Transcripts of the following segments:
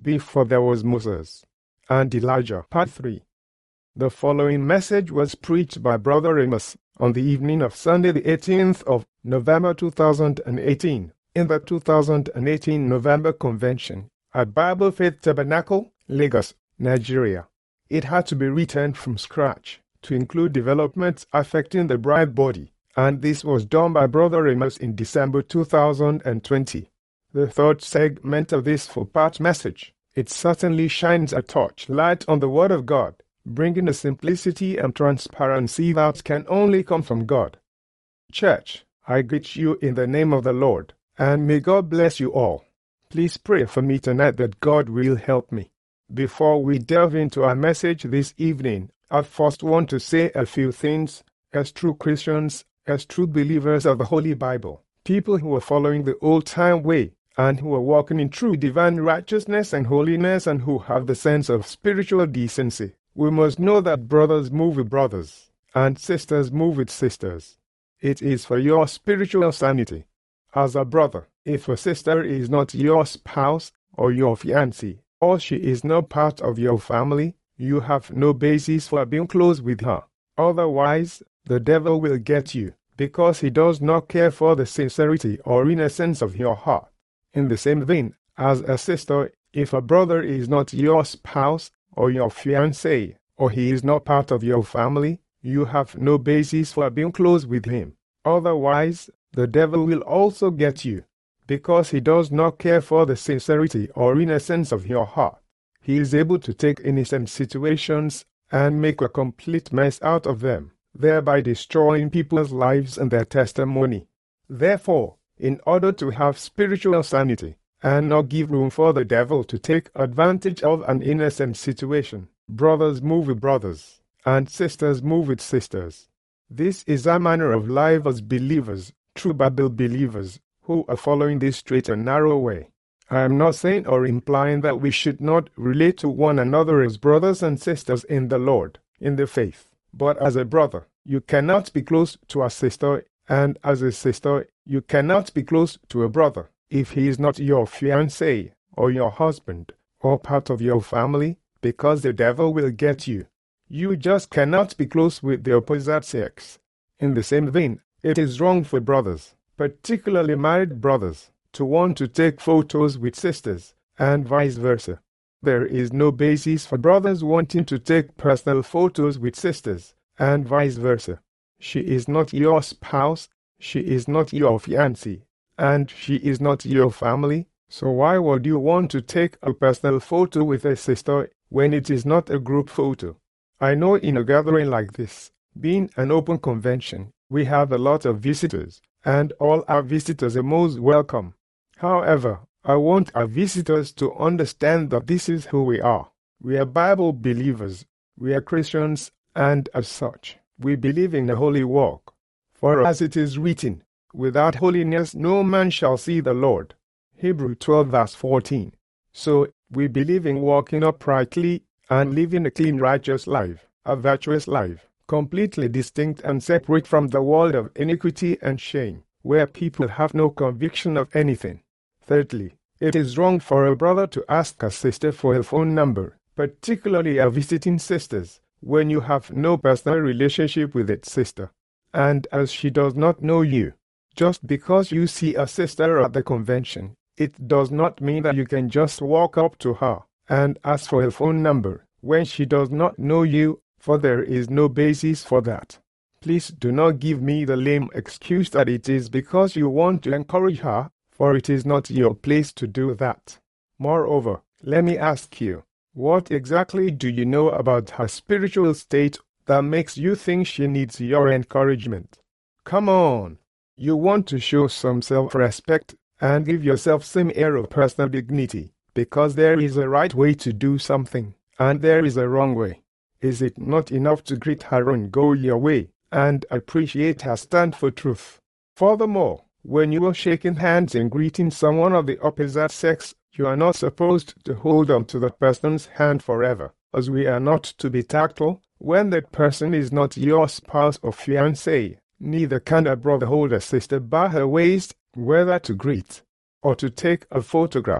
before there was Moses and Elijah. Part 3. The following message was preached by Brother Amos on the evening of Sunday the 18th of November 2018 in the 2018 November Convention at Bible Faith Tabernacle, Lagos, Nigeria. It had to be written from scratch to include developments affecting the bride body, and this was done by Brother Amos in December 2020. The third segment of this four-part message, it certainly shines a torchlight on the Word of God, bringing a simplicity and transparency that can only come from God. Church, I greet you in the name of the Lord, and may God bless you all. Please pray for me tonight that God will help me. Before we delve into our message this evening, I first want to say a few things as true Christians, as true believers of the Holy Bible, people who are following the old-time way and who are walking in true divine righteousness and holiness and who have the sense of spiritual decency. We must know that brothers move with brothers and sisters move with sisters. It is for your spiritual sanity. As a brother, if a sister is not your spouse or your fiancée, or she is not part of your family, you have no basis for being close with her. Otherwise, the devil will get you, because he does not care for the sincerity or innocence of your heart. In the same vein, as a sister, if a brother is not your spouse or your fiancé, or he is not part of your family, you have no basis for being close with him. Otherwise, the devil will also get you, because he does not care for the sincerity or innocence of your heart. He is able to take innocent situations and make a complete mess out of them, thereby destroying people's lives and their testimony. Therefore, in order to have spiritual sanity and not give room for the devil to take advantage of an innocent situation, brothers move with brothers and sisters move with sisters. This is our manner of life as believers, true Bible believers, who are following this straight and narrow way. I am not saying or implying that we should not relate to one another as brothers and sisters in the Lord, in the faith. But as a brother, you cannot be close to a sister, and as a sister, you cannot be close to a brother if he is not your fiancé or your husband or part of your family, because the devil will get you. You just cannot be close with the opposite sex. In the same vein, it is wrong for brothers, particularly married brothers, to want to take photos with sisters, and vice versa. There is no basis for brothers wanting to take personal photos with sisters, and vice versa. She is not your spouse, she is not your fiancée, and she is not your family, so why would you want to take a personal photo with a sister when it is not a group photo? I know in a gathering like this, being an open convention, we have a lot of visitors, and all our visitors are most welcome. However, I want our visitors to understand that this is who we are. We are Bible believers, we are Christians, and as such, we believe in the holy walk. For as it is written, without holiness no man shall see the Lord. Hebrews 12 verse 14. So, we believe in walking uprightly and living a clean righteous life, a virtuous life, completely distinct and separate from the world of iniquity and shame, where people have no conviction of anything. Thirdly, it is wrong for a brother to ask a sister for a phone number, particularly a visiting sister's, when you have no personal relationship with that sister, and as she does not know you. Just because you see a sister at the convention, it does not mean that you can just walk up to her and ask for a phone number when she does not know you, for there is no basis for that. Please do not give me the lame excuse that it is because you want to encourage her, for it is not your place to do that. Moreover, let me ask you, what exactly do you know about her spiritual state that makes you think she needs your encouragement? Come on! You want to show some self-respect and give yourself some air of personal dignity, because there is a right way to do something, and there is a wrong way. Is it not enough to greet her and go your way, and appreciate her stand for truth? Furthermore, when you are shaking hands and greeting someone of the opposite sex, you are not supposed to hold on to that person's hand forever, as we are not to be tactile when that person is not your spouse or fiancé. Neither can a brother hold a sister by her waist, whether to greet, or to take a photograph,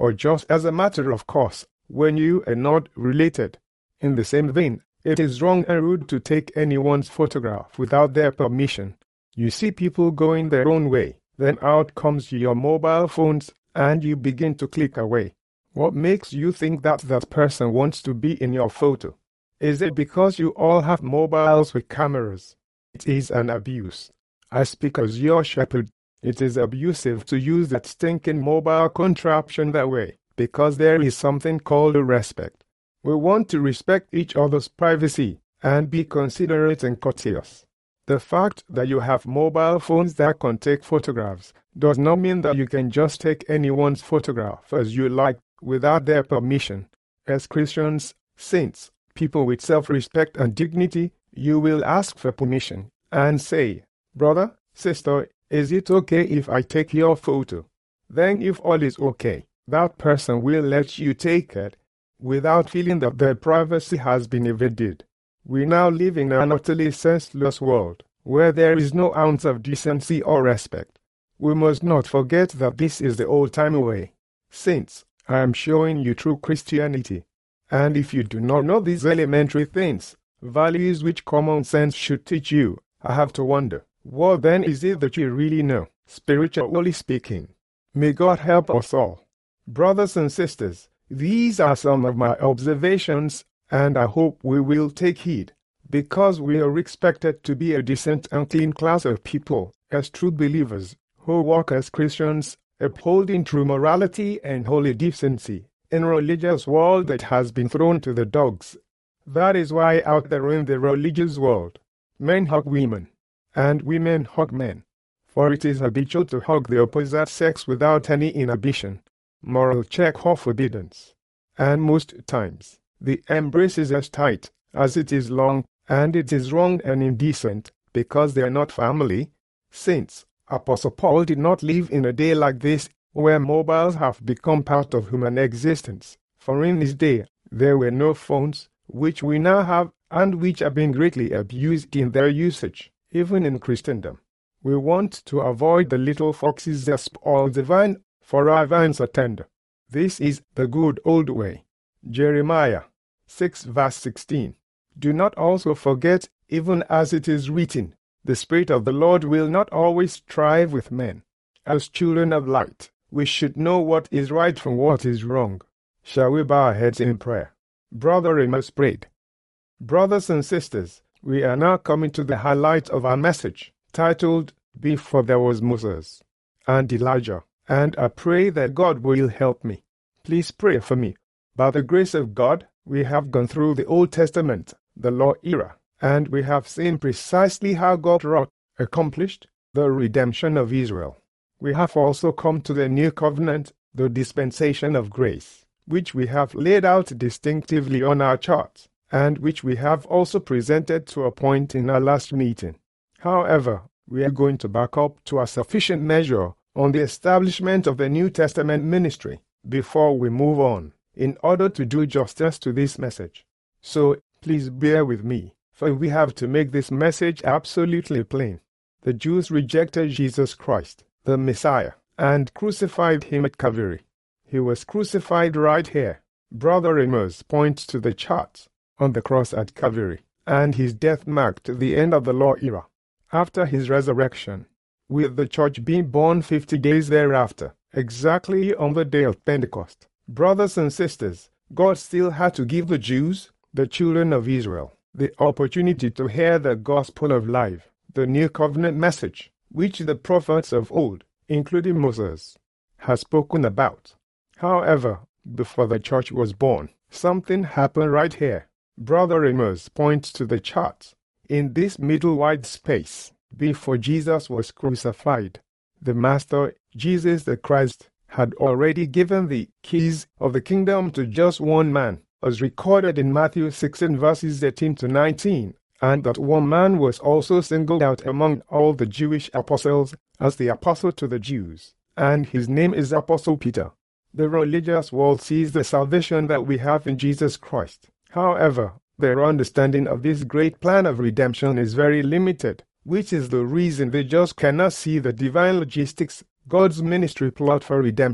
or just as a matter of course, when you are not related. In the same vein, it is wrong and rude to take anyone's photograph without their permission. You see people going their own way, then out comes your mobile phones, and you begin to click away. What makes you think that that person wants to be in your photo? Is it because you all have mobiles with cameras? It is an abuse. I speak as your shepherd. It is abusive to use that stinking mobile contraption that way, because there is something called respect. We want to respect each other's privacy and be considerate and courteous. The fact that you have mobile phones that can take photographs does not mean that you can just take anyone's photograph as you like without their permission. As Christians, saints, people with self-respect and dignity, you will ask for permission and say, "Brother, sister, is it okay if I take your photo?" Then if all is okay, that person will let you take it without feeling that their privacy has been invaded. We now live in an utterly senseless world, where there is no ounce of decency or respect. We must not forget that this is the old-time way. Saints, I am showing you true Christianity. And if you do not know these elementary things, values which common sense should teach you, I have to wonder, what then is it that you really know, spiritually speaking? May God help us all. Brothers and sisters, these are some of my observations, and I hope we will take heed, because we are expected to be a decent and clean class of people, as true believers, who walk as Christians, upholding true morality and holy decency, in a religious world that has been thrown to the dogs. That is why out there in the religious world, men hug women, and women hug men. For it is habitual to hug the opposite sex without any inhibition, moral check or forbiddance. And most times, the embrace is as tight as it is long, and it is wrong and indecent, because they are not family. Saints, Apostle Paul did not live in a day like this, where mobiles have become part of human existence. For in his day, there were no phones, which we now have, and which have been greatly abused in their usage, even in Christendom. We want to avoid the little foxes that spoil the vine, for our vines are tender. This is the good old way. Jeremiah 6 verse 16. Do not also forget, even as it is written, the Spirit of the Lord will not always strive with men. As children of light, we should know what is right from what is wrong. Shall we bow our heads in prayer? Brother Amos prayed. Brothers and sisters, we are now coming to the highlight of our message, titled, Before There Was Moses and Elijah, and I pray that God will help me. Please pray for me. By the grace of God, we have gone through the Old Testament, the law era, and we have seen precisely how God accomplished the redemption of Israel. We have also come to the New Covenant, the dispensation of grace, which we have laid out distinctively on our charts, and which we have also presented to a point in our last meeting. However, we are going to back up to a sufficient measure on the establishment of the New Testament ministry before we move on, in order to do justice to this message. So, please bear with me, for we have to make this message absolutely plain. The Jews rejected Jesus Christ, the Messiah, and crucified him at Calvary. He was crucified right here. Brother Amos points to the chart on the cross at Calvary, and his death marked the end of the law era. After his resurrection, with the church being born 50 days thereafter, exactly on the day of Pentecost, brothers and sisters, God still had to give the Jews, the children of Israel, the opportunity to hear the gospel of life, the new covenant message, which the prophets of old, including Moses, had spoken about. However, before the church was born, something happened right here. Brother Amos points to the chart. In this middle white space, before Jesus was crucified, the Master, Jesus the Christ, had already given the keys of the kingdom to just one man, as recorded in Matthew 16 verses 18 to 19, and that one man was also singled out among all the Jewish apostles as the apostle to the Jews, and his name is Apostle Peter. The religious world sees the salvation that we have in Jesus Christ. However, their understanding of this great plan of redemption is very limited, which is the reason they just cannot see the divine logistics, God's ministry plot for redemption,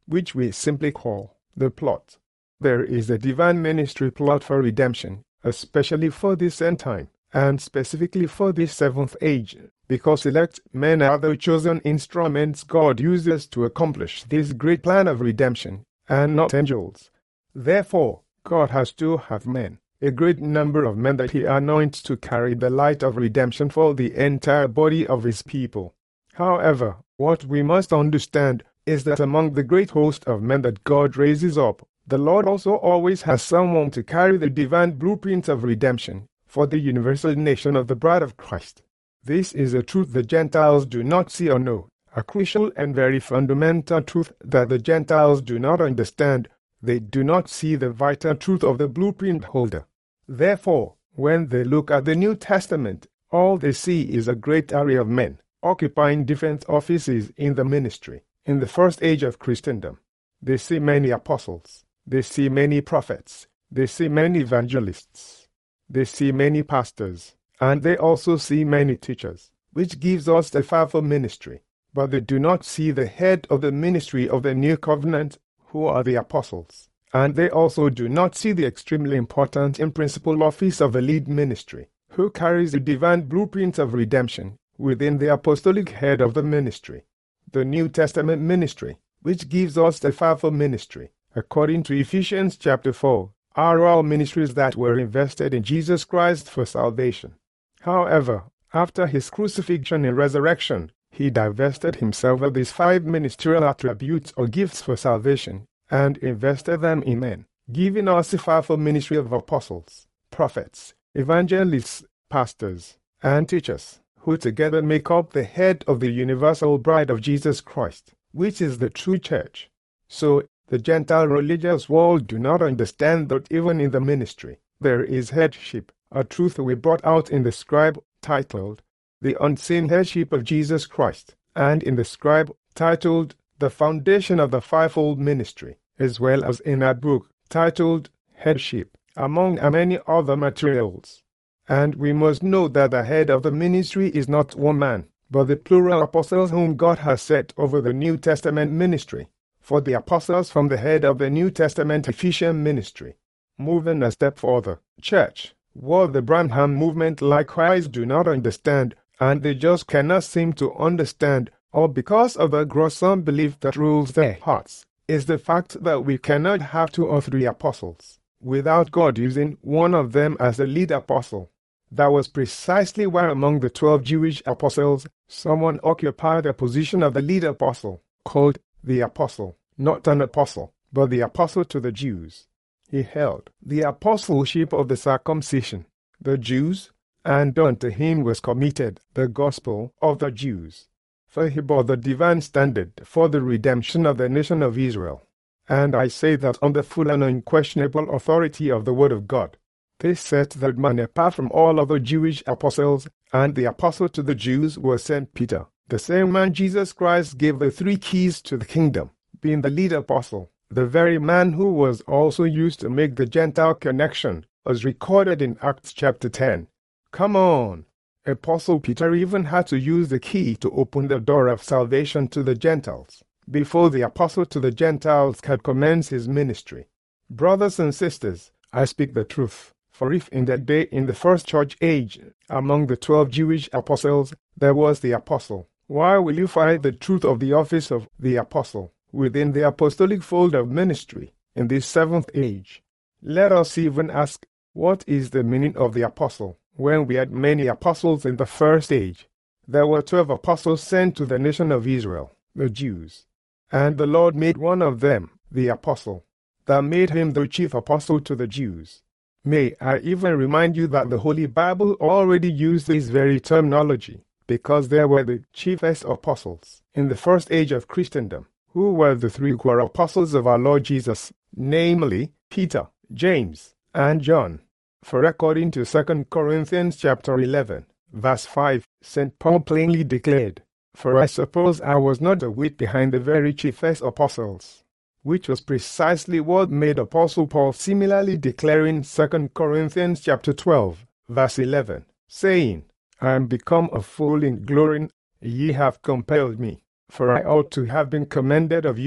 which we simply call the plot. There is a divine ministry plot for redemption, especially for this end time, and specifically for this seventh age, because elect men are the chosen instruments God uses to accomplish this great plan of redemption, and not angels. Therefore, God has to have men, a great number of men that he anoints to carry the light of redemption for the entire body of his people. However, what we must understand is that among the great host of men that God raises up, the Lord also always has someone to carry the divine blueprint of redemption for the universal nation of the bride of Christ. This is a truth the Gentiles do not see or know, a crucial and very fundamental truth that the Gentiles do not understand. They do not see the vital truth of the blueprint holder. Therefore, when they look at the New Testament, all they see is a great array of men occupying different offices in the ministry. In the first age of Christendom, they see many apostles, they see many prophets, they see many evangelists, they see many pastors, and they also see many teachers, which gives us the fivefold ministry. But they do not see the head of the ministry of the New Covenant, who are the apostles. And they also do not see the extremely important and principal office of the lead ministry, who carries the divine blueprint of redemption within the apostolic head of the ministry. The New Testament ministry, which gives us the fivefold ministry, according to Ephesians chapter 4, are all ministries that were invested in Jesus Christ for salvation. However, after his crucifixion and resurrection, he divested himself of these five ministerial attributes or gifts for salvation, and invested them in men, giving us the fivefold ministry of apostles, prophets, evangelists, pastors, and teachers, who together make up the head of the universal bride of Jesus Christ, which is the true church. So, the Gentile religious world do not understand that even in the ministry, there is headship, a truth we brought out in the scribe titled, The Unseen Headship of Jesus Christ, and in the scribe titled, The Foundation of the Fivefold Ministry, as well as in a book titled, Headship, among many other materials. And we must know that the head of the ministry is not one man, but the plural apostles whom God has set over the New Testament ministry. For the apostles from the head of the New Testament Ephesian ministry. Moving a step further, church, what the Branham movement likewise do not understand, and they just cannot seem to understand, or because of the gross unbelief that rules their hearts, is the fact that we cannot have two or three apostles without God using one of them as the lead apostle. That was precisely why among the 12 Jewish apostles, someone occupied the position of the lead apostle, called the apostle, not an apostle, but the apostle to the Jews. He held the apostleship of the circumcision, the Jews, and unto him was committed the gospel of the Jews. For he bore the divine standard for the redemption of the nation of Israel. And I say that on the full and unquestionable authority of the word of God. They set that man apart from all other Jewish apostles, and the apostle to the Jews was St. Peter, the same man Jesus Christ gave the 3 keys to the kingdom, being the lead apostle, the very man who was also used to make the Gentile connection, as recorded in Acts chapter 10. Come on! Apostle Peter even had to use the key to open the door of salvation to the Gentiles, before the apostle to the Gentiles had commenced his ministry. Brothers and sisters, I speak the truth. For if in that day in the first church age, among the 12 Jewish apostles, there was the apostle, why will you find the truth of the office of the apostle within the apostolic fold of ministry in this 7th age? Let us even ask, what is the meaning of the apostle when we had many apostles in the first age? There were 12 apostles sent to the nation of Israel, the Jews, and the Lord made one of them the apostle, that made him the chief apostle to the Jews. May I even remind you that the Holy Bible already used this very terminology, because there were the chiefest apostles in the first age of Christendom, who were the 3 core apostles of our Lord Jesus, namely Peter, James, and John. For according to 2 Corinthians chapter 11, verse 5, St. Paul plainly declared, For I suppose I was not a whit behind the very chiefest apostles, which was precisely what made Apostle Paul similarly declare in 2 Corinthians chapter 12, verse 11, saying, I am become a fool in glory, ye have compelled me, for I ought to have been commended of you,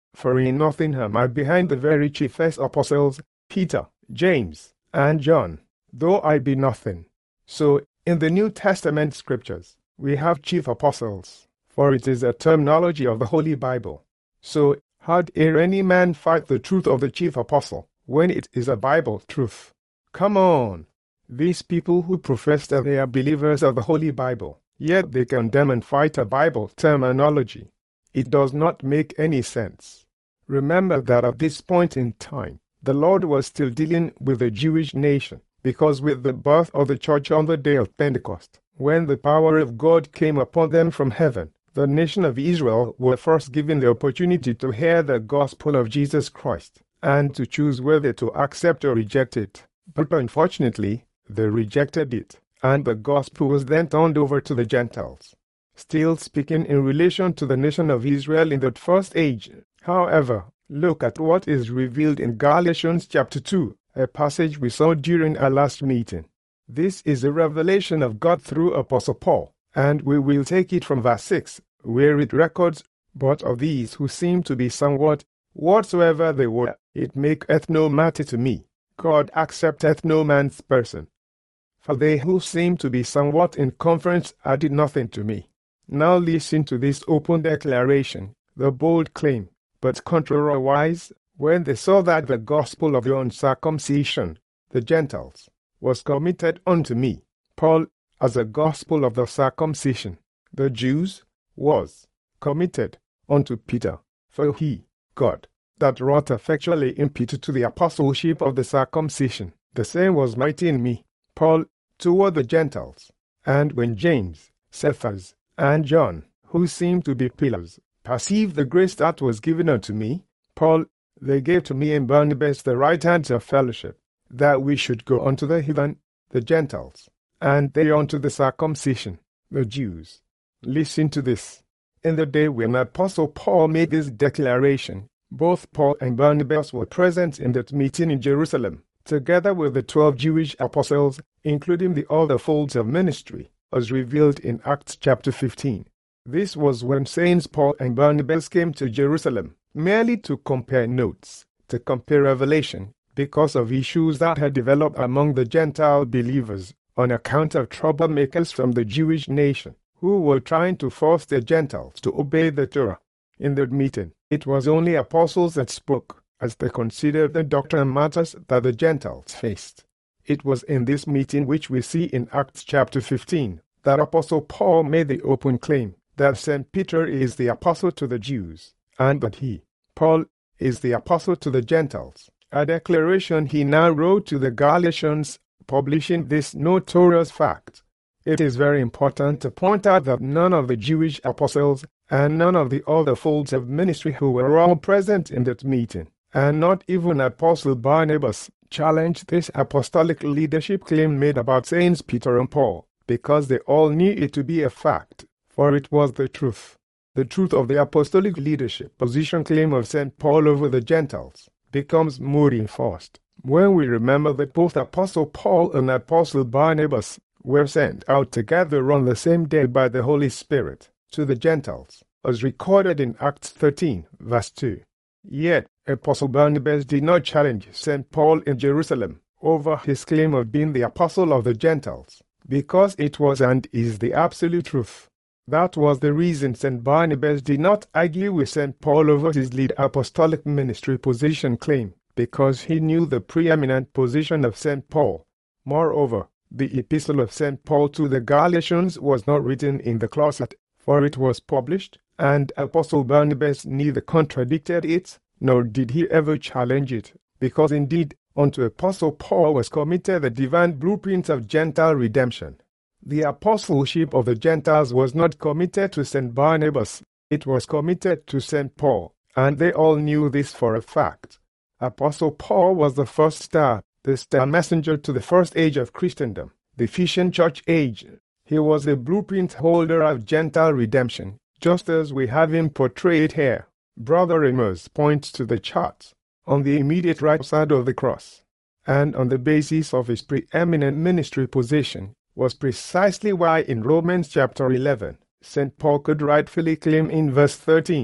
For in nothing am I behind the very chiefest apostles, Peter, James, and John, though I be nothing. So, in the New Testament scriptures, we have chief apostles, for it is a terminology of the Holy Bible. So, how dare any man fight the truth of the chief apostle, when it is a Bible truth? Come on! These people who profess that they are believers of the Holy Bible, yet they condemn and fight a Bible terminology. It does not make any sense. Remember that at this point in time, the Lord was still dealing with the Jewish nation, because with the birth of the church on the day of Pentecost, when the power of God came upon them from heaven, the nation of Israel were first given the opportunity to hear the gospel of Jesus Christ, and to choose whether to accept or reject it. But unfortunately, they rejected it, and the gospel was then turned over to the Gentiles. Still speaking in relation to the nation of Israel in that first age, however, look at what is revealed in Galatians chapter 2, a passage we saw during our last meeting. This is a revelation of God through Apostle Paul, and we will take it from verse 6, where it records, "But of these who seem to be somewhat, whatsoever they were, it maketh no matter to me. God accepteth no man's person. For they who seem to be somewhat in conference added nothing to me." Now listen to this open declaration, the bold claim. "But contrariwise, when they saw that the gospel of the uncircumcision, the Gentiles, was committed unto me, Paul, as the gospel of the circumcision, the Jews, was committed unto Peter. For he, God, that wrought effectually in Peter to the apostleship of the circumcision, the same was mighty in me, Paul, toward the Gentiles. And when James, Cephas, and John, who seemed to be pillars, perceived the grace that was given unto me, Paul, they gave to me and Barnabas the right hands of fellowship, that we should go unto the heathen, the Gentiles, and they unto the circumcision, the Jews." Listen to this. In the day when Apostle Paul made this declaration, both Paul and Barnabas were present in that meeting in Jerusalem, together with the 12 Jewish apostles, including the other folds of ministry, as revealed in Acts chapter 15. This was when Saints Paul and Barnabas came to Jerusalem, merely to compare notes, to compare revelation, because of issues that had developed among the Gentile believers on account of troublemakers from the Jewish nation, who were trying to force the Gentiles to obey the Torah. In that meeting, it was only apostles that spoke, as they considered the doctrinal matters that the Gentiles faced. It was in this meeting, which we see in Acts chapter 15, that Apostle Paul made the open claim that St. Peter is the apostle to the Jews, and that he, Paul, is the apostle to the Gentiles, a declaration he now wrote to the Galatians, publishing this notorious fact. It is very important to point out that none of the Jewish apostles and none of the other folds of ministry who were all present in that meeting, and not even Apostle Barnabas, challenged this apostolic leadership claim made about Saints Peter and Paul, because they all knew it to be a fact, for it was the truth. The truth of the apostolic leadership position claim of St. Paul over the Gentiles becomes more reinforced when we remember that both Apostle Paul and Apostle Barnabas were sent out together on the same day by the Holy Spirit to the Gentiles, as recorded in Acts 13, verse 2. Yet, Apostle Barnabas did not challenge St. Paul in Jerusalem over his claim of being the apostle of the Gentiles, because it was and is the absolute truth. That was the reason St. Barnabas did not argue with St. Paul over his lead apostolic ministry position claim, because he knew the preeminent position of St. Paul. Moreover, the epistle of St. Paul to the Galatians was not written in the closet, for it was published, and Apostle Barnabas neither contradicted it, nor did he ever challenge it, because indeed unto Apostle Paul was committed the divine blueprint of Gentile redemption. The apostleship of the Gentiles was not committed to St. Barnabas, it was committed to St. Paul, and they all knew this for a fact. Apostle Paul was the first star, the star messenger to the first age of Christendom, the Ephesian church age. He was the blueprint holder of Gentile redemption, just as we have him portrayed here. Brother Amos points to the chart on the immediate right side of the cross, and on the basis of his preeminent ministry position was precisely why in Romans chapter 11, St. Paul could rightfully claim in verse 13,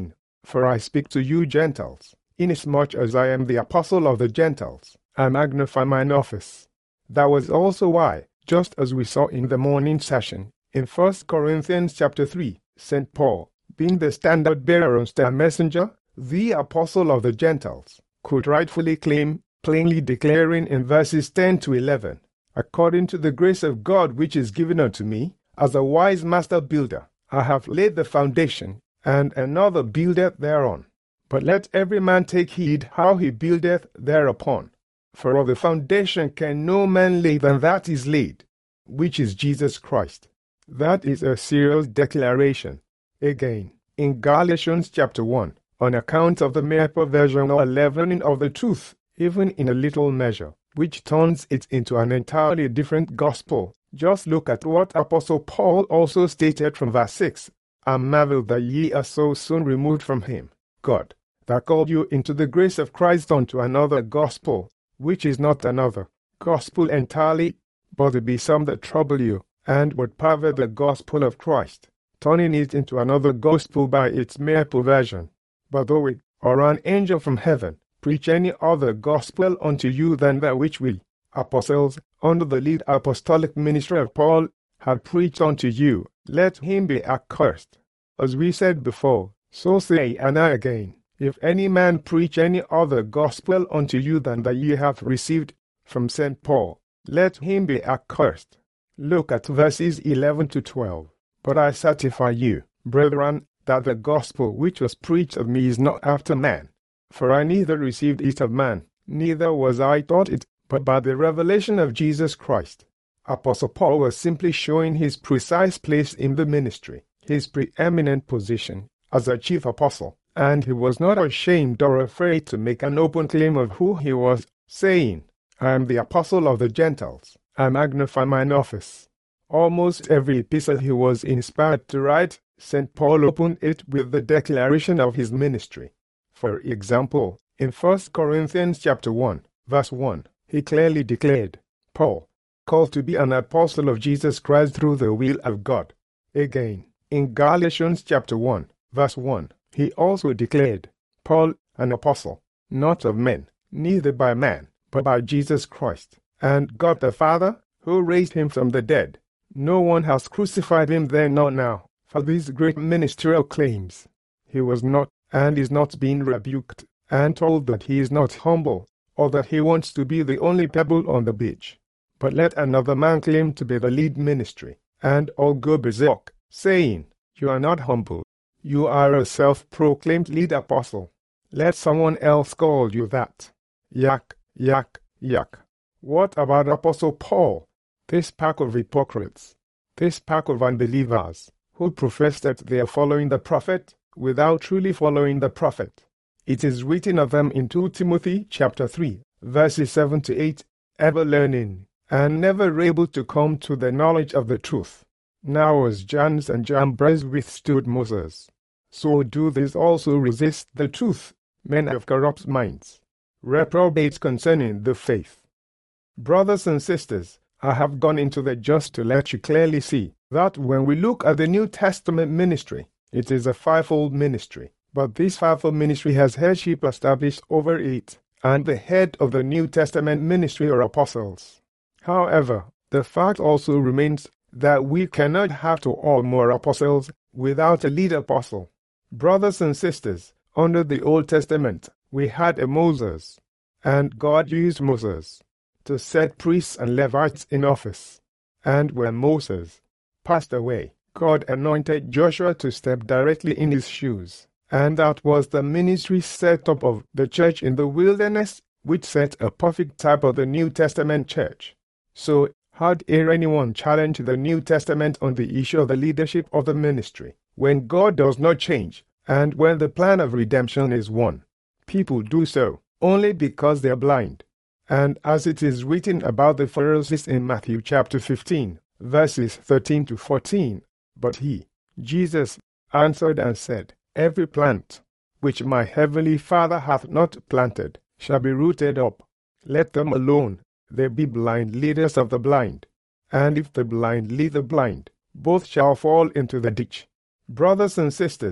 For I speak to you Gentiles, inasmuch as I am the apostle of the Gentiles, I magnify mine office. That was also why, just as we saw in the morning session, in 1 Corinthians chapter 3, St. Paul, being the standard-bearer and star messenger, the apostle of the Gentiles, could rightfully claim, plainly declaring in verses 10 to 11, according to the grace of God which is given unto me, as a wise master builder, I have laid the foundation, and another buildeth thereon. But let every man take heed how he buildeth thereupon. For of the foundation can no man lay than that is laid, which is Jesus Christ. That is a serious declaration. Again, in Galatians chapter 1, on account of the mere perversion or leavening of the truth, even in a little measure, which turns it into an entirely different gospel, just look at what Apostle Paul also stated from verse 6. I marvel that ye are so soon removed from him, God, that called you into the grace of Christ unto another gospel, which is not another gospel entirely, but there be some that trouble you, and would pervert the gospel of Christ, turning it into another gospel by its mere perversion. But though we, or an angel from heaven, preach any other gospel unto you than that which we, apostles, under the lead apostolic ministry of Paul, have preached unto you, let him be accursed. As we said before, so say and I again, if any man preach any other gospel unto you than that ye have received from St. Paul, let him be accursed. Look at verses 11 to 12. But I certify you, brethren, that the gospel which was preached of me is not after man. For I neither received it of man, neither was I taught it, but by the revelation of Jesus Christ. Apostle Paul was simply showing his precise place in the ministry, his preeminent position as a chief apostle, and he was not ashamed or afraid to make an open claim of who he was, saying, I am the apostle of the Gentiles, I magnify mine office. Almost every epistle he was inspired to write, St. Paul opened it with the declaration of his ministry. For example, in 1 Corinthians chapter 1, verse 1, he clearly declared, Paul, called to be an apostle of Jesus Christ through the will of God. Again, in Galatians chapter 1, verse 1, he also declared, Paul, an apostle, not of men, neither by man, but by Jesus Christ, and God the Father, who raised him from the dead. No one has crucified him then nor now, for these great ministerial claims. He was not, and is not being rebuked, and told that he is not humble, or that he wants to be the only pebble on the beach. But let another man claim to be the lead ministry, and all go berserk, saying, You are not humble. You are a self-proclaimed lead apostle. Let someone else call you that. Yak, yak, yak. What about Apostle Paul? This pack of hypocrites, this pack of unbelievers, who profess that they are following the prophet, without truly following the prophet. It is written of them in 2 Timothy chapter 3, verses 7 to 8, ever learning, and never able to come to the knowledge of the truth. Now as Jannes and Jambres withstood Moses, so do these also resist the truth, men of corrupt minds, reprobates concerning the faith. Brothers and sisters, I have gone into that just to let you clearly see that when we look at the New Testament ministry, it is a fivefold ministry, but this fivefold ministry has headship established over it, and the head of the New Testament ministry are apostles. However, the fact also remains that we cannot have 2 or more apostles without a lead apostle. Brothers and sisters, under the Old Testament, we had a Moses, and God used Moses to set priests and Levites in office. And when Moses passed away, God anointed Joshua to step directly in his shoes, and that was the ministry setup of the church in the wilderness, which set a perfect type of the New Testament church. So, how dare anyone challenge the New Testament on the issue of the leadership of the ministry, when God does not change, and when the plan of redemption is one? People do so only because they are blind. And as it is written about the Pharisees in Matthew chapter 15, verses 13 to 14, but he, Jesus, answered and said, Every plant which my heavenly Father hath not planted shall be rooted up. Let them alone, they be blind leaders of the blind. And if the blind lead the blind, both shall fall into the ditch. Brothers and sisters,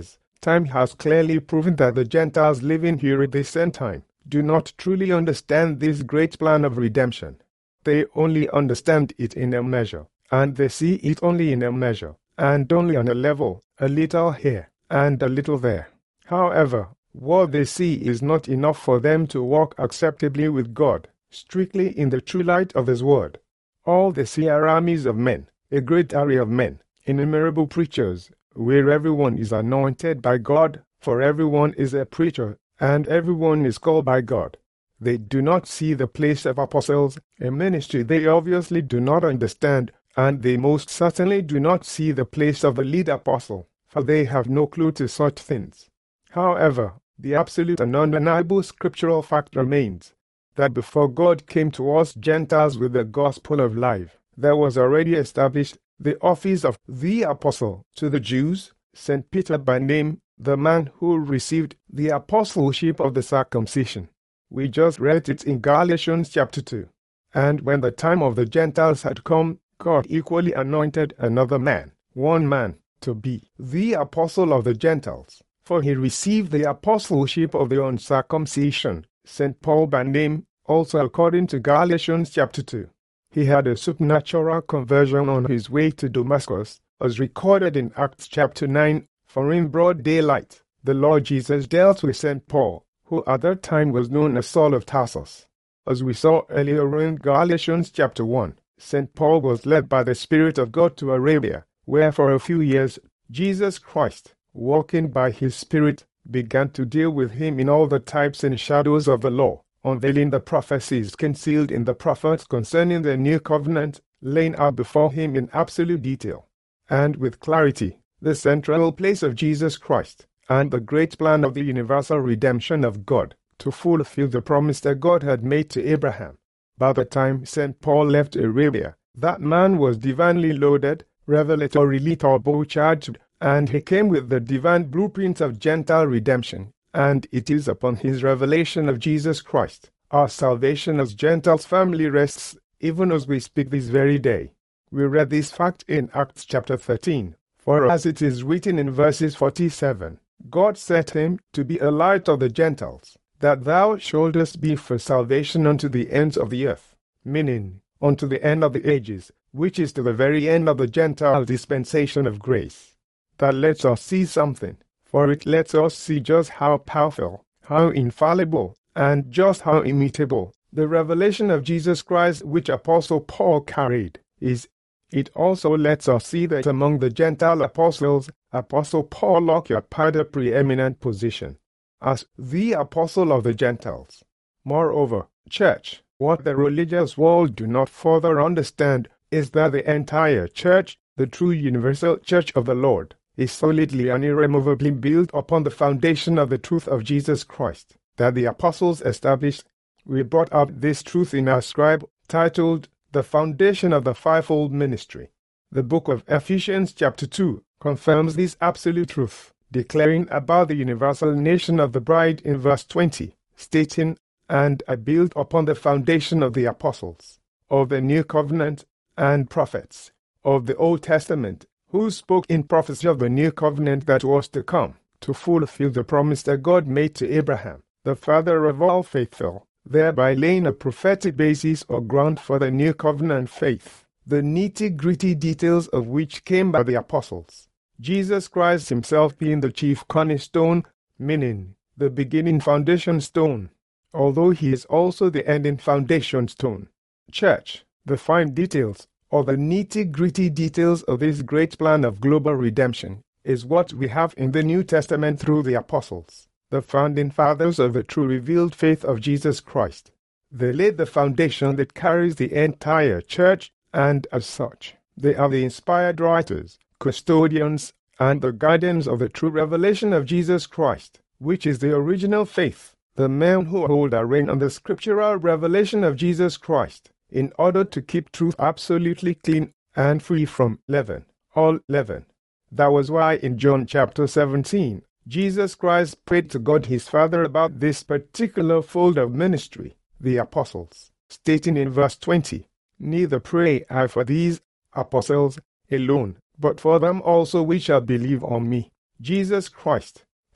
Time has clearly proven that the Gentiles living here at this end time do not truly understand this great plan of redemption. They only understand it in a measure, and they see it only in a measure, and only on a level, a little here, and a little there. However, what they see is not enough for them to walk acceptably with God, strictly in the true light of His Word. All they see are armies of men, a great array of men, innumerable preachers, where everyone is anointed by God, for everyone is a preacher, and everyone is called by God. They do not see the place of apostles, a ministry they obviously do not understand, and they most certainly do not see the place of the lead apostle, for they have no clue to such things. However, the absolute and undeniable scriptural fact remains that before God came to us Gentiles with the gospel of life, there was already established the office of the apostle to the Jews, St. Peter by name, the man who received the apostleship of the circumcision. We just read it in Galatians chapter 2. And when the time of the Gentiles had come, God equally anointed another man, one man, to be the apostle of the Gentiles. For he received the apostleship of the uncircumcision, St. Paul by name, also according to Galatians chapter 2. He had a supernatural conversion on his way to Damascus, as recorded in Acts chapter 9, for in broad daylight, the Lord Jesus dealt with St. Paul, who at that time was known as Saul of Tarsus. As we saw earlier in Galatians chapter 1, St. Paul was led by the Spirit of God to Arabia, where for a few years Jesus Christ, walking by His Spirit, began to deal with him in all the types and shadows of the law, unveiling the prophecies concealed in the prophets concerning the new covenant, laying out before him in absolute detail, and with clarity, the central place of Jesus Christ, and the great plan of the universal redemption of God, to fulfill the promise that God had made to Abraham. By the time St. Paul left Arabia, that man was divinely loaded, revelatorily turbocharged, and he came with the divine blueprint of Gentile redemption, and it is upon his revelation of Jesus Christ, our salvation as Gentiles firmly rests, even as we speak this very day. We read this fact in Acts chapter 13, for as it is written in verses 47, God set him to be a light of the Gentiles, that thou shouldest be for salvation unto the ends of the earth, meaning, unto the end of the ages, which is to the very end of the Gentile dispensation of grace. That lets us see something, for it lets us see just how powerful, how infallible, and just how immutable the revelation of Jesus Christ which Apostle Paul carried is. It also lets us see that among the Gentile apostles, Apostle Paul occupied a preeminent position as the apostle of the Gentiles. Moreover, church, what the religious world do not further understand is that the entire church, the true universal church of the Lord, is solidly and irremovably built upon the foundation of the truth of Jesus Christ, that the apostles established. We brought out this truth in our scribe, titled, The Foundation of the Fivefold Ministry. The book of Ephesians chapter 2 confirms this absolute truth, declaring about the universal nation of the bride in verse 20, stating, And I built upon the foundation of the apostles, of the new covenant, and prophets, of the Old Testament, who spoke in prophecy of the new covenant that was to come, to fulfill the promise that God made to Abraham, the father of all faithful, thereby laying a prophetic basis or ground for the new covenant faith, the nitty-gritty details of which came by the apostles. Jesus Christ himself being the chief cornerstone, meaning the beginning foundation stone, although he is also the ending foundation stone. Church, the fine details, or the nitty-gritty details of this great plan of global redemption, is what we have in the New Testament through the apostles, the founding fathers of the true revealed faith of Jesus Christ. They laid the foundation that carries the entire church, and as such, they are the inspired writers, custodians, and the guardians of the true revelation of Jesus Christ, which is the original faith, the men who hold a reign on the scriptural revelation of Jesus Christ, in order to keep truth absolutely clean and free from leaven, all leaven. That was why in John chapter 17, Jesus Christ prayed to God his Father about this particular fold of ministry, the apostles, stating in verse 20, Neither pray I for these apostles alone, but for them also which shall believe on me. Jesus Christ,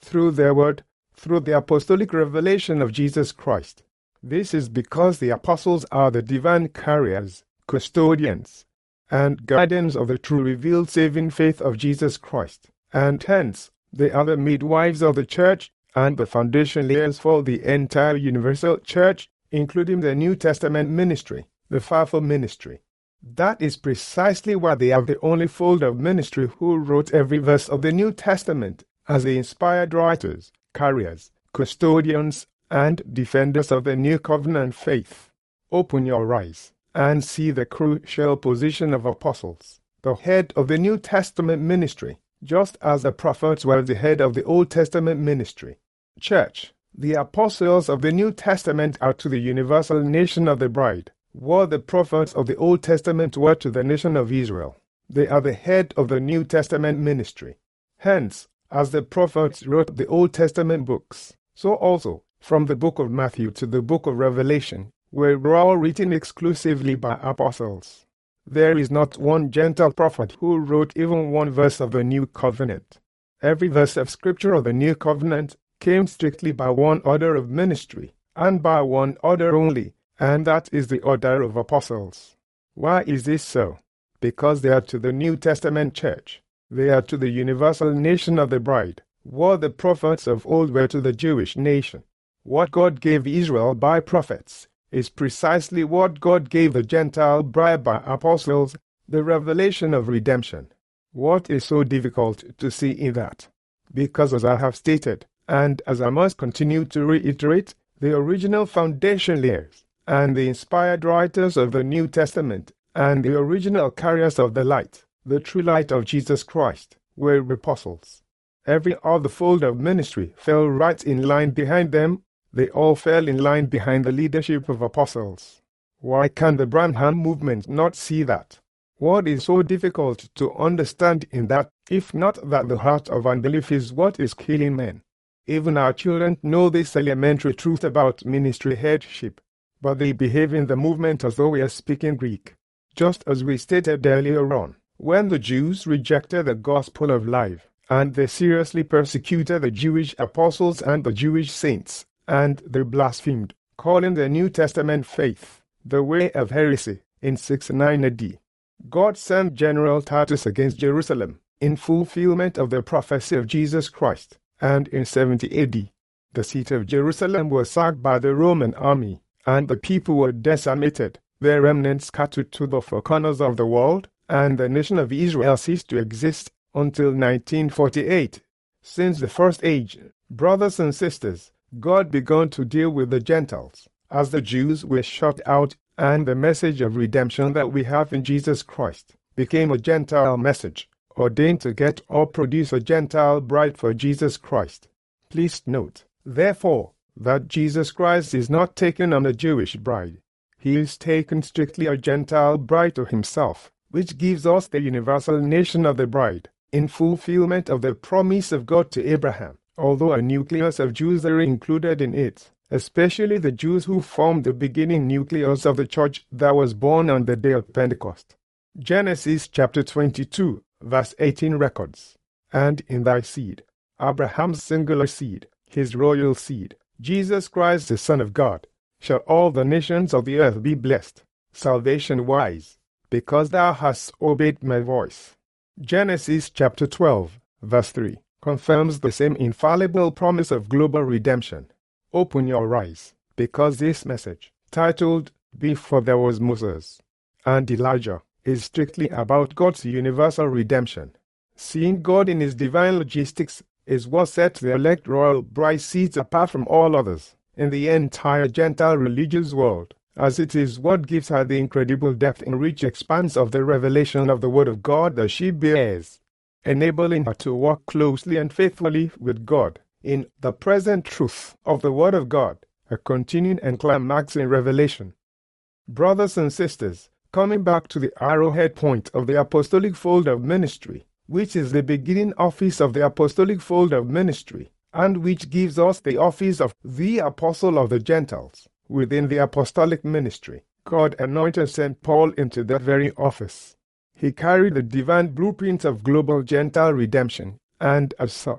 through their word, through the apostolic revelation of Jesus Christ. This is because the apostles are the divine carriers, custodians, and guardians of the true revealed saving faith of Jesus Christ, and hence they are the midwives of the church and the foundation layers for the entire universal church, including the New Testament ministry, the fivefold ministry. That is precisely why they are the only fold of ministry who wrote every verse of the New Testament as the inspired writers, carriers, custodians, and defenders of the New Covenant faith. Open your eyes and see the crucial position of apostles, the head of the New Testament ministry, just as the prophets were the head of the Old Testament ministry. Church, the apostles of the New Testament are to the universal nation of the bride, what the prophets of the Old Testament were to the nation of Israel. They are the head of the New Testament ministry. Hence, as the prophets wrote the Old Testament books, so also, from the book of Matthew to the book of Revelation, were all written exclusively by apostles. There is not one Gentile prophet who wrote even one verse of the New Covenant. Every verse of Scripture of the New Covenant came strictly by one order of ministry, and by one order only, and that is the order of apostles. Why is this so? Because they are to the New Testament church. They are to the universal nation of the bride, what the prophets of old were to the Jewish nation. What God gave Israel by prophets is precisely what God gave the Gentile bride by apostles, the revelation of redemption. What is so difficult to see in that? Because, as I have stated, and as I must continue to reiterate, the original foundation layers and the inspired writers of the New Testament and the original carriers of the light, the true light of Jesus Christ, were apostles. Every other fold of ministry fell right in line behind them. They all fell in line behind the leadership of apostles. Why can the Branham movement not see that? What is so difficult to understand in that, if not that the heart of unbelief is what is killing men? Even our children know this elementary truth about ministry headship, but they behave in the movement as though we are speaking Greek. Just as we stated earlier on, when the Jews rejected the gospel of life, and they seriously persecuted the Jewish apostles and the Jewish saints, and they blasphemed, calling the New Testament faith the way of heresy, in 69 AD. God sent General Titus against Jerusalem, in fulfillment of the prophecy of Jesus Christ, and in 70 AD, the city of Jerusalem was sacked by the Roman army, and the people were decimated, their remnants scattered to the four corners of the world, and the nation of Israel ceased to exist until 1948. Since the first age, brothers and sisters, God began to deal with the Gentiles, as the Jews were shut out, and the message of redemption that we have in Jesus Christ became a Gentile message, ordained to get or produce a Gentile bride for Jesus Christ. Please note, therefore, that Jesus Christ is not taken on a Jewish bride. He is taken strictly a Gentile bride to himself, which gives us the universal nation of the bride, in fulfillment of the promise of God to Abraham, although a nucleus of Jews are included in it, especially the Jews who formed the beginning nucleus of the church that was born on the day of Pentecost. Genesis chapter 22, verse 18 records, "And in thy seed," Abraham's singular seed, his royal seed, Jesus Christ the Son of God, "shall all the nations of the earth be blessed, salvation-wise, because thou hast obeyed my voice." Genesis chapter 12, verse 3, confirms the same infallible promise of global redemption. Open your eyes, because this message, titled "Before There Was Moses and Elijah," is strictly about God's universal redemption. Seeing God in his divine logistics is what sets the elect royal bride seeds apart from all others in the entire Gentile religious world, as it is what gives her the incredible depth and rich expanse of the revelation of the Word of God that she bears, enabling her to walk closely and faithfully with God in the present truth of the Word of God, a continuing and climaxing revelation. Brothers and sisters, coming back to the arrowhead point of the apostolic fold of ministry, which is the beginning office of the apostolic fold of ministry, and which gives us the office of the apostle of the Gentiles within the apostolic ministry, God anointed St. Paul into that very office. He carried the divine blueprint of global Gentile redemption, and as such,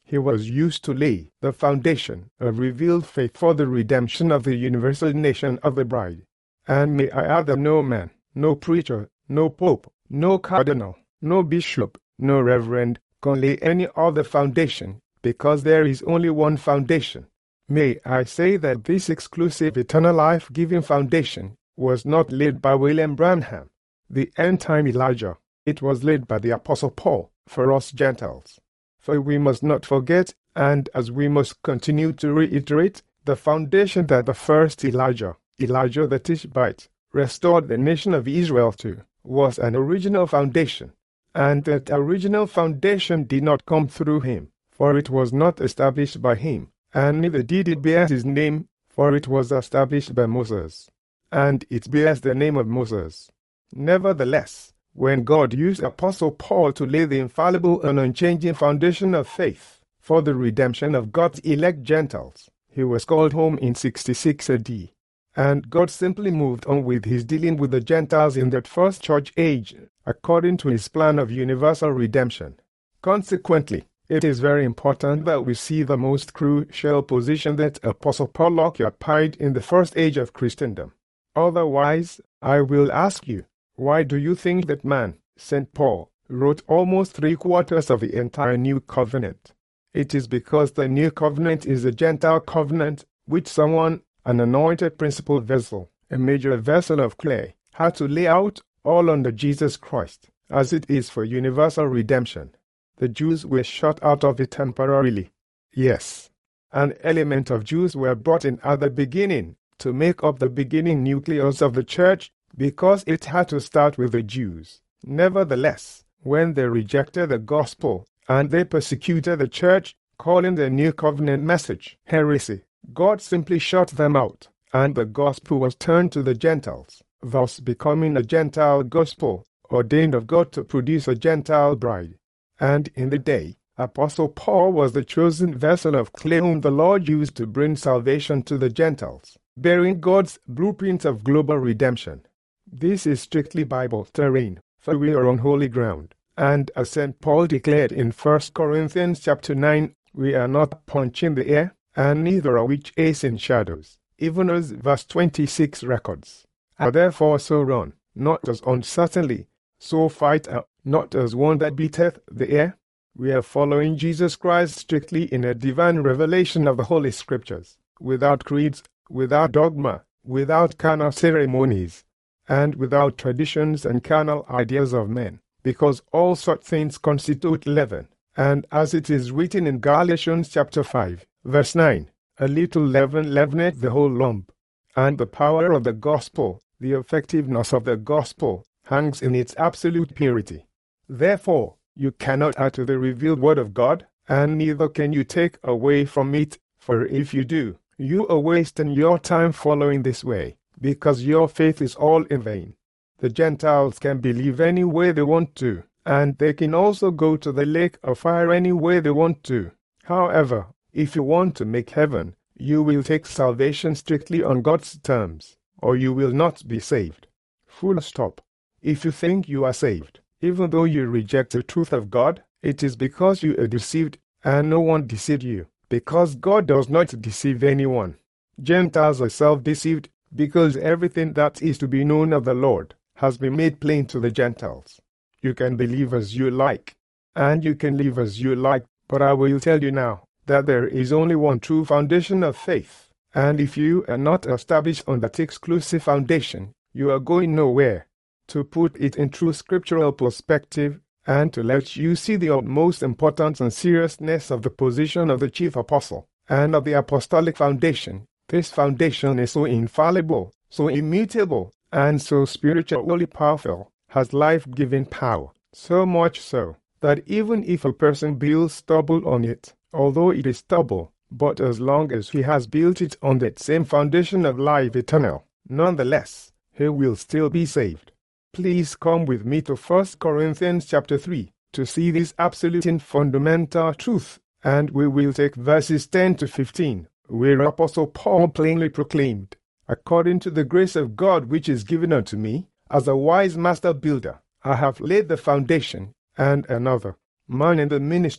He was used to lay the foundation of revealed faith for the redemption of the universal nation of the bride. And may I add that no man, no preacher, no pope, no cardinal, no bishop, no reverend can lay any other foundation, because there is only one foundation. May I say that this exclusive eternal life-giving foundation was not laid by William Branham, the end-time Elijah. It was laid by the Apostle Paul for us Gentiles. For we must not forget, and as we must continue to reiterate, the foundation that the first Elijah the Tishbite, restored the nation of Israel to, was an original foundation, and that original foundation did not come through him, for it was not established by him, and neither did it bear his name, for it was established by Moses, and it bears the name of Moses. Nevertheless, when God used Apostle Paul to lay the infallible and unchanging foundation of faith for the redemption of God's elect Gentiles, he was called home in 66 AD. And God simply moved on with his dealing with the Gentiles in that first church age, according to his plan of universal redemption. Consequently, it is very important that we see the most crucial position that Apostle Paul occupied in the first age of Christendom. Otherwise, I will ask you, why do you think that man, St. Paul, wrote almost 3/4 of the entire New Covenant? It is because the New Covenant is a Gentile covenant, which someone, an anointed principal vessel, a major vessel of clay, had to lay out all under Jesus Christ, as it is for universal redemption. The Jews were shut out of it temporarily. Yes, an element of Jews were brought in at the beginning to make up the beginning nucleus of the church, because it had to start with the Jews. Nevertheless, when they rejected the gospel and they persecuted the church, calling the New Covenant message heresy, God simply shut them out, and the gospel was turned to the Gentiles, thus becoming a Gentile gospel, ordained of God to produce a Gentile bride. And in the day, Apostle Paul was the chosen vessel of clay whom the Lord used to bring salvation to the Gentiles, bearing God's blueprint of global redemption. This is strictly Bible terrain, for we are on holy ground. And as St. Paul declared in 1 Corinthians chapter 9, we are not punching the air, and neither are we chasing shadows, even as verse 26 records. And therefore so run, not as uncertainly, so fight not as one that beateth the air. We are following Jesus Christ strictly in a divine revelation of the Holy Scriptures, without creeds, without dogma, without carnal ceremonies, and without traditions and carnal ideas of men, because all such things constitute leaven. And as it is written in Galatians chapter 5, verse 9, a little leaven leaveneth the whole lump. And the power of the gospel, the effectiveness of the gospel, hangs in its absolute purity. Therefore, you cannot add to the revealed word of God, and neither can you take away from it, for if you do, you are wasting your time following this way, because your faith is all in vain. The Gentiles can believe any way they want to, and they can also go to the lake of fire any way they want to. However, if you want to make heaven, you will take salvation strictly on God's terms, or you will not be saved. Full stop. If you think you are saved, even though you reject the truth of God, it is because you are deceived, and no one deceived you, because God does not deceive anyone. Gentiles are self-deceived, because everything that is to be known of the Lord has been made plain to the Gentiles. You can believe as you like, and you can live as you like, but I will tell you now that there is only one true foundation of faith, and if you are not established on that exclusive foundation, you are going nowhere. To put it in true scriptural perspective, and to let you see the utmost importance and seriousness of the position of the chief apostle, and of the apostolic foundation, this foundation is so infallible, so immutable, and so spiritually powerful, has life-giving power, so much so, that even if a person builds stubble on it, although it is stubble, but as long as he has built it on that same foundation of life eternal, nonetheless, he will still be saved. Please come with me to 1 Corinthians chapter 3 to see this absolute and fundamental truth, and we will take verses 10 to 15, where Apostle Paul plainly proclaimed, "According to the grace of God which is given unto me, as a wise master builder, I have laid the foundation, and another, man in the ministry,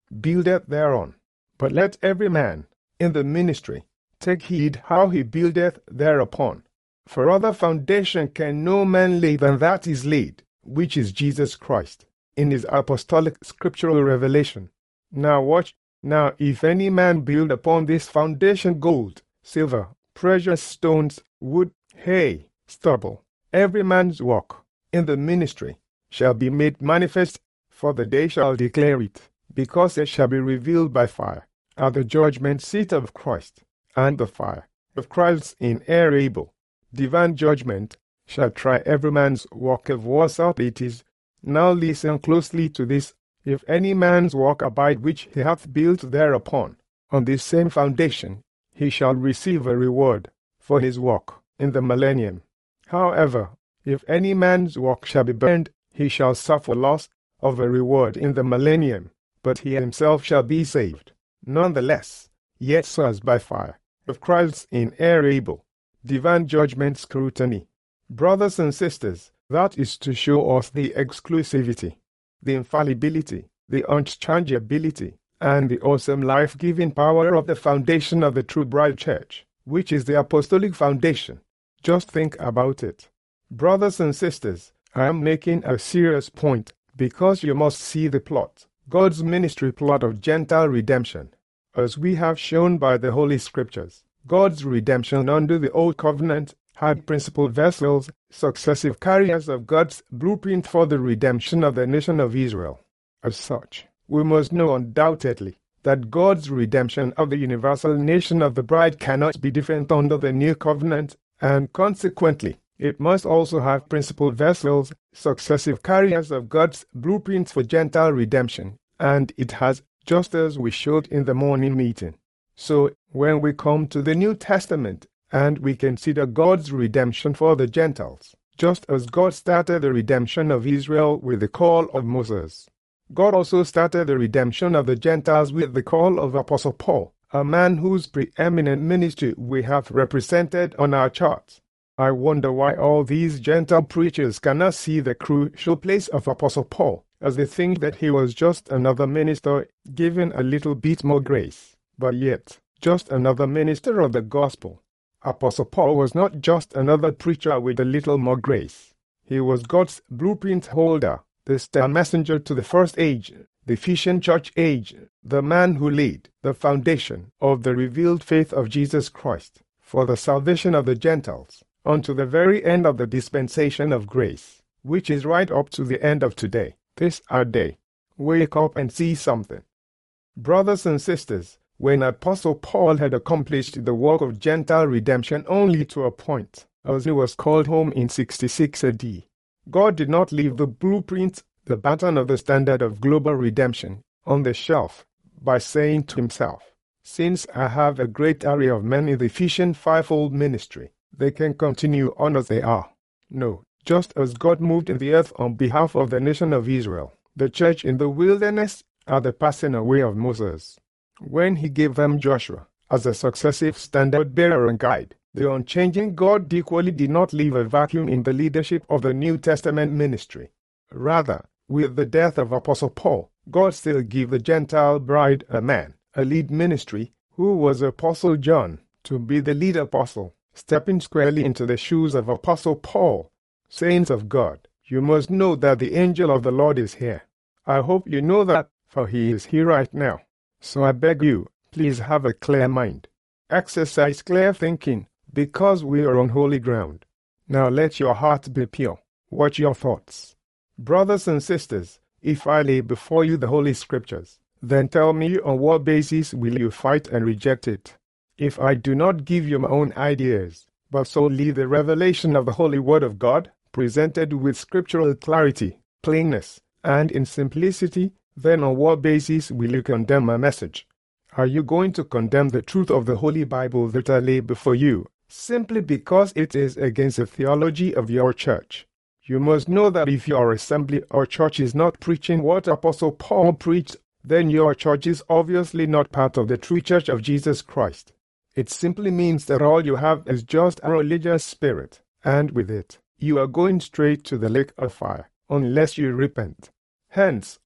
buildeth thereon. But let every man in the ministry take heed how he buildeth thereupon. For other foundation can no man lay than that is laid, which is Jesus Christ, in his apostolic scriptural revelation. Now watch. Now if any man build upon this foundation gold, silver, precious stones, wood, hay, stubble, every man's work in the ministry shall be made manifest, for the day shall declare it, because it shall be revealed by fire, at the judgment seat of Christ, and the fire of Christ's inerrable divine judgment shall try every man's work of whatsoever it is. Now listen closely to this. If any man's work abide which he hath built thereupon, on this same foundation, he shall receive a reward for his work in the millennium. However, if any man's work shall be burned, he shall suffer loss of a reward in the millennium, but he himself shall be saved, nonetheless, yet so as by fire, of Christ's inerrable divine judgment scrutiny. Brothers and sisters, that is to show us the exclusivity, the infallibility, the unchangeability, and the awesome life-giving power of the foundation of the true bride church, which is the apostolic foundation. Just think about it. Brothers and sisters, I am making a serious point, because you must see the plot, God's ministry plot of Gentile redemption. As we have shown by the Holy Scriptures, God's redemption under the Old Covenant had principal vessels, successive carriers of God's blueprint for the redemption of the nation of Israel. As such, we must know undoubtedly that God's redemption of the universal nation of the bride cannot be different under the New Covenant, and consequently, it must also have principal vessels, successive carriers of God's blueprints for Gentile redemption, and it has, just as we showed in the morning meeting. So, when we come to the New Testament, and we consider God's redemption for the Gentiles, just as God started the redemption of Israel with the call of Moses, God also started the redemption of the Gentiles with the call of Apostle Paul, a man whose preeminent ministry we have represented on our charts. I wonder why all these Gentile preachers cannot see the crucial place of Apostle Paul, as they think that he was just another minister given a little bit more grace, but yet just another minister of the gospel. Apostle Paul was not just another preacher with a little more grace. He was God's blueprint holder, the star messenger to the first age, the Ephesian church age, the man who laid the foundation of the revealed faith of Jesus Christ for the salvation of the Gentiles unto the very end of the dispensation of grace, which is right up to the end of today, this our day. Wake up and see something. Brothers and sisters, when Apostle Paul had accomplished the work of Gentile redemption only to a point, as he was called home in 66 AD, God did not leave the blueprint, the pattern of the standard of global redemption, on the shelf by saying to himself, "Since I have a great array of men in the Ephesian fivefold ministry, they can continue on as they are." No, just as God moved in the earth on behalf of the nation of Israel, the church in the wilderness at the passing away of Moses, when he gave them Joshua as a successive standard bearer and guide, the unchanging God equally did not leave a vacuum in the leadership of the New Testament ministry. Rather, with the death of Apostle Paul, God still gave the Gentile bride a man, a lead ministry, who was Apostle John, to be the lead apostle, stepping squarely into the shoes of Apostle Paul. Saints of God, you must know that the angel of the Lord is here. I hope you know that, for he is here right now. So I beg you, please have a clear mind. Exercise clear thinking, because we are on holy ground. Now let your heart be pure. Watch your thoughts. Brothers and sisters, if I lay before you the Holy Scriptures, then tell me on what basis will you fight and reject it? If I do not give you my own ideas, but solely the revelation of the Holy Word of God, presented with scriptural clarity, plainness, and in simplicity, then on what basis will you condemn my message? Are you going to condemn the truth of the Holy Bible that I lay before you, simply because it is against the theology of your church? You must know that if your assembly or church is not preaching what Apostle Paul preached, then your church is obviously not part of the true church of Jesus Christ. It simply means that all you have is just a religious spirit, and with it, you are going straight to the lake of fire, unless you repent. Hence,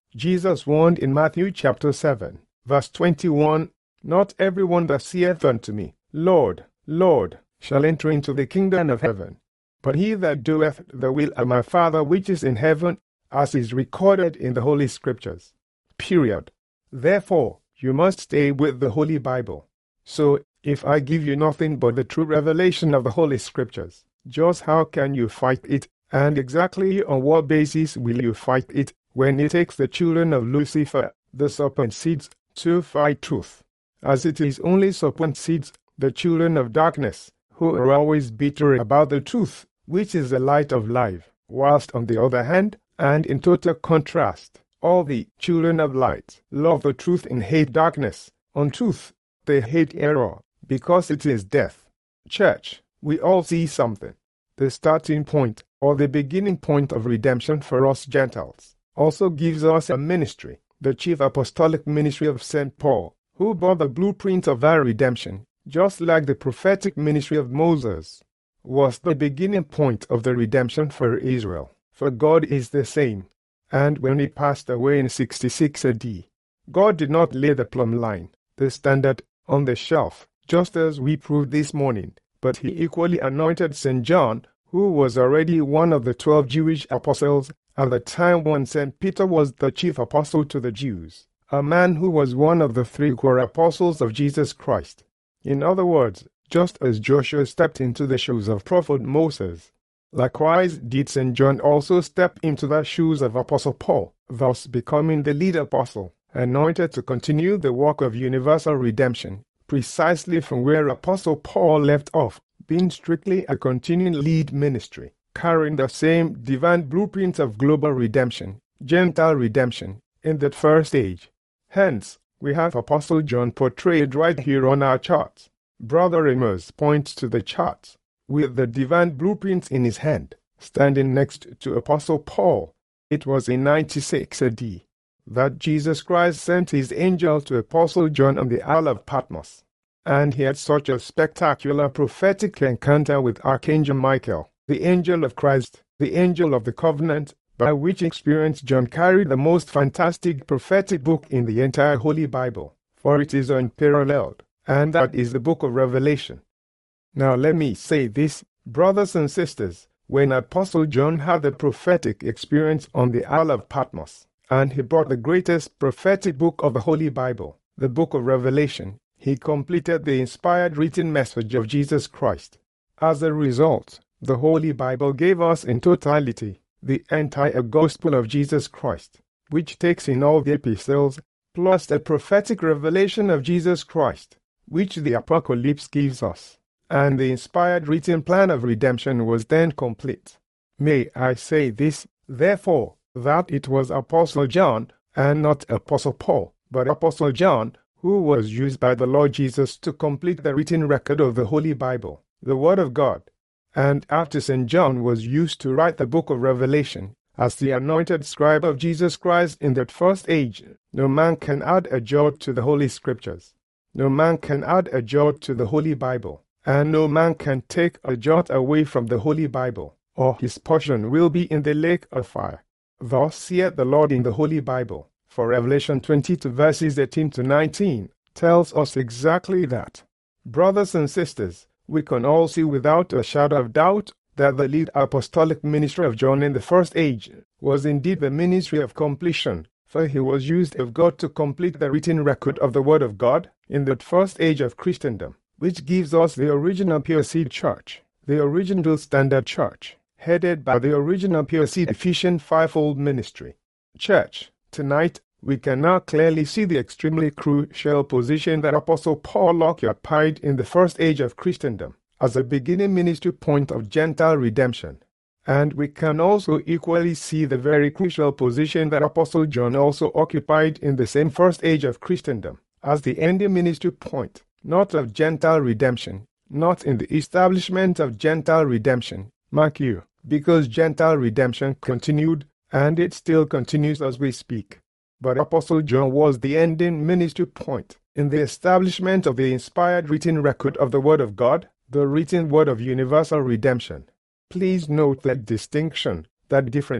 Jesus warned in Matthew chapter 7, verse 21, "Not everyone that saith unto me, Lord, Lord, shall enter into the kingdom of heaven, but he that doeth the will of my Father which is in heaven, as is recorded in the Holy Scriptures." Period. Therefore, you must stay with the Holy Bible. So, if I give you nothing but the true revelation of the Holy Scriptures, just how can you fight it, and exactly on what basis will you fight it when it takes the children of Lucifer, the serpent seeds, to fight truth? As it is only serpent seeds, the children of darkness, who are always bitter about the truth, which is the light of life, whilst on the other hand, and in total contrast, all the children of light love the truth and hate darkness. On truth, they hate error, because it is death. Church, we all see something. The starting point, or the beginning point of redemption for us Gentiles, also gives us a ministry, the chief apostolic ministry of St. Paul, who bore the blueprint of our redemption, just like the prophetic ministry of Moses was the beginning point of the redemption for Israel. For God is the same. And when he passed away in 66 AD, God did not lay the plumb line, the standard, on the shelf, just as we proved this morning, but he equally anointed St. John, who was already one of the 12 Jewish apostles at the time when St. Peter was the chief apostle to the Jews, a man who was one of the 3 core apostles of Jesus Christ. In other words, just as Joshua stepped into the shoes of Prophet Moses, likewise did St. John also step into the shoes of Apostle Paul, thus becoming the lead apostle, anointed to continue the work of universal redemption, precisely from where Apostle Paul left off, being strictly a continuing lead ministry, carrying the same divine blueprint of global redemption, Gentile redemption, in that first age. Hence, we have Apostle John portrayed right here on our charts. Brother Amos points to the charts, with the divine blueprints in his hand, standing next to Apostle Paul. It was in 96 AD that Jesus Christ sent his angel to Apostle John on the Isle of Patmos, and he had such a spectacular prophetic encounter with Archangel Michael, the angel of Christ, the angel of the covenant, by which experience John carried the most fantastic prophetic book in the entire Holy Bible, for it is unparalleled, and that is the book of Revelation. Now let me say this, brothers and sisters, when Apostle John had the prophetic experience on the Isle of Patmos, and he brought the greatest prophetic book of the Holy Bible, the book of Revelation, he completed the inspired written message of Jesus Christ. As a result, the Holy Bible gave us in totality the entire gospel of Jesus Christ, which takes in all the epistles, plus the prophetic revelation of Jesus Christ, which the Apocalypse gives us. And the inspired written plan of redemption was then complete. May I say this, therefore, that it was Apostle John, and not Apostle Paul, but Apostle John, who was used by the Lord Jesus to complete the written record of the Holy Bible, the Word of God. And after St. John was used to write the book of Revelation, as the anointed scribe of Jesus Christ in that first age, no man can add a jot to the Holy Scriptures. No man can add a jot to the Holy Bible, and no man can take a jot away from the Holy Bible, or his portion will be in the lake of fire. Thus saith the Lord in the Holy Bible, for Revelation 22 verses 18 to 19 tells us exactly that. Brothers and sisters, we can all see without a shadow of doubt that the lead apostolic ministry of John in the first age was indeed the ministry of completion, for he was used of God to complete the written record of the Word of God in that first age of Christendom, which gives us the original Pure Seed Church, the original Standard Church, headed by the original Pure Seed Ephesian fivefold ministry. Church, tonight, we can now clearly see the extremely crucial position that Apostle Paul occupied in the first age of Christendom as a beginning ministry point of Gentile redemption. And we can also equally see the very crucial position that Apostle John also occupied in the same first age of Christendom as the ending ministry point, not of Gentile redemption, not in the establishment of Gentile redemption, mark you, because Gentile redemption continued, and it still continues as we speak. But Apostle John was the ending ministry point in the establishment of the inspired written record of the Word of God, the written word of universal redemption. Please note that distinction, that difference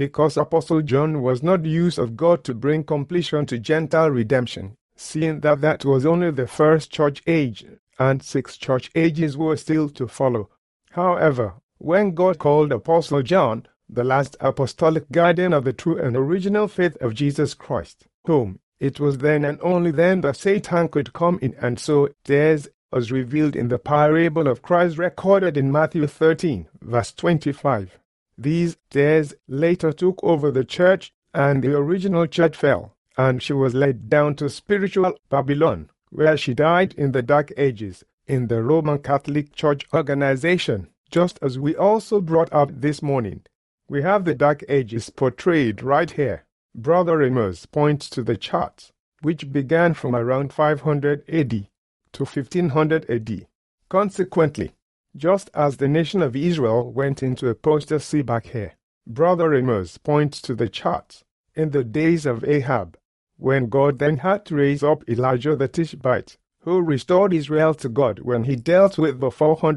because Apostle John was not used of God to bring completion to Gentile redemption, seeing that was only the first church age, and 6 church ages were still to follow. However, when God called Apostle John, the last apostolic guardian of the true and original faith of Jesus Christ, home, it was then and only then that Satan could come in, and so tares as revealed in the parable of Christ recorded in Matthew 13, verse 25. These tares later took over the church, and the original church fell, and she was led down to spiritual Babylon, where she died in the Dark Ages, in the Roman Catholic Church organization, just as we also brought up this morning. We have the Dark Ages portrayed right here. Brother Amos points to the charts, which began from around 500 AD to 1500 AD. Consequently, just as the nation of Israel went into apostasy back here, Brother Amos points to the charts in the days of Ahab, when God then had to raise up Elijah the Tishbite, who restored Israel to God when he dealt with the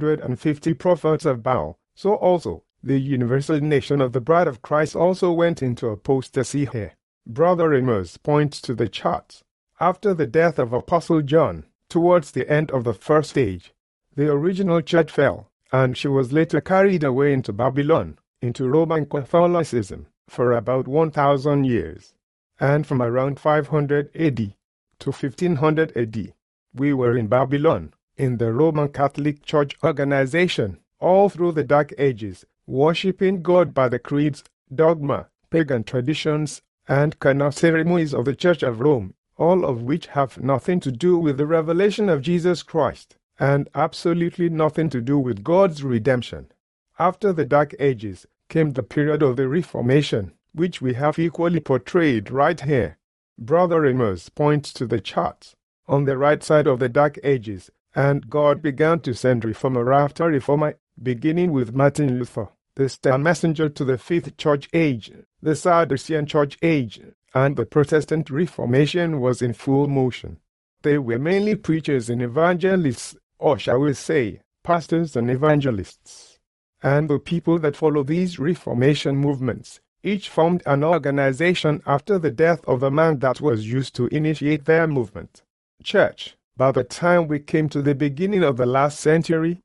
450 prophets of Baal. So also, the universal nation of the bride of Christ also went into apostasy here. Brother Amos points to the charts. After the death of Apostle John, towards the end of the first age, the original church fell, and she was later carried away into Babylon, into Roman Catholicism, for about 1,000 years. And from around 500 AD to 1500 AD, we were in Babylon, in the Roman Catholic Church organization, all through the Dark Ages, worshipping God by the creeds, dogma, pagan traditions, and carnal ceremonies of the Church of Rome, all of which have nothing to do with the revelation of Jesus Christ, and absolutely nothing to do with God's redemption. After the Dark Ages came the period of the Reformation, which we have equally portrayed right here. Brother Amos points to the charts on the right side of the Dark Ages, and God began to send reformer after reformer, beginning with Martin Luther, the star messenger to the 5th church age, the Sadducean church age, and the Protestant Reformation was in full motion. They were mainly preachers and evangelists, or shall we say, pastors and evangelists. And the people that follow these Reformation movements each formed an organization after the death of the man that was used to initiate their movement. Church. By the time we came to the beginning of the last century,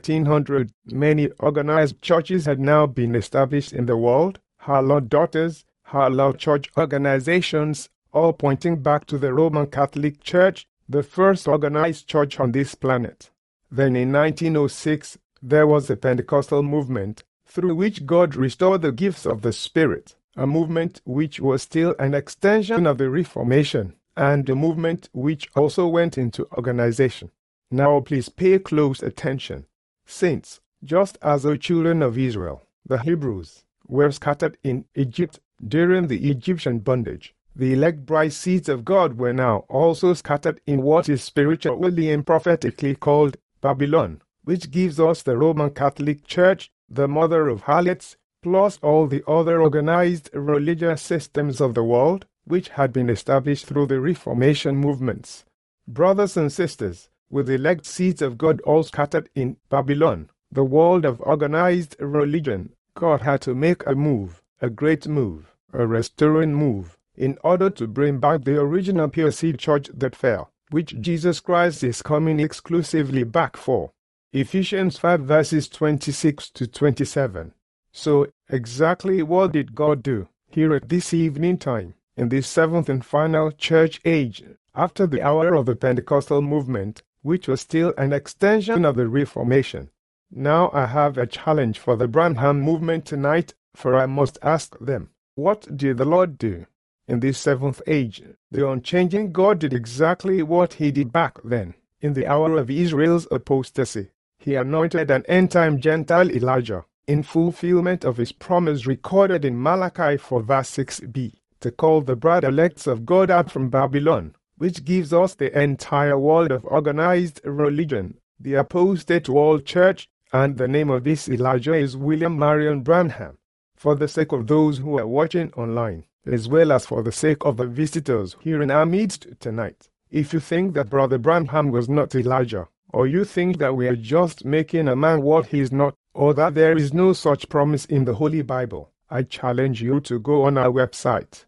1900, many organized churches had now been established in the world, Harlow daughters, Harlow church organizations, all pointing back to the Roman Catholic Church, the first organized church on this planet. Then in 1906, there was a Pentecostal movement, through which God restored the gifts of the Spirit, a movement which was still an extension of the Reformation, and a movement which also went into organization. Now please pay close attention. Saints, just as the children of Israel, the Hebrews, were scattered in Egypt during the Egyptian bondage, the elect bride seeds of God were now also scattered in what is spiritually and prophetically called Babylon, which gives us the Roman Catholic Church, the mother of harlots, plus all the other organized religious systems of the world, which had been established through the Reformation movements. Brothers and sisters, with the elect seeds of God all scattered in Babylon, the world of organized religion, God had to make a move, a great move, a restoring move, in order to bring back the original pure seed church that fell, which Jesus Christ is coming exclusively back for. Ephesians 5 verses 26 to 27. So, exactly what did God do here at this evening time, in this 7th and final church age, after the hour of the Pentecostal movement, which was still an extension of the Reformation? Now I have a challenge for the Branham movement tonight, for I must ask them, what did the Lord do? In this 7th age, the unchanging God did exactly what he did back then, in the hour of Israel's apostasy. He anointed an end-time Gentile Elijah, in fulfillment of his promise recorded in Malachi 4 verse 6b, to call the bride elects of God out from Babylon, which gives us the entire world of organized religion, the apostate world church, and the name of this Elijah is William Marion Branham. For the sake of those who are watching online, as well as for the sake of the visitors here in our midst tonight, if you think that Brother Branham was not Elijah, or you think that we are just making a man what he is not, or that there is no such promise in the Holy Bible, I challenge you to go on our website,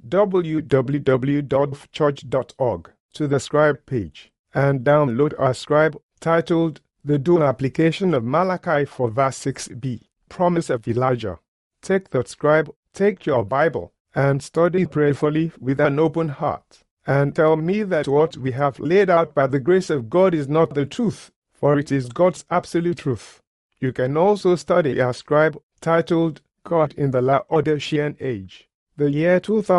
www.church.org, to the Scribe page, and download our Scribe titled The Dual Application of Malachi 4 verse 6b, Promise of Elijah. Take the Scribe, take your Bible, and study prayerfully with an open heart, and tell me that what we have laid out by the grace of God is not the truth, for it is God's absolute truth. You can also study our Scribe titled God in the Laodicean Age, the year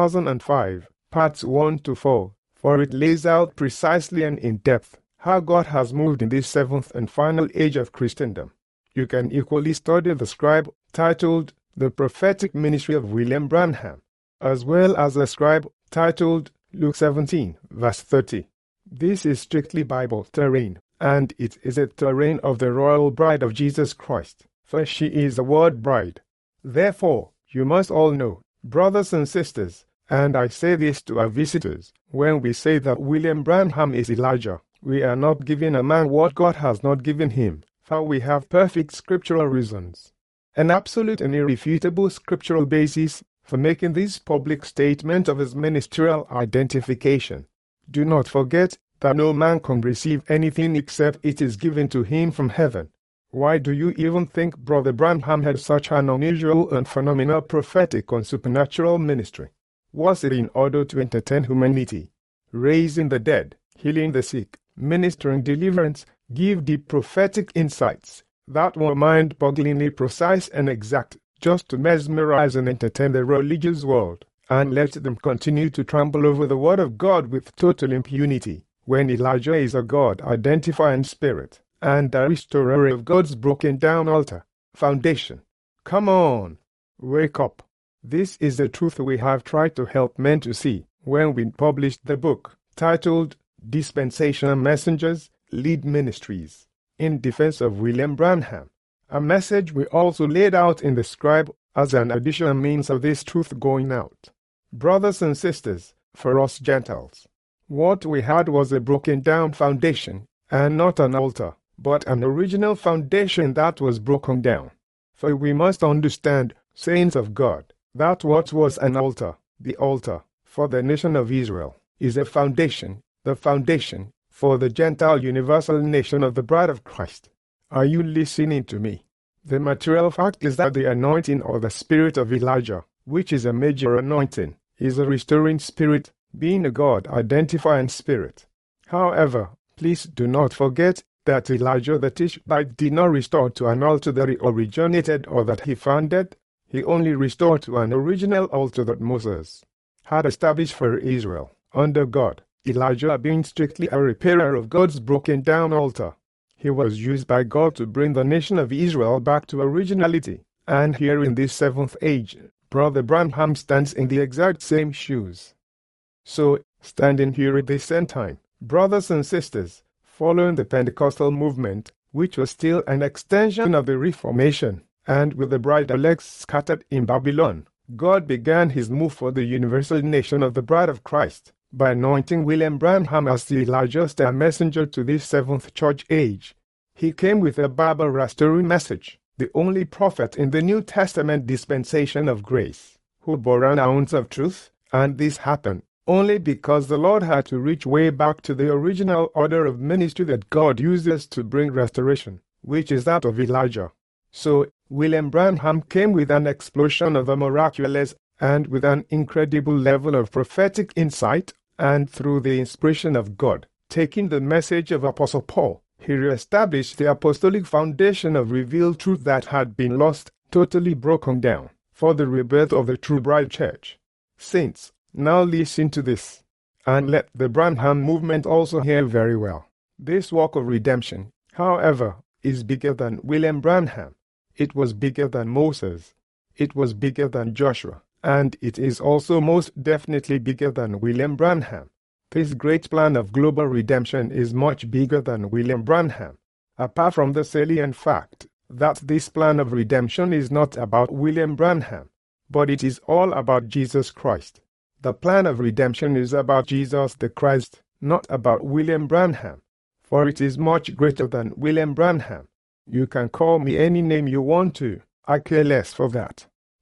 2005, parts 1 to 4, for it lays out precisely and in depth how God has moved in this seventh and final age of Christendom. You can equally study the Scribe titled The Prophetic Ministry of William Branham, as well as the Scribe titled Luke 17, verse 30. This is strictly Bible terrain, and it is a terrain of the royal bride of Jesus Christ, for she is the word bride. Therefore, you must all know, brothers and sisters, and I say this to our visitors, when we say that William Branham is Elijah, we are not giving a man what God has not given him, for we have perfect scriptural reasons, an absolute and irrefutable scriptural basis for making this public statement of his ministerial identification. Do not forget that no man can receive anything except it is given to him from heaven. Why do you even think Brother Branham had such an unusual and phenomenal prophetic and supernatural ministry? Was it in order to entertain humanity, raising the dead, healing the sick, ministering deliverance, give deep prophetic insights that were mind-bogglingly precise and exact, just to mesmerize and entertain the religious world, and let them continue to trample over the word of God with total impunity, when Elijah is a God identifying spirit, and the restorer of God's broken-down altar, foundation? Come on, wake up. This is the truth we have tried to help men to see when we published the book, titled Dispensational Messengers Lead Ministries, in defense of William Branham, a message we also laid out in the Scribe as an additional means of this truth going out. Brothers and sisters, for us Gentiles, what we had was a broken-down foundation, and not an altar, but an original foundation that was broken down. For we must understand, saints of God, that what was an altar, the altar, for the nation of Israel, is a foundation, the foundation, for the Gentile universal nation of the bride of Christ. Are you listening to me? The material fact is that the anointing or the spirit of Elijah, which is a major anointing, is a restoring spirit, being a God-identifying spirit. However, please do not forget that Elijah the Tishbite did not restore to an altar that he originated or that he founded. He only restored to an original altar that Moses had established for Israel, under God, Elijah being strictly a repairer of God's broken-down altar. He was used by God to bring the nation of Israel back to originality, and here in this seventh age, Brother Branham stands in the exact same shoes. So, standing here at this end time, brothers and sisters, following the Pentecostal movement, which was still an extension of the Reformation, and with the bride-elect scattered in Babylon, God began his move for the universal nation of the bride of Christ by anointing William Branham as the Elijah star messenger to this seventh church age. He came with a Bible restoring message, the only prophet in the New Testament dispensation of grace, who bore an ounce of truth, and this happened only because the Lord had to reach way back to the original order of ministry that God uses to bring restoration, which is that of Elijah. So, William Branham came with an explosion of the miraculous and with an incredible level of prophetic insight, and through the inspiration of God, taking the message of Apostle Paul, he reestablished the apostolic foundation of revealed truth that had been lost, totally broken down, for the rebirth of the true bride church. Saints, now listen to this, and let the Branham movement also hear very well. This work of redemption, however, is bigger than William Branham. It was bigger than Moses. It was bigger than Joshua. And it is also most definitely bigger than William Branham. This great plan of global redemption is much bigger than William Branham, apart from the salient fact that this plan of redemption is not about William Branham, but it is all about Jesus Christ. The plan of redemption is about Jesus the Christ, not about William Branham, for it is much greater than William Branham. You can call me any name you want to, I care less for that.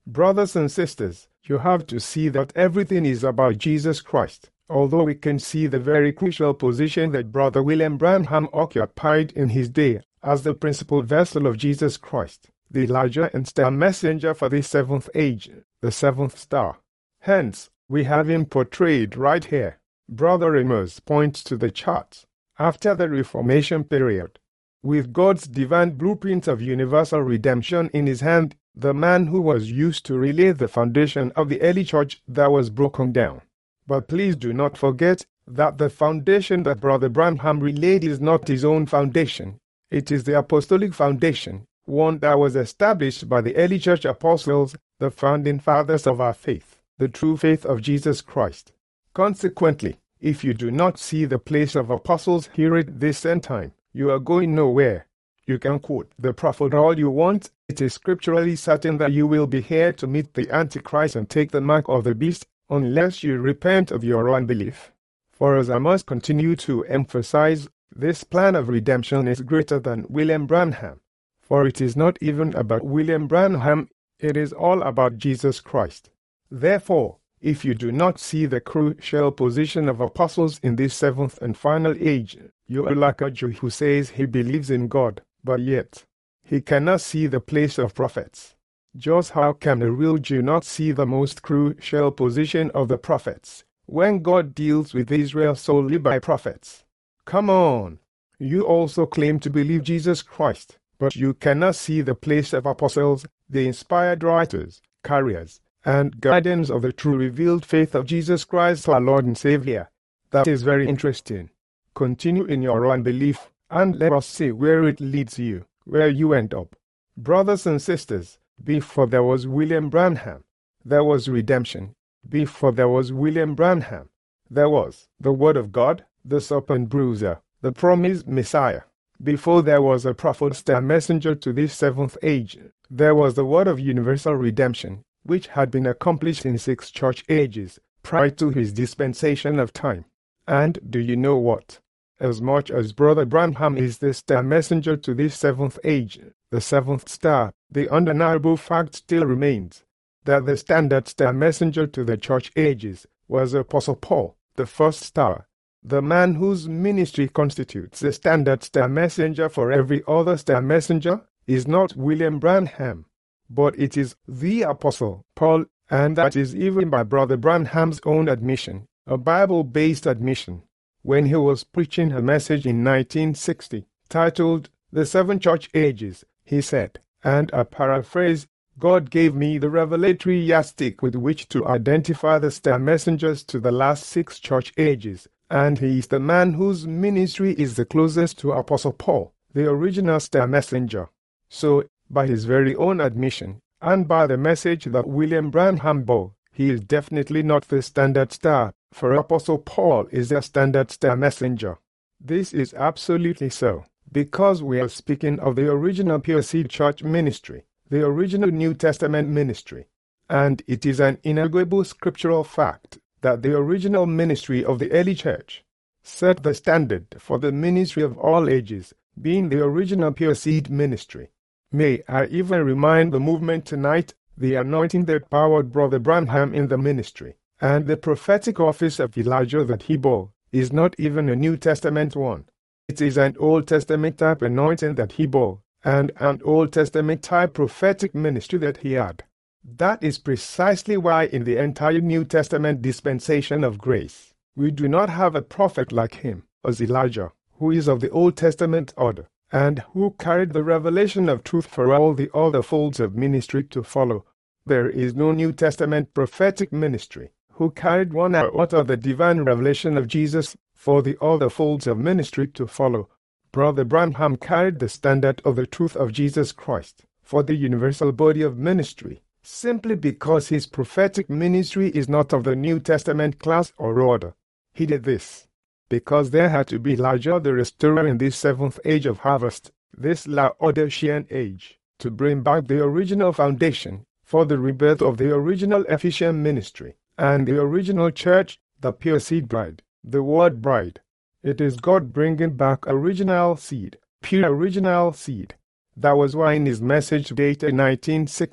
Brothers and sisters, you have to see that everything is about Jesus Christ. Although we can see the very crucial position that Brother William Branham occupied in his day as the principal vessel of Jesus Christ, the Elijah and star messenger for the seventh age, the seventh star. Hence, we have him portrayed right here. Brother Amos points to the charts after the Reformation period. With God's divine blueprint of universal redemption in his hand, the man who was used to relay the foundation of the early church that was broken down. But please do not forget that the foundation that Brother Branham relayed is not his own foundation. It is the apostolic foundation, one that was established by the early church apostles, the founding fathers of our faith, the true faith of Jesus Christ. Consequently, if you do not see the place of apostles here at this end time, you are going nowhere. You can quote the prophet all you want. It is scripturally certain that you will be here to meet the Antichrist and take the mark of the beast, unless you repent of your unbelief. For as I must continue to emphasize, this plan of redemption is greater than William Branham. For it is not even about William Branham, it is all about Jesus Christ. Therefore, if you do not see the crucial position of apostles in this seventh and final age, you are like a Jew who says he believes in God, but yet he cannot see the place of prophets. Just how can a real Jew not see the most crucial position of the prophets, when God deals with Israel solely by prophets? Come on! You also claim to believe Jesus Christ, but you cannot see the place of apostles, the inspired writers, carriers, and guardians of the true revealed faith of Jesus Christ our Lord and Savior. That is very interesting. Continue in your unbelief, and let us see where it leads you, where you end up. Brothers and sisters, before there was William Branham, there was redemption. Before there was William Branham, there was the Word of God, the serpent bruiser, the promised Messiah. Before there was a prophet star messenger to this seventh age, there was the word of universal redemption, which had been accomplished in 6 church ages prior to his dispensation of time. And do you know what? As much as Brother Branham is the star messenger to this seventh age, the seventh star, the undeniable fact still remains that the standard star messenger to the church ages was Apostle Paul, the first star, the man whose ministry constitutes the standard star messenger for every other star messenger is not William Branham, but it is the Apostle Paul, and that is even by Brother Branham's own admission, a Bible-based admission, when he was preaching a message in 1960 titled The 7 Church Ages. He said, and I paraphrase, God gave me the revelatory yardstick with which to identify the star messengers to the last 6 church ages, and he is the man whose ministry is the closest to Apostle Paul, the original star messenger. So, by his very own admission, and by the message that William Branham bore, he is definitely not the standard star, for Apostle Paul is the standard star messenger. This is absolutely so, because we are speaking of the original Pure Seed Church ministry, the original New Testament ministry, and it is an inarguable scriptural fact that the original ministry of the early church set the standard for the ministry of all ages, being the original Pure Seed ministry. May I even remind the movement tonight, the anointing that powered Brother Branham in the ministry, and the prophetic office of Elijah that he bore, is not even a New Testament one. It is an Old Testament type anointing that he bore, and an Old Testament type prophetic ministry that he had. That is precisely why in the entire New Testament dispensation of grace, we do not have a prophet like him, as Elijah, who is of the Old Testament order, and who carried the revelation of truth for all the other folds of ministry to follow. There is no New Testament prophetic ministry who carried 1 iota of the divine revelation of Jesus for the other folds of ministry to follow. Brother Branham carried the standard of the truth of Jesus Christ for the universal body of ministry, simply because his prophetic ministry is not of the New Testament class or order. He did this because there had to be Elijah the restorer in this 7th age of harvest, this Laodicean age, to bring back the original foundation for the rebirth of the original Ephesian ministry and the original church, the pure seed bride, the word bride. It is God bringing back original seed, pure original seed. That was why in his message dated 1960,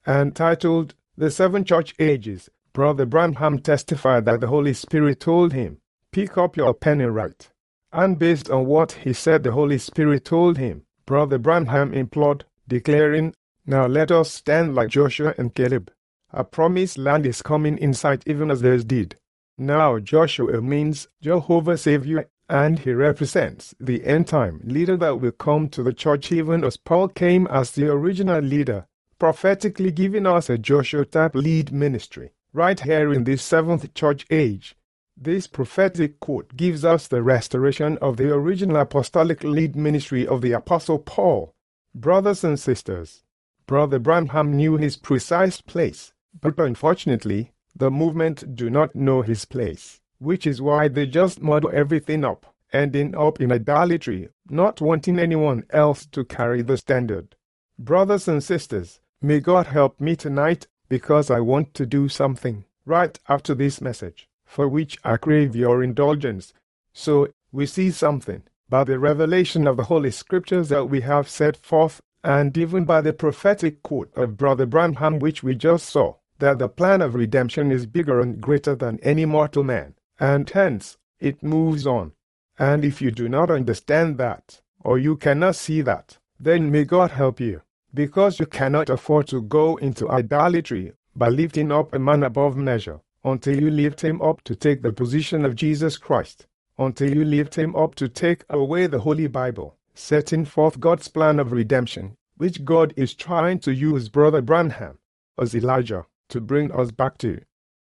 and titled The Seven Church Ages, Brother Branham testified that the Holy Spirit told him, "Pick up your pen and write." And based on what he said the Holy Spirit told him, Brother Branham implored, declaring, "Now let us stand like Joshua and Caleb. A promised land is coming in sight even as theirs did." Now Joshua means Jehovah Savior, and he represents the end-time leader that will come to the church even as Paul came as the original leader, prophetically giving us a Joshua-type lead ministry. Right here in this seventh church age, this prophetic quote gives us the restoration of the original apostolic lead ministry of the Apostle Paul. Brothers and sisters, Brother Branham knew his precise place, but unfortunately, the movement do not know his place, which is why they just muddle everything up, ending up in idolatry, not wanting anyone else to carry the standard. Brothers and sisters, may God help me tonight, because I want to do something right after this message, for which I crave your indulgence. So, we see something by the revelation of the Holy Scriptures that we have set forth, and even by the prophetic quote of Brother Branham which we just saw, that the plan of redemption is bigger and greater than any mortal man, and hence, it moves on. And if you do not understand that, or you cannot see that, then may God help you, because you cannot afford to go into idolatry by lifting up a man above measure, until you lift him up to take the position of Jesus Christ, until you lift him up to take away the Holy Bible, setting forth God's plan of redemption, which God is trying to use Brother Branham as Elijah to bring us back to.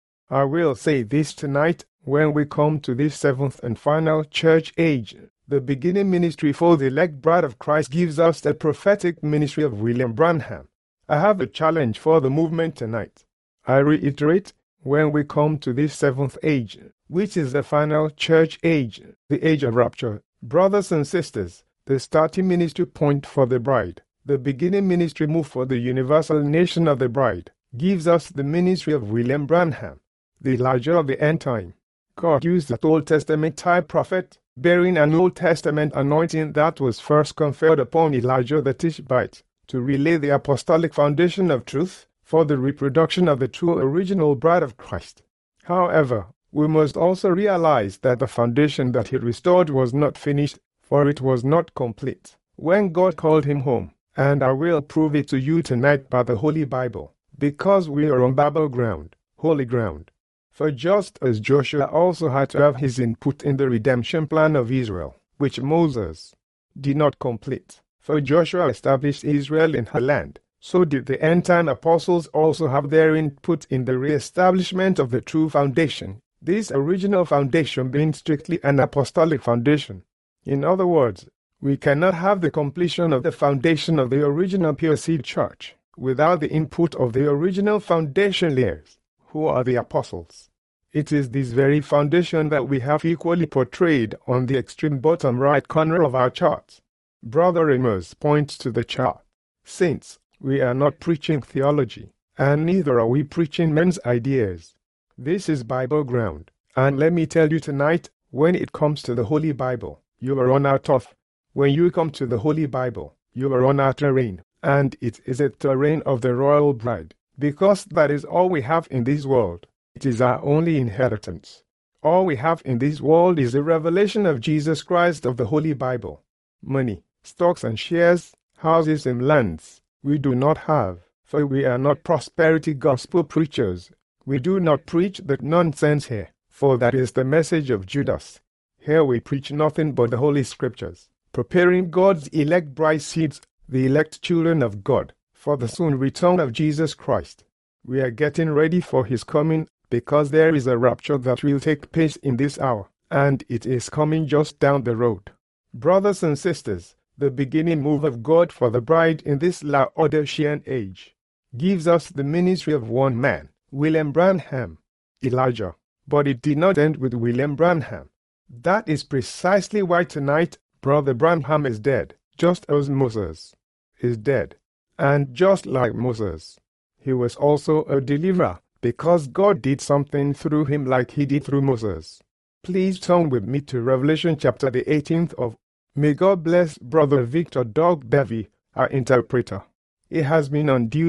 I will say this tonight when we come to this seventh and final church age. The beginning ministry for the elect bride of Christ gives us the prophetic ministry of William Branham. I have a challenge for the movement tonight. I reiterate, when we come to this seventh age, which is the final church age, the age of rapture, brothers and sisters, the starting ministry point for the bride, the beginning ministry move for the universal nation of the bride, gives us the ministry of William Branham, the Elijah of the end time. God used that Old Testament type prophet, bearing an Old Testament anointing that was first conferred upon Elijah the Tishbite, to relay the apostolic foundation of truth for the reproduction of the true original bride of Christ. However, we must also realize that the foundation that he restored was not finished, for it was not complete when God called him home, and I will prove it to you tonight by the Holy Bible, because we are on Bible ground, holy ground. For just as Joshua also had to have his input in the redemption plan of Israel, which Moses did not complete, for Joshua established Israel in her land, so did the end-time apostles also have their input in the re-establishment of the true foundation, this original foundation being strictly an apostolic foundation. In other words, we cannot have the completion of the foundation of the original pure seed church without the input of the original foundation layers, who are the apostles. It is this very foundation that we have equally portrayed on the extreme bottom right corner of our chart. Brother Amos points to the chart. Saints, we are not preaching theology, and neither are we preaching men's ideas. This is Bible ground, and let me tell you tonight, when it comes to the Holy Bible, you are on our turf. When you come to the Holy Bible, you are on our terrain, and it is a terrain of the royal bride, because that is all we have in this world. It is our only inheritance. All we have in this world is the revelation of Jesus Christ of the Holy Bible. Money, stocks and shares, houses and lands, we do not have, for we are not prosperity gospel preachers. We do not preach that nonsense here, for that is the message of Judas. Here we preach nothing but the Holy Scriptures, preparing God's elect bride seeds, the elect children of God, for the soon return of Jesus Christ. We are getting ready for his coming, because there is a rapture that will take place in this hour, and it is coming just down the road. Brothers and sisters, the beginning move of God for the bride in this Laodicean age gives us the ministry of one man, William Branham, Elijah. But it did not end with William Branham. That is precisely why tonight Brother Branham is dead, just as Moses is dead. And just like Moses, he was also a deliverer, because God did something through him like he did through Moses. Please turn with me to Revelation chapter the 18th of. May God bless Brother Victor Doug Bevy, our interpreter. He has been on duty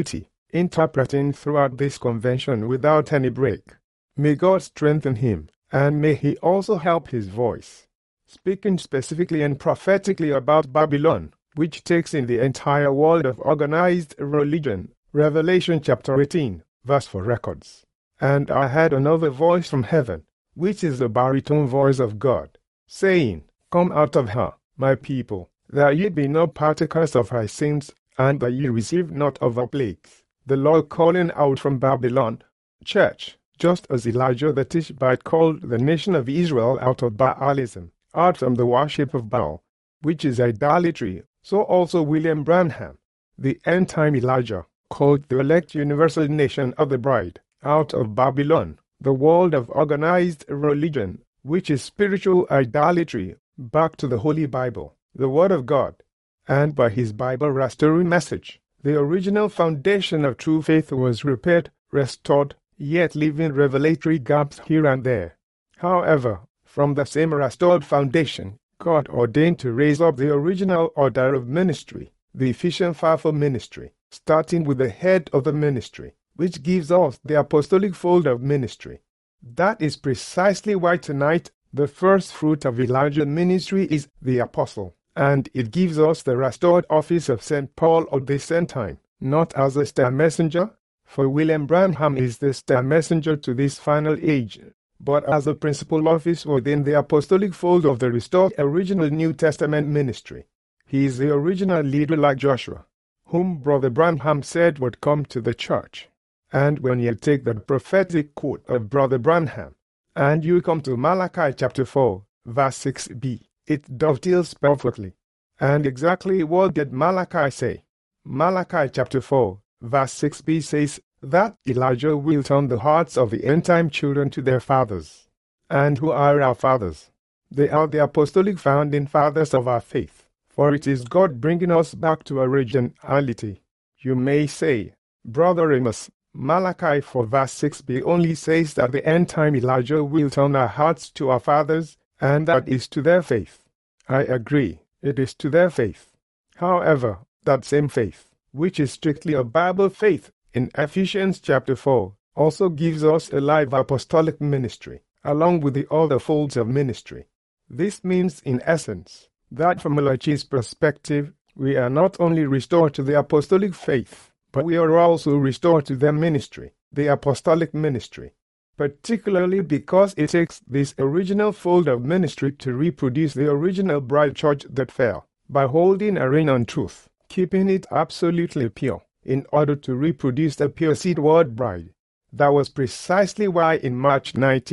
interpreting throughout this convention without any break. May God strengthen him, and may he also help his voice. Speaking specifically and prophetically about Babylon, which takes in the entire world of organized religion, Revelation chapter 18, verse 4 records. And I heard another voice from heaven, which is the baritone voice of God, saying, Come out of her, my people, that ye be not partakers of her sins, and that ye receive not of her plagues. The Lord calling out from Babylon, church, just as Elijah the Tishbite called the nation of Israel out of Baalism, out from the worship of Baal, which is idolatry, so also William Branham, the end-time Elijah, called the elect universal nation of the bride, out of Babylon, the world of organized religion, which is spiritual idolatry, back to the Holy Bible, the Word of God, and by his Bible restoring message. The original foundation of true faith was repaired, restored, yet leaving revelatory gaps here and there. However, from the same restored foundation, God ordained to raise up the original order of ministry, the Ephesian fivefold ministry, starting with the head of the ministry, which gives us the apostolic fold of ministry. That is precisely why tonight the first fruit of Elijah's ministry is the apostle, and it gives us the restored office of St. Paul of this end time, not as a star messenger, for William Branham is the star messenger to this final age, but as a principal office within the apostolic fold of the restored original New Testament ministry. He is the original leader like Joshua, whom Brother Branham said would come to the church. And when you take the prophetic quote of Brother Branham, and you come to Malachi chapter 4, verse 6b, it dovetails perfectly. And exactly what did Malachi say? Malachi chapter 4, verse 6b says that Elijah will turn the hearts of the end-time children to their fathers. And who are our fathers? They are the apostolic founding fathers of our faith, for it is God bringing us back to originality. You may say, Brother Amos, Malachi 4 verse 6b only says that the end-time Elijah will turn our hearts to our fathers, and that is to their faith. I agree, it is to their faith. However, that same faith, which is strictly a Bible faith, in Ephesians chapter 4, also gives us a live apostolic ministry, along with the other folds of ministry. This means, in essence, that from a Lachie's perspective, we are not only restored to the apostolic faith, but we are also restored to their ministry, the apostolic ministry, particularly because it takes this original fold of ministry to reproduce the original bride church that fell, by holding a rein on truth, keeping it absolutely pure, in order to reproduce the pure seed-word bride. That was precisely why in March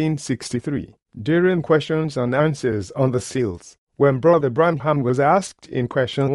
1963, during questions and answers on the seals, when Brother Branham was asked in question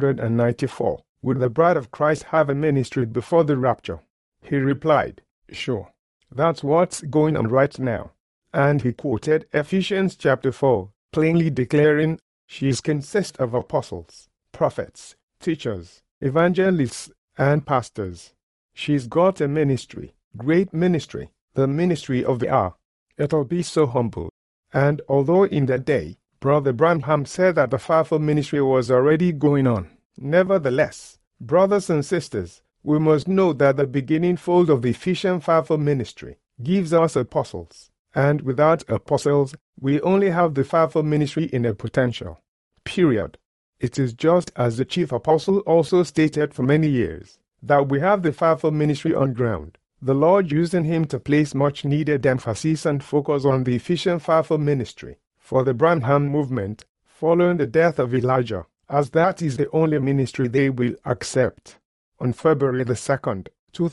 194, would the bride of Christ have a ministry before the rapture? He replied, sure, that's what's going on right now. And he quoted Ephesians chapter 4, plainly declaring, she consists of apostles, prophets, teachers, evangelists, and pastors. She's got a ministry, great ministry, the ministry of the hour. It'll be so humble. And although in that day, Brother Branham said that the fivefold ministry was already going on, nevertheless, brothers and sisters, we must know that the beginning fold of the Ephesian fivefold ministry gives us apostles, and without apostles, we only have the fivefold ministry in a potential. Period. It is just as the chief apostle also stated for many years, that we have the fivefold ministry on ground, the Lord using him to place much needed emphasis and focus on the Ephesian fivefold ministry for the Branham movement following the death of Elijah, as that is the only ministry they will accept. On February the 2nd,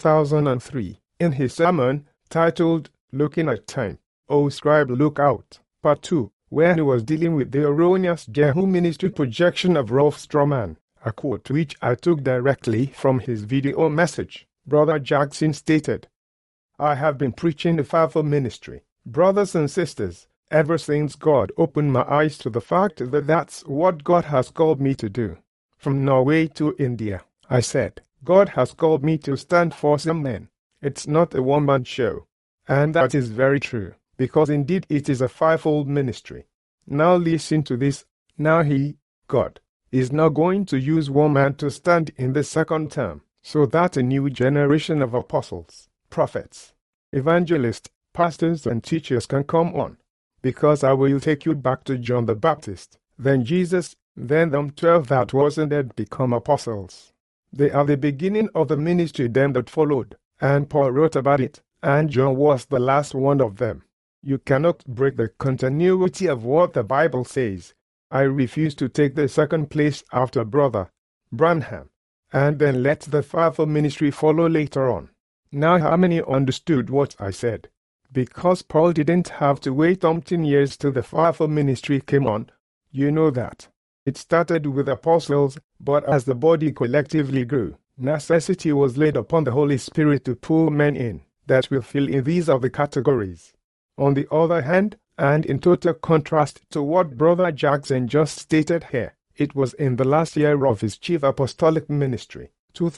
2003, in his sermon titled Looking at Time, O Scribe Look Out, Part 2, where he was dealing with the erroneous Jehu ministry projection of Rolf Stroman, a quote which I took directly from his video message, Brother Jackson stated, I have been preaching the fivefold ministry, brothers and sisters, ever since God opened my eyes to the fact that that's what God has called me to do. From Norway to India, I said, God has called me to stand for some men. It's not a one-man show. And that is very true, because indeed it is a fivefold ministry. Now listen to this. Now he, God, is not going to use one man to stand in the second term, so that a new generation of apostles, prophets, evangelists, pastors and teachers can come on. Because I will take you back to John the Baptist, then Jesus, then them 12 that wasn't yet become apostles. They are the beginning of the ministry them that followed, and Paul wrote about it, and John was the last one of them. You cannot break the continuity of what the Bible says. I refuse to take the second place after Brother Branham, and then let the fivefold ministry follow later on. Now how many understood what I said? Because Paul didn't have to wait umpteen years till the fivefold ministry came on. You know that. It started with apostles, but as the body collectively grew, necessity was laid upon the Holy Spirit to pull men in that will fill in these other categories. On the other hand, and in total contrast to what Brother Jackson just stated here, it was in the last year of his chief apostolic ministry,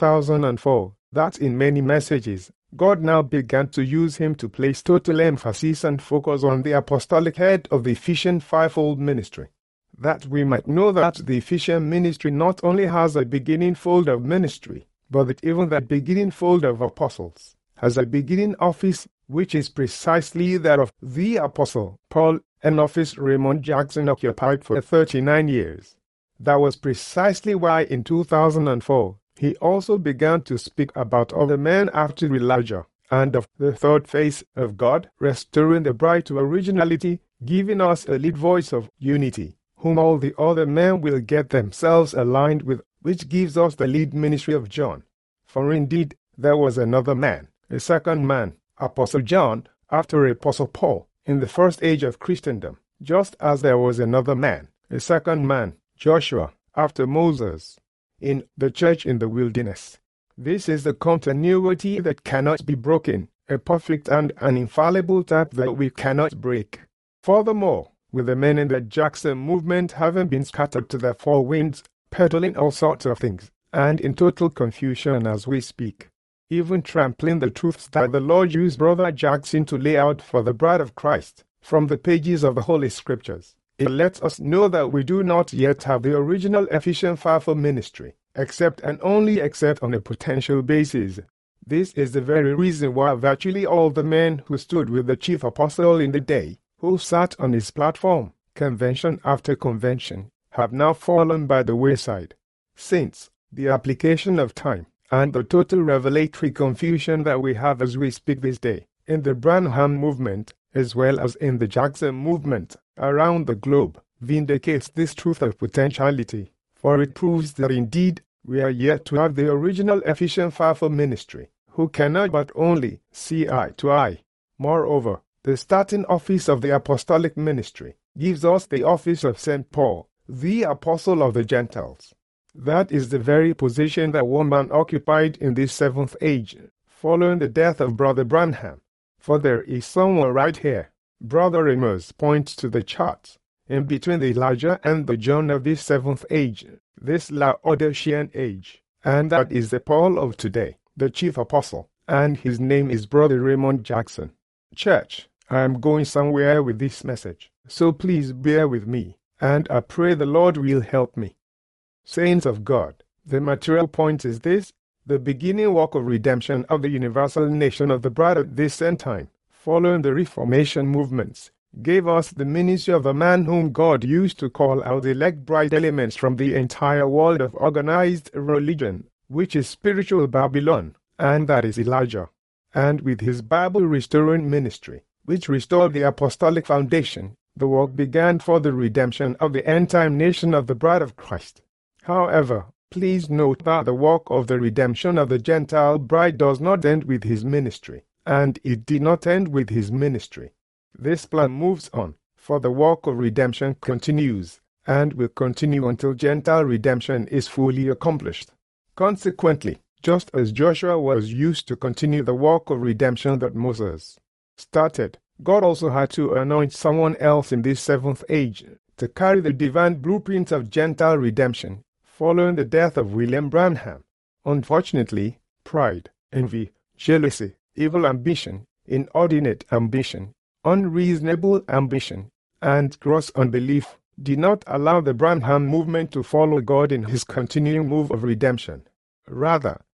2004, that in many messages, God now began to use him to place total emphasis and focus on the apostolic head of the Ephesian fivefold ministry. That we might know that the Ephesian ministry not only has a beginning fold of ministry, but that even that beginning fold of apostles has a beginning office, which is precisely that of the Apostle Paul, an office Raymond Jackson occupied for 39 years. That was precisely why in 2004, he also began to speak about other men after Elijah, and of the third phase of God, restoring the bride to originality, giving us a lead voice of unity, whom all the other men will get themselves aligned with, which gives us the lead ministry of John. For indeed, there was another man, a second man, Apostle John, after Apostle Paul, in the first age of Christendom, just as there was another man, a second man, Joshua, after Moses, in the church in the wilderness. This is the continuity that cannot be broken, a perfect and an infallible type that we cannot break. Furthermore, with the men in the Jackson movement having been scattered to the four winds, peddling all sorts of things, and in total confusion as we speak, even trampling the truths that the Lord used Brother Jackson to lay out for the bride of Christ, from the pages of the Holy Scriptures. It lets us know that we do not yet have the original Ephesian fivefold ministry, except and only except on a potential basis. This is the very reason why virtually all the men who stood with the chief apostle in the day, who sat on his platform, convention after convention, have now fallen by the wayside. Since the application of time and the total revelatory confusion that we have as we speak this day, in the Branham movement, as well as in the Jackson movement, around the globe, vindicates this truth of potentiality, for it proves that indeed we are yet to have the original Ephesian fivefold ministry, who cannot but only see eye to eye. Moreover, the starting office of the apostolic ministry gives us the office of St. Paul, the apostle of the Gentiles. That is the very position that one man occupied in this seventh age, following the death of Brother Branham. For there is someone right here. Brother Amos points to the chart, in between the Elijah and the John of this seventh age, this Laodicean age, and that is the Paul of today, the chief apostle, and his name is Brother Raymond Jackson. Church, I am going somewhere with this message, so please bear with me, and I pray the Lord will help me. Saints of God, the material point is this: the beginning work of redemption of the universal nation of the bride at this end time, following the Reformation movements, gave us the ministry of a man whom God used to call out the elect bride elements from the entire world of organized religion, which is spiritual Babylon, and that is Elijah. And with his Bible-restoring ministry, which restored the apostolic foundation, the work began for the redemption of the end-time nation of the bride of Christ. However, please note that the work of the redemption of the Gentile bride does not end with his ministry, and it did not end with his ministry. This plan moves on, for the work of redemption continues, and will continue until Gentile redemption is fully accomplished. Consequently, just as Joshua was used to continue the work of redemption that Moses started, God also had to anoint someone else in this seventh age to carry the divine blueprint of Gentile redemption, following the death of William Branham. Unfortunately, pride, envy, jealousy, evil ambition, inordinate ambition, unreasonable ambition, and gross unbelief did not allow the Branham movement to follow God in his continuing move of redemption. Rather,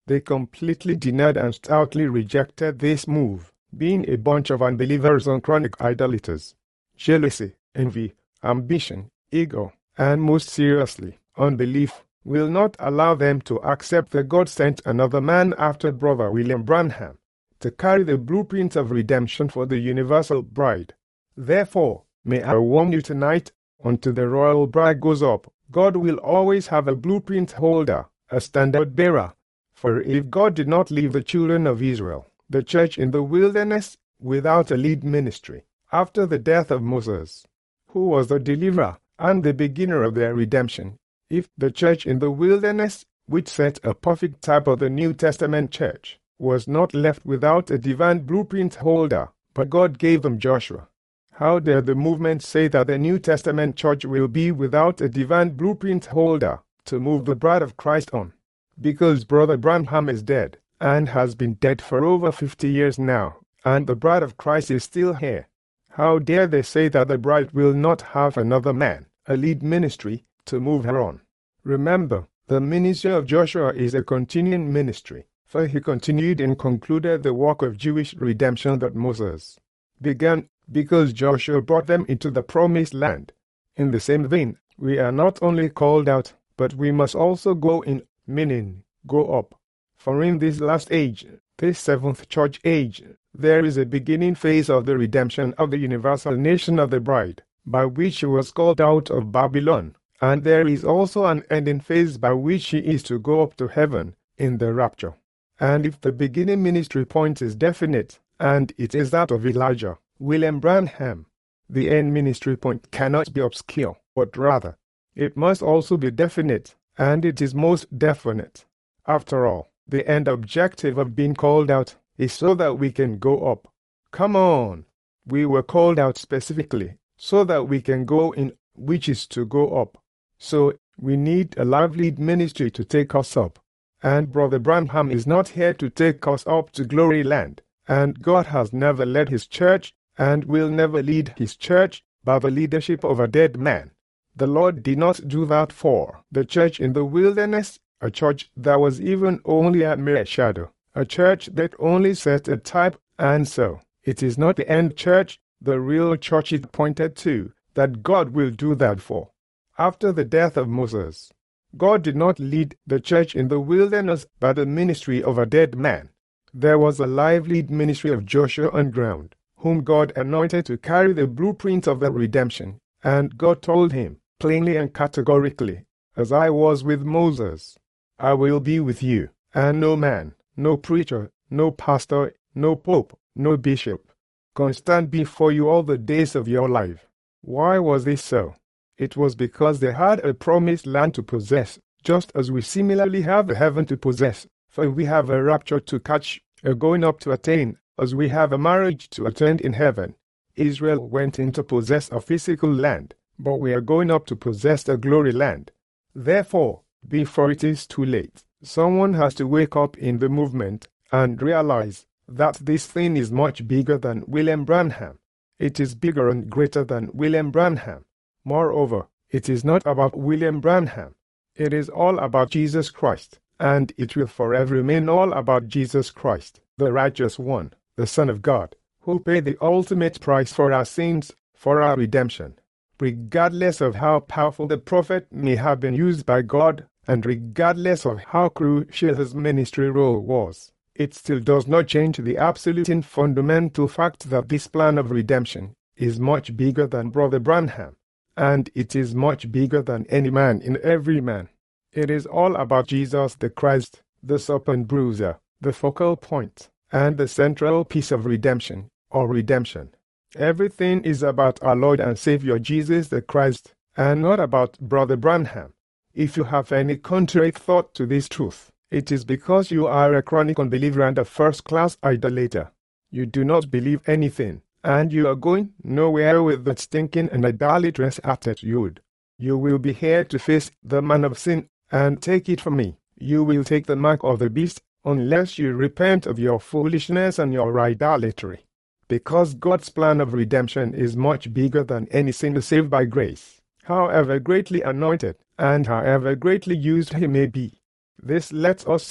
They completely denied and stoutly rejected this move, being a bunch of unbelievers and chronic idolaters. Jealousy, envy, ambition, ego, and most seriously, unbelief, will not allow them to accept that God sent another man after Brother William Branham to carry the blueprint of redemption for the universal bride. Therefore, may I warn you tonight, until the royal bride goes up, God will always have a blueprint holder, a standard bearer. For if God did not leave the children of Israel, the church in the wilderness, without a lead ministry, after the death of Moses, who was the deliverer and the beginner of their redemption, if the church in the wilderness, which set a perfect type of the New Testament church, was not left without a divine blueprint holder, but God gave them Joshua, how dare the movement say that the New Testament church will be without a divine blueprint holder to move the bride of Christ on? Because Brother Branham is dead, and has been dead for over 50 years now, and the bride of Christ is still here. How dare they say that the bride will not have another man, a lead ministry, to move her on? Remember, the ministry of Joshua is a continuing ministry, for he continued and concluded the work of Jewish redemption that Moses began, because Joshua brought them into the promised land. In the same vein, we are not only called out, but we must also go in, meaning, go up. For in this last age, this seventh church age, there is a beginning phase of the redemption of the universal nation of the bride, by which she was called out of Babylon, and there is also an ending phase by which she is to go up to heaven in the rapture. And if the beginning ministry point is definite, and it is that of Elijah, William Branham, the end ministry point cannot be obscure, but rather, it must also be definite, and it is most definite. After all, the end objective of being called out is so that we can go up. Come on! We were called out specifically so that we can go in, which is to go up. So, we need a live lead ministry to take us up. And Brother Branham is not here to take us up to glory land. And God has never led his church, and will never lead his church, by the leadership of a dead man. The Lord did not do that for the church in the wilderness, a church that was even only a mere shadow, a church that only set a type, and so, it is not the end church, the real church it pointed to, that God will do that for. After the death of Moses, God did not lead the church in the wilderness by the ministry of a dead man. There was a live lead ministry of Joshua on ground, whom God anointed to carry the blueprint of the redemption, and God told him, plainly and categorically, as I was with Moses, I will be with you, and no man, no preacher, no pastor, no pope, no bishop, can stand before you all the days of your life. Why was this so? It was because they had a promised land to possess, just as we similarly have a heaven to possess, for we have a rapture to catch, a going up to attain, as we have a marriage to attend in heaven. Israel went in to possess a physical land, but we are going up to possess the glory land. Therefore, before it is too late, someone has to wake up in the movement and realize that this thing is much bigger than William Branham. It is bigger and greater than William Branham. Moreover, it is not about William Branham. It is all about Jesus Christ, and it will forever remain all about Jesus Christ, the righteous one, the Son of God, who paid the ultimate price for our sins, for our redemption. Regardless of how powerful the prophet may have been used by God, and regardless of how crucial his ministry role was, it still does not change the absolute and fundamental fact that this plan of redemption is much bigger than Brother Branham, and it is much bigger than any man in every man. It is all about Jesus the Christ, the serpent bruiser, the focal point, and the central piece of redemption, or redemption. Everything is about our Lord and Savior Jesus the Christ, and not about Brother Branham. If you have any contrary thought to this truth, it is because you are a chronic unbeliever and a first-class idolater. You do not believe anything, and you are going nowhere with that stinking and idolatrous attitude. You will be here to face the man of sin, and take it from me, you will take the mark of the beast, unless you repent of your foolishness and your idolatry. Because God's plan of redemption is much bigger than any sinner saved by grace, however greatly anointed, and however greatly used he may be. This lets us see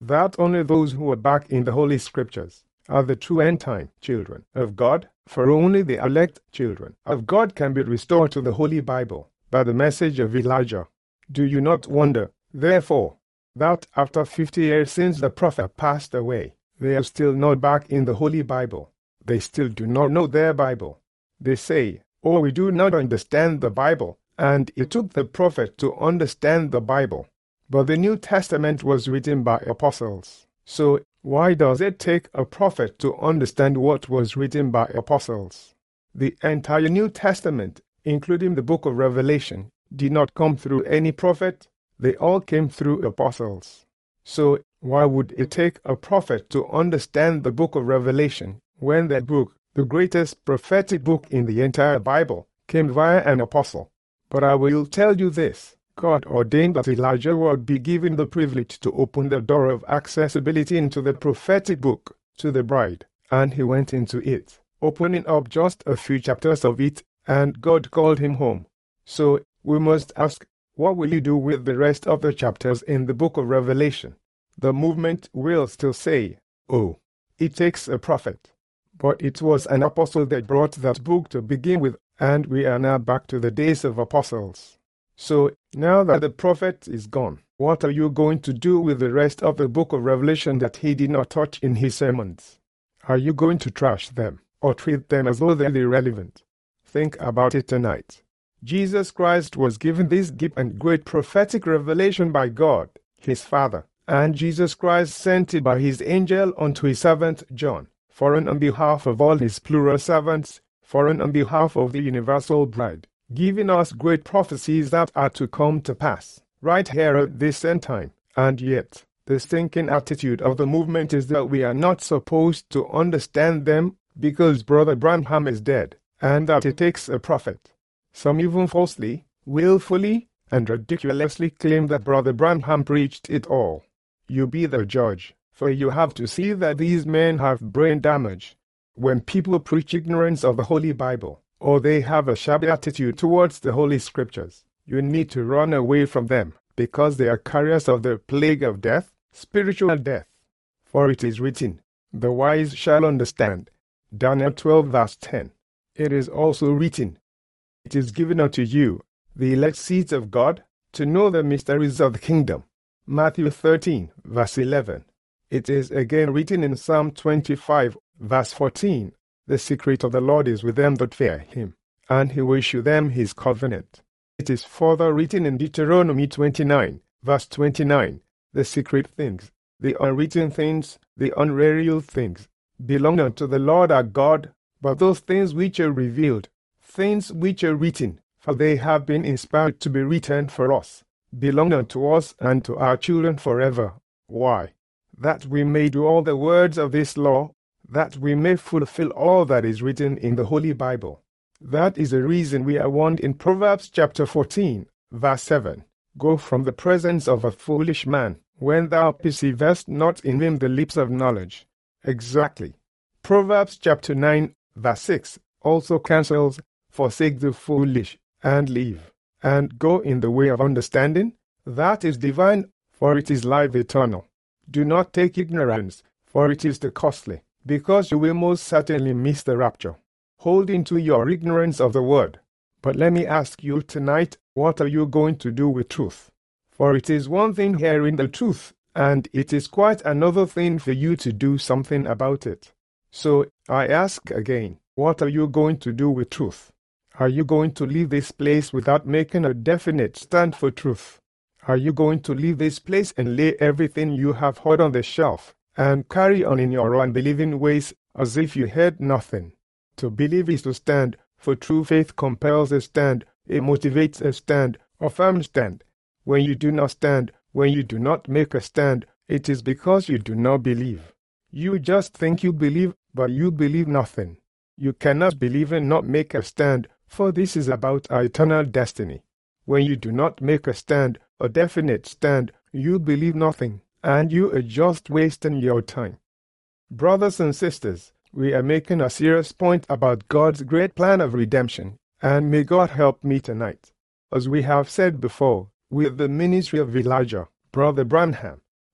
that only those who are back in the Holy Scriptures are the true end-time children of God, for only the elect children of God can be restored to the Holy Bible by the message of Elijah. Do you not wonder, therefore, that after 50 years since the prophet passed away, they are still not back in the Holy Bible? They still do not know their Bible. They say, "Oh, we do not understand the Bible," and it took the prophet to understand the Bible. But the New Testament was written by apostles. So why does it take a prophet to understand what was written by apostles? The entire New Testament, including the book of Revelation, did not come through any prophet. They all came through apostles. So why would it take a prophet to understand the book of Revelation when that book, the greatest prophetic book in the entire Bible, came via an apostle? But I will tell you this. God ordained that Elijah would be given the privilege to open the door of accessibility into the prophetic book to the bride, and he went into it, opening up just a few chapters of it, and God called him home. So we must ask, what will you do with the rest of the chapters in the book of Revelation? The movement will still say, "Oh, it takes a prophet." But it was an apostle that brought that book to begin with, and we are now back to the days of apostles. So, now that the prophet is gone, what are you going to do with the rest of the book of Revelation that he did not touch in his sermons? Are you going to trash them, or treat them as though they're irrelevant? Think about it tonight. Jesus Christ was given this deep and great prophetic revelation by God, his Father, and Jesus Christ sent it by his angel unto his servant John, for on behalf of all his plural servants, for on behalf of the universal bride, giving us great prophecies that are to come to pass, right here at this end time. And yet, the stinking attitude of the movement is that we are not supposed to understand them because Brother Branham is dead, and that it takes a prophet. Some even falsely, willfully, and ridiculously claim that Brother Branham preached it all. You be the judge, for you have to see that these men have brain damage. When people preach ignorance of the Holy Bible, or they have a shabby attitude towards the Holy Scriptures, you need to run away from them, because they are carriers of the plague of death, spiritual death. For it is written, "The wise shall understand." Daniel 12 verse 10. It is also written, "It is given unto you, the elect seeds of God, to know the mysteries of the kingdom." Matthew 13 verse 11. It is again written in Psalm 25 verse 14, "The secret of the Lord is with them that fear him, and he will shew them his covenant." It is further written in Deuteronomy 29, verse 29, "The secret things, the unwritten things, the unrevealed things, belong unto the Lord our God, but those things which are revealed, things which are written, for they have been inspired to be written for us, belong unto us and to our children forever." Why? That we may do all the words of this law, that we may fulfill all that is written in the Holy Bible. That is the reason we are warned in Proverbs chapter 14, verse 7. "Go from the presence of a foolish man, when thou perceivest not in him the lips of knowledge." Exactly. Proverbs chapter 9, verse 6 also cancels, "Forsake the foolish, and live, and go in the way of understanding." That is divine, for it is life eternal. Do not take ignorance, for it is the costly, because you will most certainly miss the rapture. Hold into your ignorance of the word. But let me ask you tonight, what are you going to do with truth? For it is one thing hearing the truth, and it is quite another thing for you to do something about it. So, I ask again, what are you going to do with truth? Are you going to leave this place without making a definite stand for truth? Are you going to leave this place and lay everything you have heard on the shelf, and carry on in your unbelieving ways as if you heard nothing? To believe is to stand, for true faith compels a stand, it motivates a stand, a firm stand. When you do not stand, when you do not make a stand, it is because you do not believe. You just think you believe, but you believe nothing. You cannot believe and not make a stand, for this is about our eternal destiny. When you do not make a stand, a definite stand, you believe nothing, and you are just wasting your time. Brothers and sisters, we are making a serious point about God's great plan of redemption, and may God help me tonight. As we have said before, with the ministry of Elijah, Brother Branham,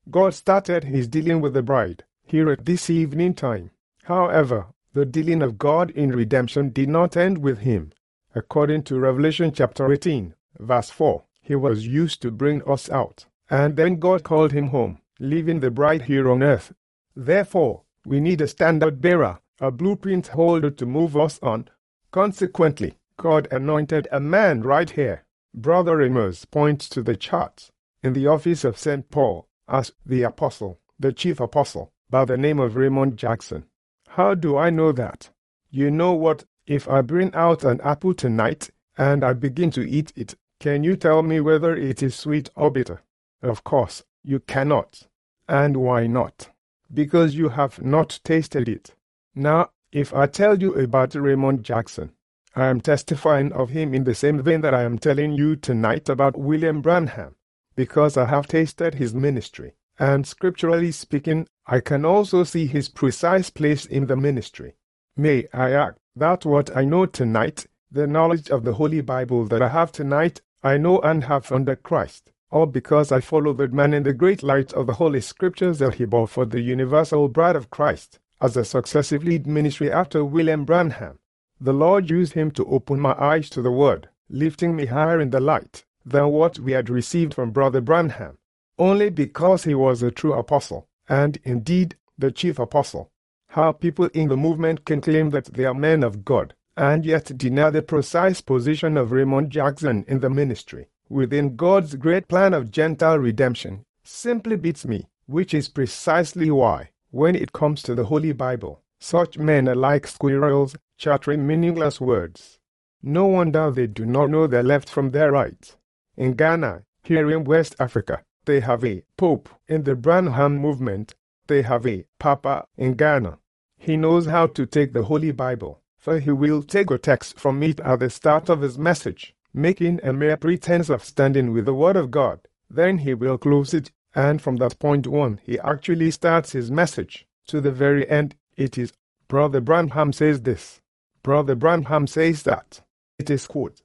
God started his dealing with the bride here at this evening time. However, the dealing of God in redemption did not end with him. According to Revelation chapter 18, verse 4, he was used to bring us out, and then God called him home, leaving the bride here on earth. Therefore, we need a standard bearer, a blueprint holder to move us on. Consequently, God anointed a man right here. Brother Amos points to the chart in the office of St. Paul as the apostle, the chief apostle, by the name of Raymond Jackson. How do I know that? You know what, if I bring out an apple tonight and I begin to eat it, can you tell me whether it is sweet or bitter? Of course, you cannot. And why not? Because you have not tasted it. Now, if I tell you about Raymond Jackson, I am testifying of him in the same vein that I am telling you tonight about William Branham, because I have tasted his ministry, and scripturally speaking, I can also see his precise place in the ministry. May I add that what I know tonight, the knowledge of the Holy Bible that I have tonight, I know and have under Christ, all because I follow the man in the great light of the Holy Scriptures that he bore for the universal bride of Christ, as a successive lead ministry after William Branham. The Lord used him to open my eyes to the Word, lifting me higher in the light than what we had received from Brother Branham, only because he was a true apostle, and indeed the chief apostle. How people in the movement can claim that they are men of God, and yet deny the precise position of Raymond Jackson in the ministry, within God's great plan of Gentile redemption, simply beats me, which is precisely why, when it comes to the Holy Bible, such men are like squirrels, chattering meaningless words. No wonder they do not know their left from their right. In Ghana, here in West Africa, they have a Pope. In the Branham movement, they have a Papa in Ghana. He knows how to take the Holy Bible, for he will take a text from it at the start of his message, making a mere pretense of standing with the Word of God. Then he will close it, and from that point on, he actually starts his message. To the very end, it is, Brother Branham says this. Brother Branham says that. It is quote,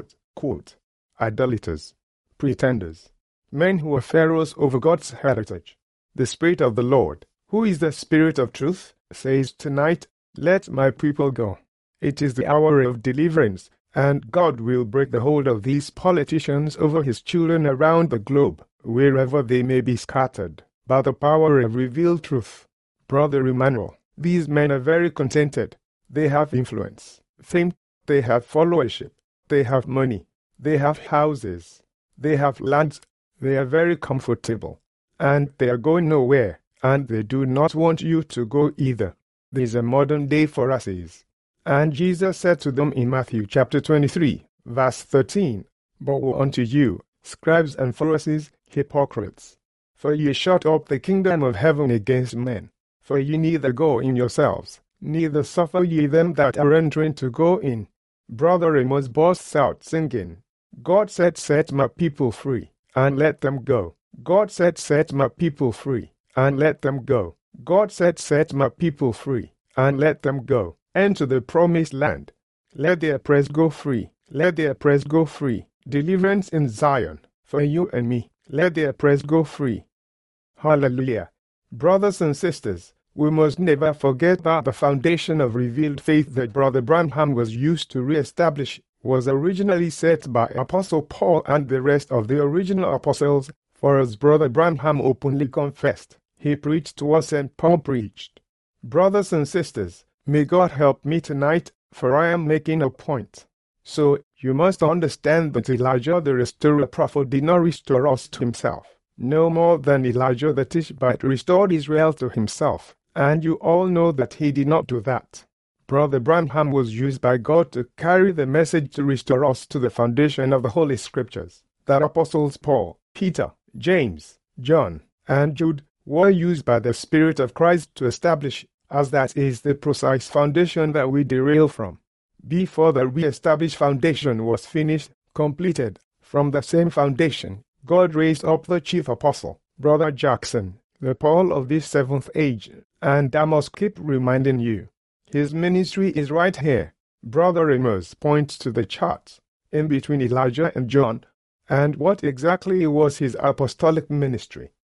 idolaters, pretenders, men who are pharaohs over God's heritage. The Spirit of the Lord, who is the Spirit of truth, says tonight, let my people go. It is the hour of deliverance, and God will break the hold of these politicians over his children around the globe, wherever they may be scattered, by the power of revealed truth. Brother Emmanuel, these men are very contented. They have influence, fame, they have followership, they have money, they have houses, they have lands, they are very comfortable, and they are going nowhere, and they do not want you to go either. There is a modern day Pharisees. And Jesus said to them in Matthew chapter 23, verse 13, But woe unto you, scribes and Pharisees, hypocrites! For ye shut up the kingdom of heaven against men. For ye neither go in yourselves, neither suffer ye them that are entering to go in. Brother Amos bursts out singing, God said, set my people free, and let them go. God said, set my people free, and let them go. God said, set my people free, and let them go. Enter the promised land. Let the oppressed go free. Let the oppressed go free. Deliverance in Zion, for you and me. Let the oppressed go free. Hallelujah. Brothers and sisters, we must never forget that the foundation of revealed faith that Brother Branham was used to re-establish was originally set by Apostle Paul and the rest of the original apostles, for as Brother Branham openly confessed, he preached what St. Paul preached. Brothers and sisters, may God help me tonight, for I am making a point. So, you must understand that Elijah the restorer prophet did not restore us to himself, no more than Elijah the Tishbite restored Israel to himself, and you all know that he did not do that. Brother Branham was used by God to carry the message to restore us to the foundation of the Holy Scriptures, that Apostles Paul, Peter, James, John, and Jude were used by the Spirit of Christ to establish, as that is the precise foundation that we derail from. Before the re-established foundation was finished, completed, from the same foundation, God raised up the chief apostle, Brother Jackson, the Paul of this seventh age, and I must keep reminding you, his ministry is right here. Brother Amos points to the chart, in between Elijah and John, and what exactly was his apostolic ministry?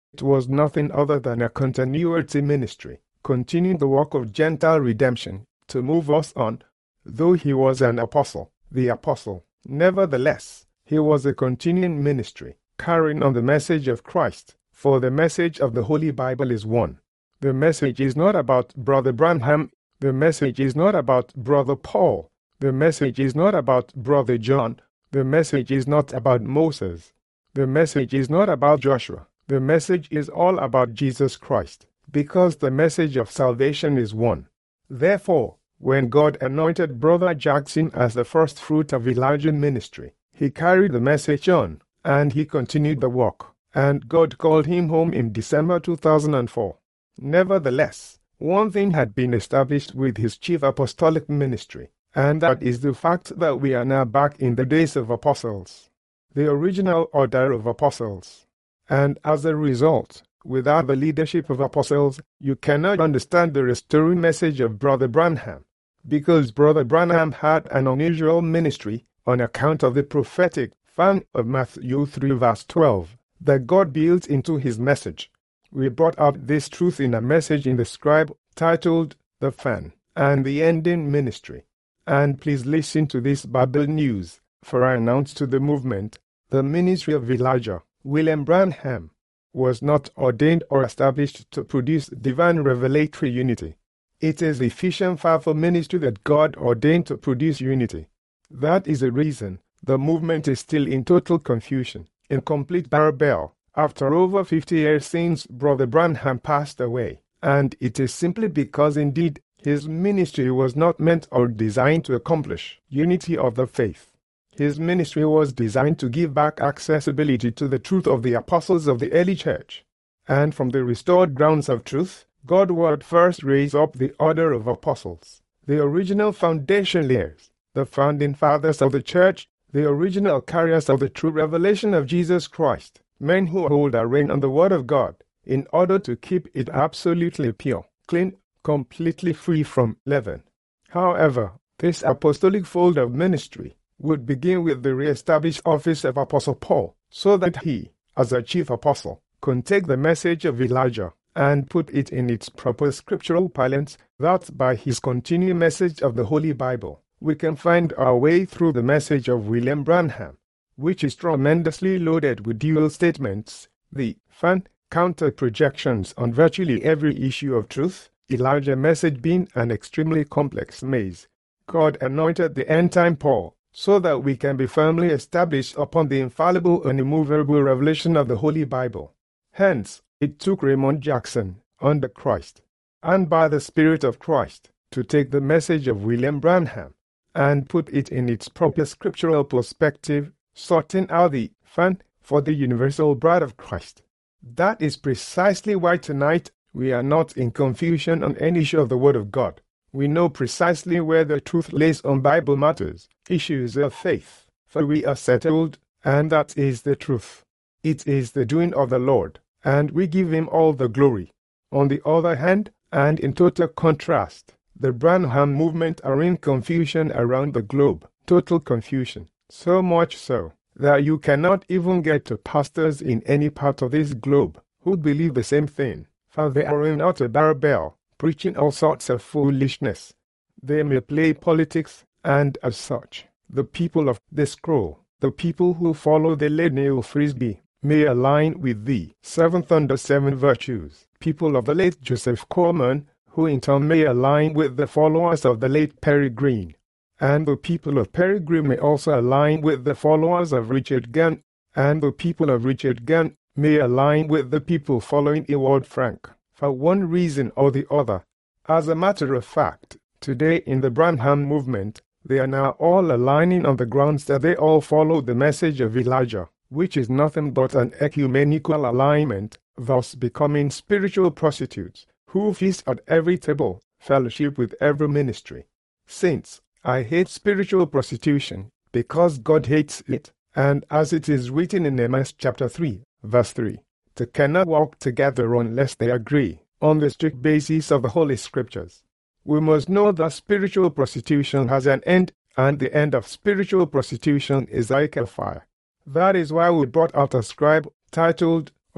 It was nothing other than a continuity ministry, continuing the work of Gentile redemption, to move us on. Though he was an apostle, the apostle, nevertheless, he was a continuing ministry, carrying on the message of Christ, for the message of the Holy Bible is one. The message is not about Brother Branham, the message is not about Brother Paul, the message is not about Brother John, the message is not about Moses, the message is not about Joshua, the message is all about Jesus Christ, because the message of salvation is one. Therefore, when God anointed Brother Jackson as the first fruit of Elijah ministry, he carried the message on, and he continued the work, and God called him home in December 2004. Nevertheless, one thing had been established with his chief apostolic ministry, and that is the fact that we are now back in the days of apostles, the original order of apostles. And as a result, without the leadership of apostles, you cannot understand the restoring message of Brother Branham, because Brother Branham had an unusual ministry on account of the prophetic fan of Matthew 3 verse 12 that God built into his message. We brought out this truth in a message in the Scribe titled The Fan and the Ending Ministry. And please listen to this Bible news, for I announced to the movement, the ministry of Elijah William Branham was not ordained or established to produce divine revelatory unity. It is the Ephesians 5 ministry that God ordained to produce unity. That is the reason the movement is still in total confusion, in complete barbell, after over 50 years since Brother Branham passed away, and it is simply because indeed his ministry was not meant or designed to accomplish unity of the faith. His ministry was designed to give back accessibility to the truth of the apostles of the early church. And from the restored grounds of truth, God would first raise up the order of apostles, the original foundation layers, the founding fathers of the church, the original carriers of the true revelation of Jesus Christ, men who hold a reign on the Word of God, in order to keep it absolutely pure, clean, completely free from leaven. However, this apostolic fold of ministry would begin with the re-established office of Apostle Paul, so that he, as a chief apostle, could take the message of Elijah and put it in its proper scriptural parlance, that by his continuing message of the Holy Bible, we can find our way through the message of William Branham, which is tremendously loaded with dual statements, the fan counter-projections on virtually every issue of truth, Elijah's message being an extremely complex maze. God anointed the end-time Paul, so that we can be firmly established upon the infallible and immovable revelation of the Holy Bible. Hence, it took Raymond Jackson, under Christ, and by the Spirit of Christ, to take the message of William Branham and put it in its proper scriptural perspective, sorting out the fan for the universal bride of Christ. That is precisely why tonight we are not in confusion on any issue of the Word of God. We know precisely where the truth lays on Bible matters, issues of faith, for we are settled, and that is the truth. It is the doing of the Lord, and we give him all the glory. On the other hand, and in total contrast, the Branham movement are in confusion around the globe, total confusion, so much so that you cannot even get to pastors in any part of this globe who believe the same thing, for they are in utter barbell, preaching all sorts of foolishness. They may play politics, and as such, the people of the scroll, the people who follow the late Neil Frisbee, may align with the 7 under 7 virtues, people of the late Joseph Coleman, who in turn may align with the followers of the late Perry Green, and the people of Perry Green may also align with the followers of Richard Gann, and the people of Richard Gann may align with the people following Ewald Frank, for one reason or the other. As a matter of fact, today in the Branham movement, they are now all aligning on the grounds that they all follow the message of Elijah, which is nothing but an ecumenical alignment, thus becoming spiritual prostitutes, who feast at every table, fellowship with every ministry. Saints, I hate spiritual prostitution, because God hates it, and as it is written in Amos chapter 3, verse 3, they cannot walk together unless they agree, on the strict basis of the Holy Scriptures. We must know that spiritual prostitution has an end, and the end of spiritual prostitution is like a fire. That is why we brought out a scribe titled,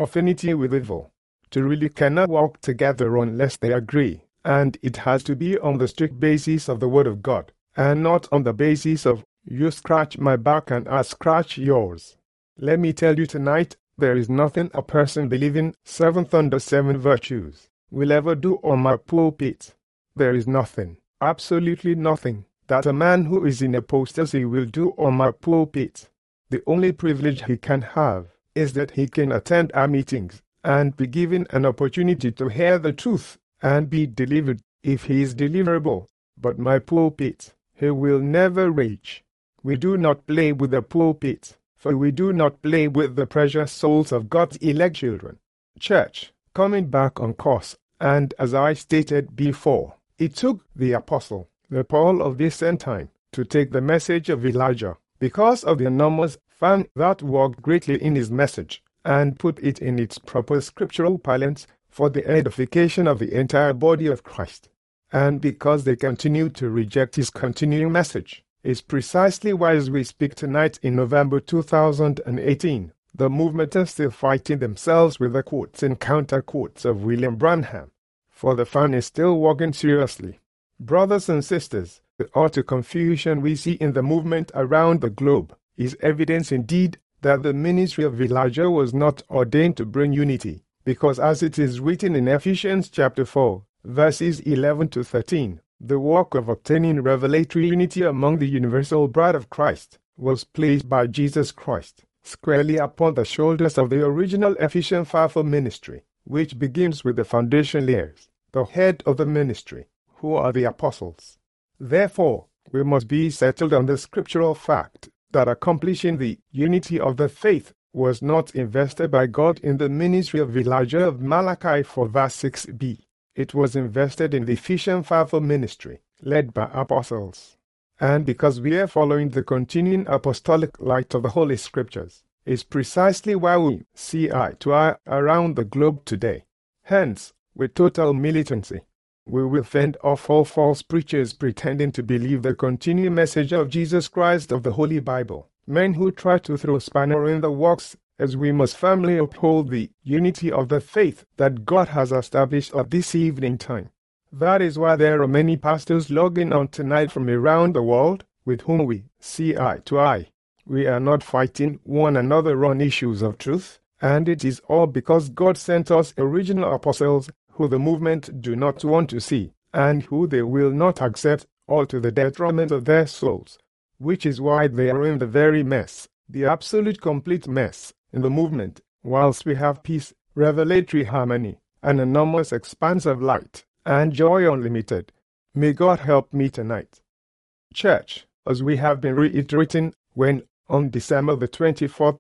affinity with evil. Two really cannot walk together unless they agree, and it has to be on the strict basis of the Word of God, and not on the basis of, you scratch my back and I scratch yours. Let me tell you tonight, there is nothing a person believing 7 under 7 virtues will ever do on my pulpit. There is nothing, absolutely nothing, that a man who is in apostasy will do on my pulpit. The only privilege he can have is that he can attend our meetings and be given an opportunity to hear the truth and be delivered if he is deliverable. But my pulpit, he will never reach. We do not play with the pulpit, for we do not play with the precious souls of God's elect children. Church, coming back on course, and as I stated before, it took the apostle, the Paul of this end time, to take the message of Elijah, because of the enormous fan that worked greatly in his message, and put it in its proper scriptural parlance for the edification of the entire body of Christ. And because they continued to reject his continuing message, is precisely why, as we speak tonight in November 2018, the movement is still fighting themselves with the quotes and counter-quotes of William Branham, for the fan is still working seriously. Brothers and sisters, the utter confusion we see in the movement around the globe is evidence indeed that the ministry of Elijah was not ordained to bring unity, because as it is written in Ephesians chapter 4, verses 11 to 13, the work of obtaining revelatory unity among the universal bride of Christ was placed by Jesus Christ squarely upon the shoulders of the original Ephesian fivefold ministry, which begins with the foundation layers, the head of the ministry, who are the apostles. Therefore, we must be settled on the scriptural fact that accomplishing the unity of the faith was not invested by God in the ministry of Elijah of Malachi 4 verse 6b. It was invested in the Ephesian fivefold ministry, led by apostles. And because we are following the continuing apostolic light of the Holy Scriptures, is precisely why we see eye to eye around the globe today. Hence, with total militancy, we will fend off all false preachers pretending to believe the continuing message of Jesus Christ of the Holy Bible, men who try to throw spanner in the works, as we must firmly uphold the unity of the faith that God has established at this evening time. That is why there are many pastors logging on tonight from around the world, with whom we see eye to eye. We are not fighting one another on issues of truth, and it is all because God sent us original apostles who the movement do not want to see, and who they will not accept, all to the detriment of their souls, which is why they are in the very mess, the absolute complete mess, in the movement, whilst we have peace, revelatory harmony, an enormous expanse of light, and joy unlimited. May God help me tonight. Church, as we have been reiterating, when, on December the 24th,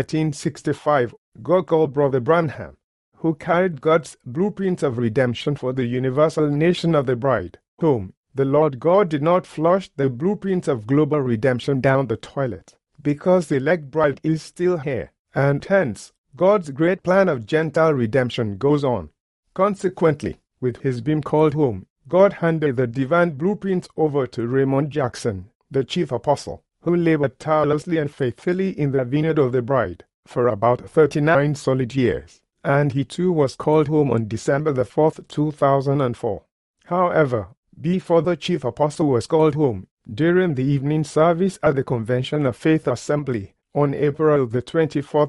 1965, God called Brother Branham, who carried God's blueprint of redemption for the universal nation of the bride, home, the Lord God did not flush the blueprint of global redemption down the toilet, because the elect bride is still here, and hence, God's great plan of Gentile redemption goes on. Consequently, with his being called home, God handed the divine blueprint over to Raymond Jackson, the chief apostle, who labored tirelessly and faithfully in the vineyard of the bride for about 39 solid years, and he too was called home on December the 4th, 2004. However, before the chief apostle was called home, during the evening service at the Convention of Faith Assembly on April the 24th,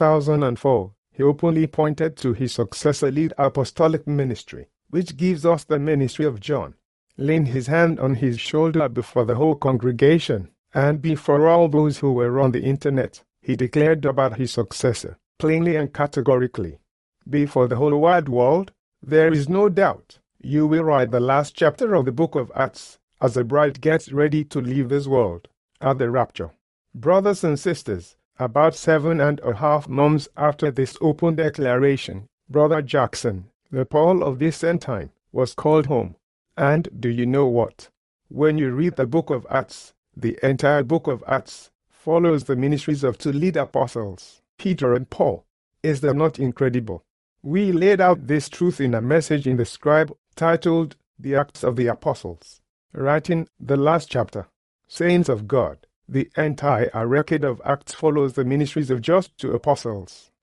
2004, he openly pointed to his successor lead apostolic ministry, which gives us the ministry of John, laying his hand on his shoulder before the whole congregation, and before all those who were on the internet, he declared about his successor, plainly and categorically. Before the whole wide world, there is no doubt, you will write the last chapter of the book of Acts, as the bride gets ready to leave this world, at the rapture. Brothers and sisters, about 7.5 months after this open declaration, Brother Jackson, the Paul of this end time, was called home. And do you know what? When you read the book of Acts, the entire book of Acts follows the ministries of two lead apostles, Peter and Paul. Is that not incredible? We laid out this truth in a message in the Scribe titled The Acts of the Apostles, writing the last chapter. Saints of God, the entire record of Acts follows the ministries of just two apostles,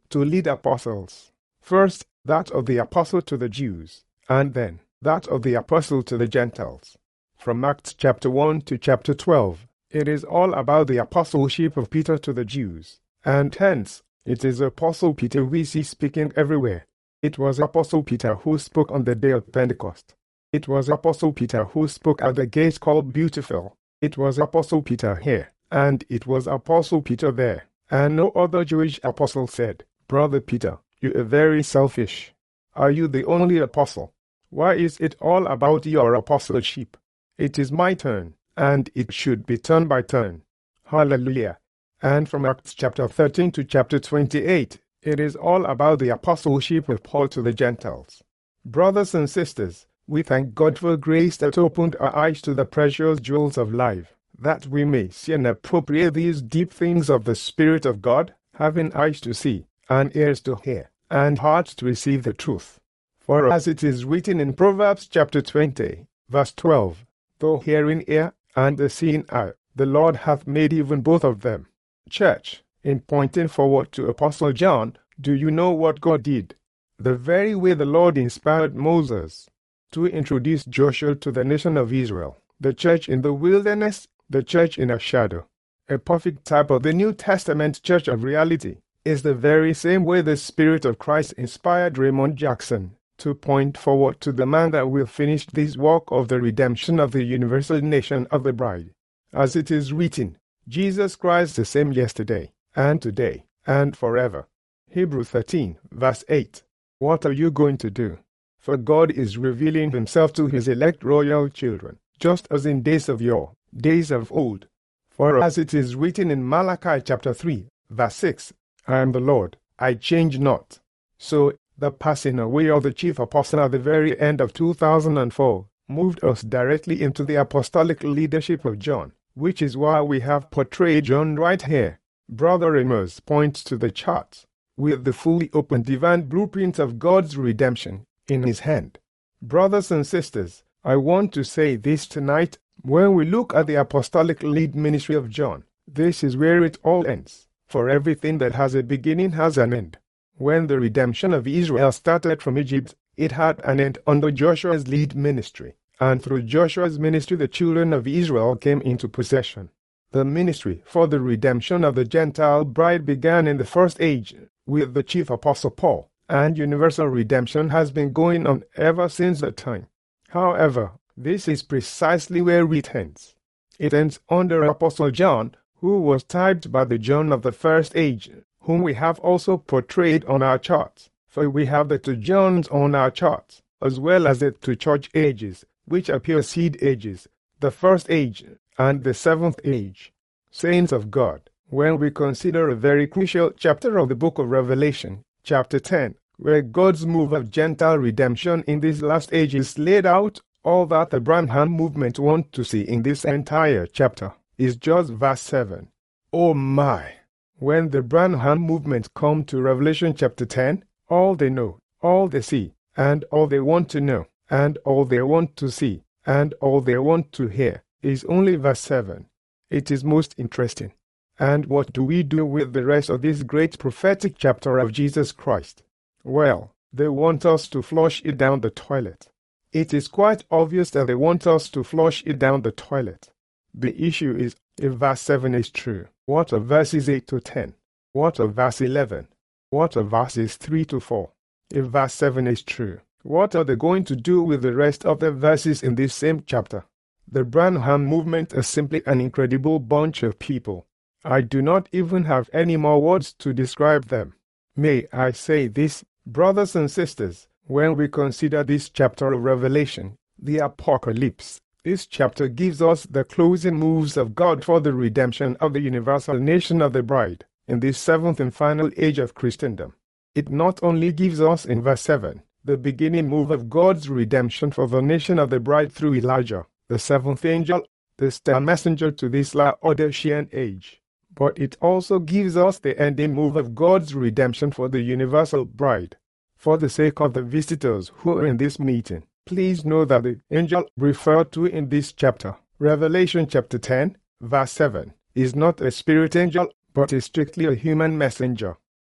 to lead apostles. First, that of the apostle to the Jews, and then that of the apostle to the Gentiles. From Acts chapter 1 to chapter 12, it is all about the apostleship of Peter to the Jews, and hence, it is Apostle Peter we see speaking everywhere. It was Apostle Peter who spoke on the day of Pentecost. It was Apostle Peter who spoke at the gate called Beautiful. It was Apostle Peter here, and it was Apostle Peter there, and no other Jewish apostle said, "Brother Peter, you are very selfish. Are you the only apostle? Why is it all about your apostleship? It is my turn, and it should be turn by turn." Hallelujah. And from Acts chapter 13 to chapter 28, it is all about the apostleship of Paul to the Gentiles. Brothers and sisters, we thank God for grace that opened our eyes to the precious jewels of life, that we may see and appropriate these deep things of the Spirit of God, having eyes to see, and ears to hear, and hearts to receive the truth. For as it is written in Proverbs chapter 20, verse 12, "The hearing ear and the seeing eye, the Lord hath made even both of them." Church, in pointing forward to Apostle John, do you know what God did? The very way the Lord inspired Moses to introduce Joshua to the nation of Israel, the church in the wilderness, the church in a shadow, a perfect type of the New Testament church of reality, is the very same way the Spirit of Christ inspired Raymond Jackson to point forward to the man that will finish this work of the redemption of the universal nation of the bride. As it is written, Jesus Christ the same yesterday, and today, and forever. Hebrews 13, verse 8. What are you going to do? For God is revealing himself to his elect royal children, just as in days of yore, days of old. For as it is written in Malachi chapter 3, verse 6, I am the Lord, I change not. So, the passing away of the chief apostle at the very end of 2004 moved us directly into the apostolic leadership of John, which is why we have portrayed John right here. Brother Amos points to the chart with the fully open divine blueprint of God's redemption in his hand. Brothers and sisters, I want to say this tonight. When we look at the apostolic lead ministry of John, this is where it all ends. For everything that has a beginning has an end. When the redemption of Israel started from Egypt, it had an end under Joshua's lead ministry. And through Joshua's ministry, the children of Israel came into possession. The ministry for the redemption of the Gentile bride began in the first age with the chief apostle Paul, and universal redemption has been going on ever since that time. However, this is precisely where it ends. It ends under Apostle John, who was typed by the John of the first age, whom we have also portrayed on our charts. For we have the two Johns on our charts, as well as the two church ages, which appear seed ages, the first age and the seventh age. Saints of God, when we consider a very crucial chapter of the book of Revelation, chapter 10, where God's move of Gentile redemption in this last age is laid out, all that the Branham movement want to see in this entire chapter is just verse 7. Oh my! When the Branham movement come to Revelation chapter 10, all they know, all they see, and all they want to know, and all they want to see, and all they want to hear is only verse 7. It is most interesting. And what do we do with the rest of this great prophetic chapter of Jesus Christ? Well, they want us to flush it down the toilet. It is quite obvious that they want us to flush it down the toilet. The issue is, if verse 7 is true, what of verses 8 to 10? What of verse 11? What of verses 3 to 4? If verse 7 is true, what are they going to do with the rest of the verses in this same chapter? The Branham movement is simply an incredible bunch of people. I do not even have any more words to describe them. May I say this, brothers and sisters, when we consider this chapter of Revelation, the Apocalypse, this chapter gives us the closing moves of God for the redemption of the universal nation of the bride in this seventh and final age of Christendom. It not only gives us in verse 7 the beginning move of God's redemption for the nation of the bride through Elijah, the seventh angel, the star messenger to this Laodicean age, but it also gives us the ending move of God's redemption for the universal bride. For the sake of the visitors who are in this meeting, please know that the angel referred to in this chapter, Revelation chapter 10, verse 7, is not a spirit angel, but is strictly a human messenger.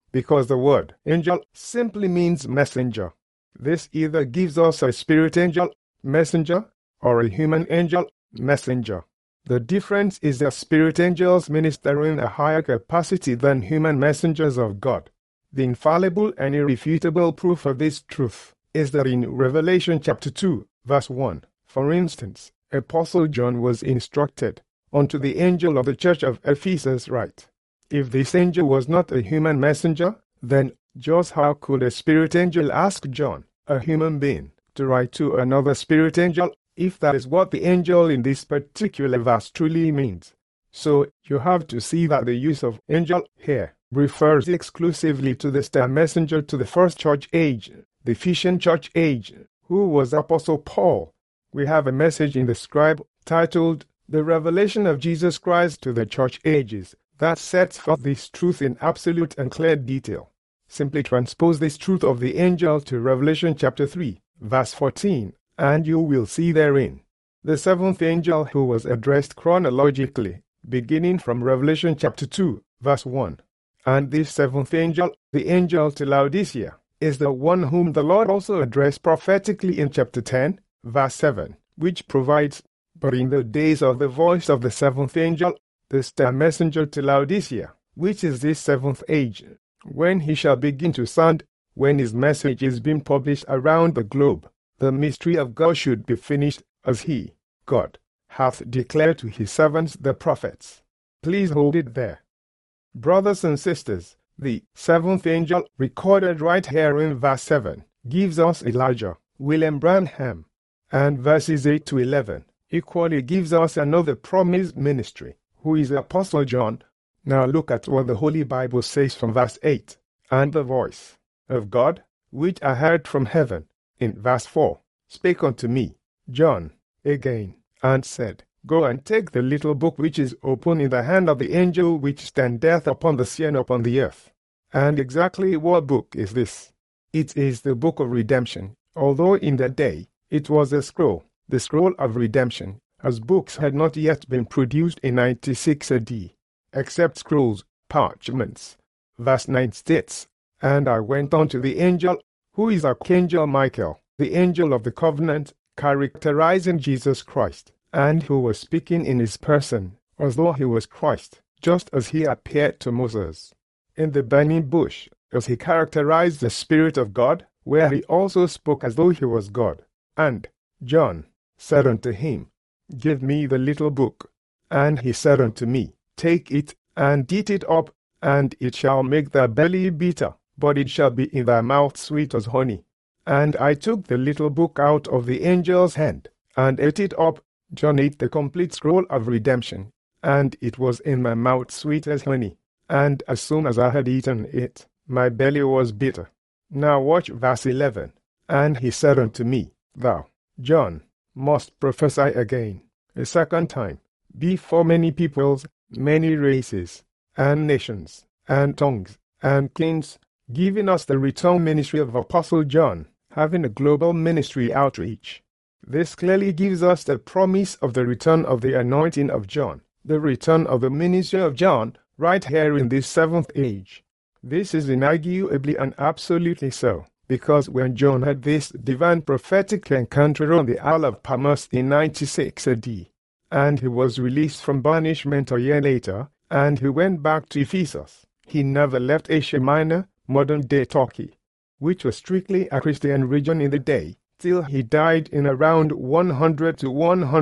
because the word angel simply means messenger. This either gives us a spirit angel, messenger, or a human angel, messenger. The difference is that spirit angels minister in a higher capacity than human messengers of God. The infallible and irrefutable proof of this truth is that in Revelation chapter 2, verse 1, for instance, Apostle John was instructed, "Unto the angel of the church of Ephesus write." If this angel was not a human messenger, then just how could a spirit angel ask John, a human being, to write to another spirit angel, if that is what the angel in this particular verse truly means? So you have to see that the use of angel here refers exclusively to the star messenger to the first church age, the Ephesian church age, who was Apostle Paul. We have a message in the Scribe titled, "The Revelation of Jesus Christ to the Church Ages," that sets forth this truth in absolute and clear detail. Simply transpose this truth of the angel to Revelation chapter 3, verse 14, and you will see therein the seventh angel who was addressed chronologically, beginning from Revelation chapter 2, verse 1. And this seventh angel, the angel to Laodicea, is the one whom the Lord also addressed prophetically in chapter 10, verse 7, which provides, "But in the days of the voice of the seventh angel, the star messenger to Laodicea, which is this seventh age, when he shall begin to sound, when his message is being published around the globe, the mystery of God should be finished, as he, God, hath declared to his servants the prophets." Please hold it there. Brothers and sisters, the seventh angel recorded right here in verse 7 gives us Elijah, William Branham, and verses 8 to 11 equally gives us another promised ministry, who is the Apostle John. Now look at what the Holy Bible says from verse 8. "And the voice of God, which I heard from heaven," in verse 4, "spake unto me, John, again, and said, Go and take the little book which is open in the hand of the angel which standeth upon the sea and upon the earth." And exactly what book is this? It is the book of redemption, although in that day it was a scroll, the scroll of redemption, as books had not yet been produced in 96 AD, except scrolls, parchments. Verse 9 states, "And I went unto the angel, who is Archangel Michael, the angel of the covenant, characterizing Jesus Christ, and who was speaking in his person, as though he was Christ, just as he appeared to Moses in the burning bush, as he characterized the Spirit of God, where he also spoke as though he was God. And John said unto him, Give me the little book. And he said unto me, Take it, and eat it up, and it shall make thy belly bitter, but it shall be in thy mouth sweet as honey. And I took the little book out of the angel's hand, and ate it up." John ate the complete scroll of redemption, "and it was in my mouth sweet as honey. And as soon as I had eaten it, my belly was bitter." Now watch verse 11. "And he said unto me, Thou, John, must prophesy again, a second time, before many peoples, many races, and nations, and tongues, and kings," giving us the return ministry of Apostle John, having a global ministry outreach. This clearly gives us the promise of the return of the anointing of John, the return of the ministry of John, right here in this seventh age. This is inarguably and absolutely so, because when John had this divine prophetic encounter on the Isle of Patmos in 96 AD, and he was released from banishment a year later, and he went back to Ephesus, he never left Asia Minor, modern-day Turkey, which was strictly a Christian region in the day, till he died in around 100 to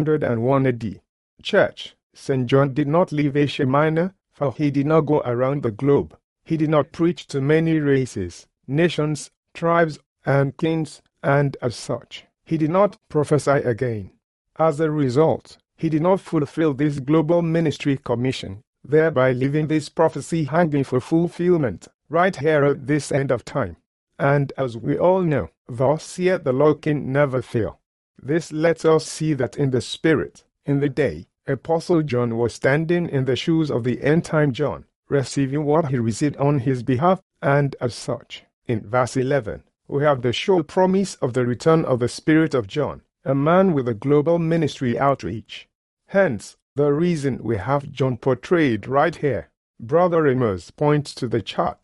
101 AD. Church, St. John did not leave Asia Minor, for he did not go around the globe. He did not preach to many races, nations, tribes, and kings, and as such, he did not prophesy again. As a result, he did not fulfill this global ministry commission, thereby leaving this prophecy hanging for fulfillment, right here at this end of time. And as we all know, thus saith the Lord can never fail. This lets us see that in the spirit, in the day, Apostle John was standing in the shoes of the end-time John, receiving what he received on his behalf, and as such, in verse 11, we have the sure promise of the return of the Spirit of John, a man with a global ministry outreach. Hence, the reason we have John portrayed right here. Brother Amos points to the chart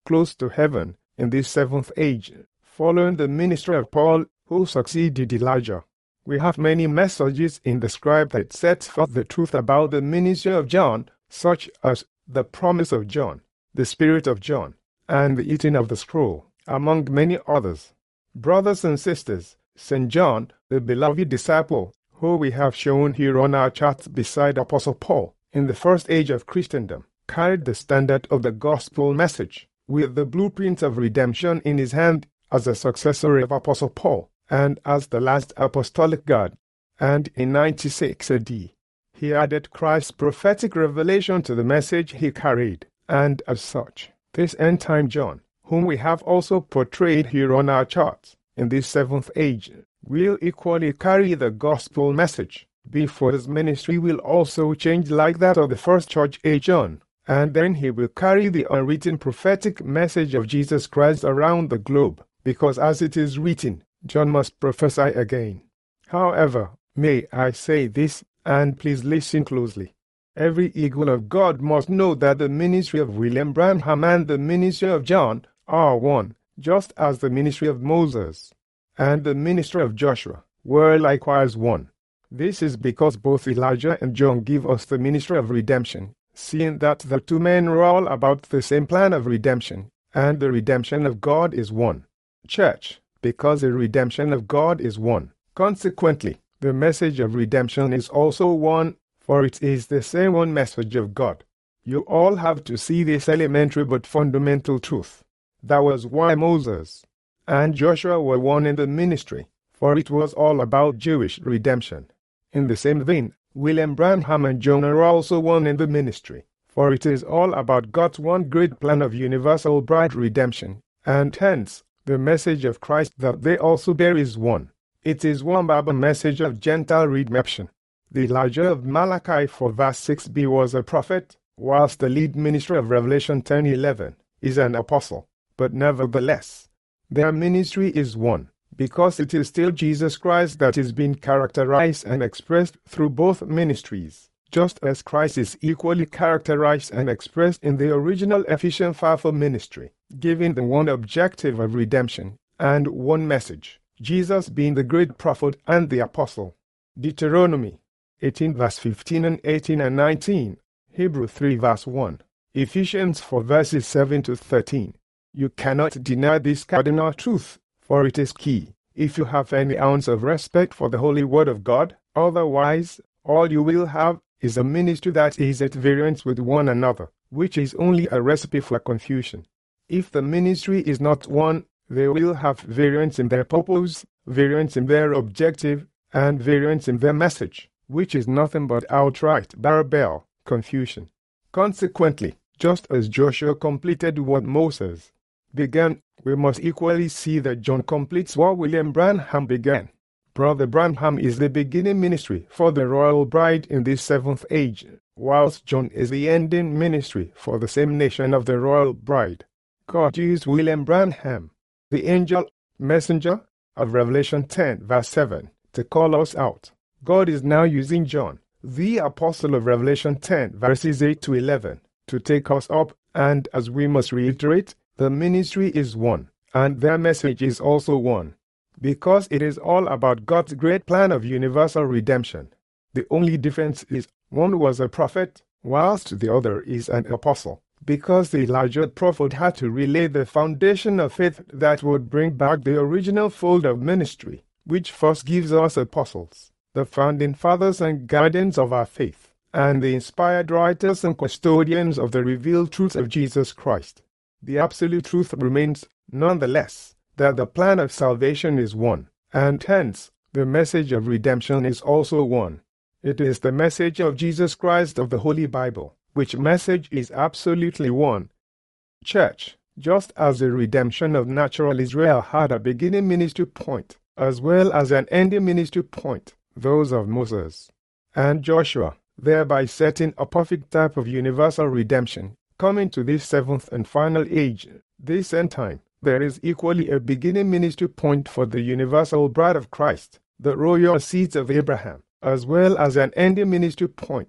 close to heaven in this seventh age, following the ministry of Paul, who succeeded Elijah. We have many messages in the scribe that sets forth the truth about the ministry of John, such as the promise of John, the spirit of John, and the eating of the scroll, among many others. Brothers and sisters, St. John, the beloved disciple, who we have shown here on our charts beside Apostle Paul, in the first age of Christendom, carried the standard of the gospel message, with the blueprint of redemption in his hand as a successor of Apostle Paul, and as the last apostolic guard. And in 96 AD, he added Christ's prophetic revelation to the message he carried, and as such, this end-time John, whom we have also portrayed here on our charts, in this seventh age, will equally carry the gospel message, before his ministry will also change like that of the first church age John, and then he will carry the unwritten prophetic message of Jesus Christ around the globe, because as it is written, John must prophesy again. However, may I say this, and please listen closely. Every eagle of God must know that the ministry of William Branham and the ministry of John are one, just as the ministry of Moses and the ministry of Joshua were likewise one. This is because both Elijah and John give us the ministry of redemption, seeing that the two men are all about the same plan of redemption, and the redemption of God is one. Church, because the redemption of God is one. Consequently, the message of redemption is also one, for it is the same one message of God. You all have to see this elementary but fundamental truth. That was why Moses and Joshua were one in the ministry, for it was all about Jewish redemption. In the same vein, William Branham and John are also one in the ministry, for it is all about God's one great plan of universal bride redemption, and hence, the message of Christ that they also bear is one. It is one Bible message of Gentile redemption. The Elijah of Malachi 4 verse 6b was a prophet, whilst the lead ministry of Revelation 10:11 is an apostle. But nevertheless, their ministry is one, because it is still Jesus Christ that is being characterized and expressed through both ministries, just as Christ is equally characterized and expressed in the original Ephesians 5 ministry, giving the one objective of redemption and one message, Jesus being the great prophet and the apostle. Deuteronomy 18 verse 15 and 18 and 19, Hebrew 3 verse 1, Ephesians 4 verses 7 to 13. You cannot deny this cardinal truth, for it is key, if you have any ounce of respect for the holy word of God. Otherwise, all you will have is a ministry that is at variance with one another, which is only a recipe for confusion. If the ministry is not one, they will have variance in their purpose, variance in their objective, and variance in their message, which is nothing but outright barbell confusion. Consequently, just as Joshua completed what Moses began, we must equally see that John completes what William Branham began. Brother Branham is the beginning ministry for the royal bride in this seventh age, whilst John is the ending ministry for the same nation of the royal bride. God used William Branham, the angel messenger of Revelation 10 verse 7, to call us out. God is now using John, the apostle of Revelation 10 verses 8 to 11, to take us up, and as we must reiterate, the ministry is one, and their message is also one, because it is all about God's great plan of universal redemption. The only difference is one was a prophet, whilst the other is an apostle, because the Elijah prophet had to relay the foundation of faith that would bring back the original fold of ministry, which first gives us apostles, the founding fathers and guardians of our faith, and the inspired writers and custodians of the revealed truth of Jesus Christ. The absolute truth remains, nonetheless, that the plan of salvation is one, and hence, the message of redemption is also one. It is the message of Jesus Christ of the Holy Bible, which message is absolutely one. Church, just as the redemption of natural Israel had a beginning ministry point, as well as an ending ministry point, those of Moses and Joshua, thereby setting a perfect type of universal redemption, coming to this seventh and final age, this end time, there is equally a beginning ministry point for the universal bride of Christ, the royal seeds of Abraham, as well as an ending ministry point,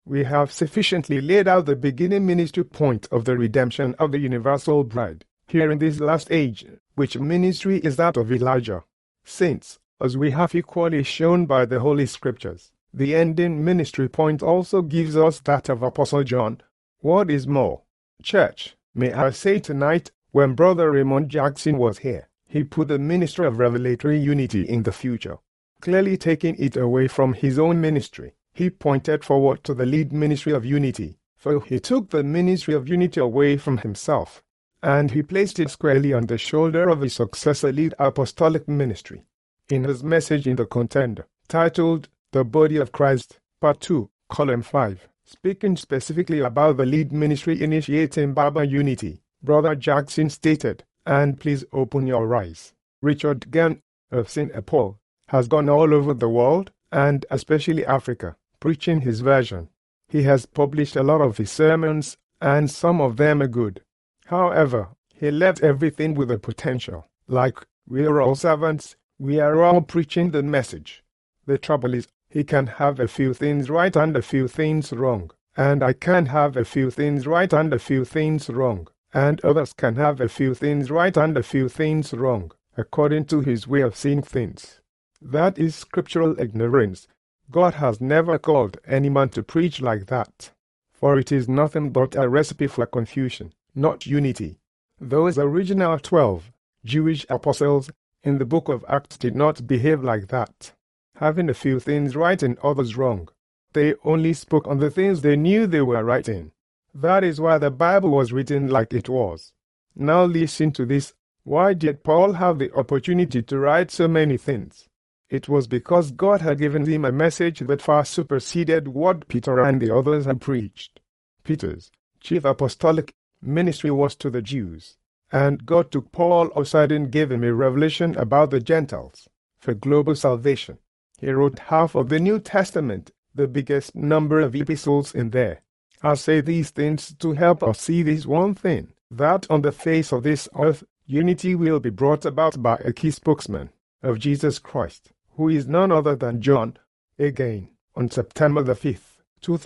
We have sufficiently laid out the beginning ministry point of the redemption of the universal bride here in this last age, which ministry is that of Elijah. Saints, as we have equally shown by the Holy Scriptures, the ending ministry point also gives us that of Apostle John. What is more, church, may I say tonight, when Brother Raymond Jackson was here, he put the ministry of revelatory unity in the future, clearly taking it away from his own ministry. He pointed forward to the lead ministry of unity, for he took the ministry of unity away from himself, and he placed it squarely on the shoulder of his successor lead apostolic ministry. In his message in the Contender, titled The Body of Christ, Part 2, Column 5, speaking specifically about the lead ministry initiating Bible unity, Brother Jackson stated, and please open your eyes, Richard Gann of St. Paul has gone all over the world, and especially Africa, preaching his version. He has published a lot of his sermons, and some of them are good. However, he left everything with a potential. Like, we are all servants, we are all preaching the message. The trouble is, he can have a few things right and a few things wrong, and I can have a few things right and a few things wrong, and others can have a few things right and a few things wrong, according to his way of seeing things. That is scriptural ignorance. God has never called any man to preach like that, for it is nothing but a recipe for confusion, not unity. Those original 12 Jewish apostles in the book of Acts did not behave like that, having a few things right and others wrong. They only spoke on the things they knew they were right in. That is why the Bible was written like it was. Now listen to this. Why did Paul have the opportunity to write so many things? It was because God had given him a message that far superseded what Peter and the others had preached. Peter's chief apostolic ministry was to the Jews, and God took Paul aside and gave him a revelation about the Gentiles for global salvation. He wrote half of the New Testament, the biggest number of epistles in there. I say these things to help us see this one thing, that on the face of this earth, unity will be brought about by a key spokesman of Jesus Christ, who is none other than John. Again, on September the 5th,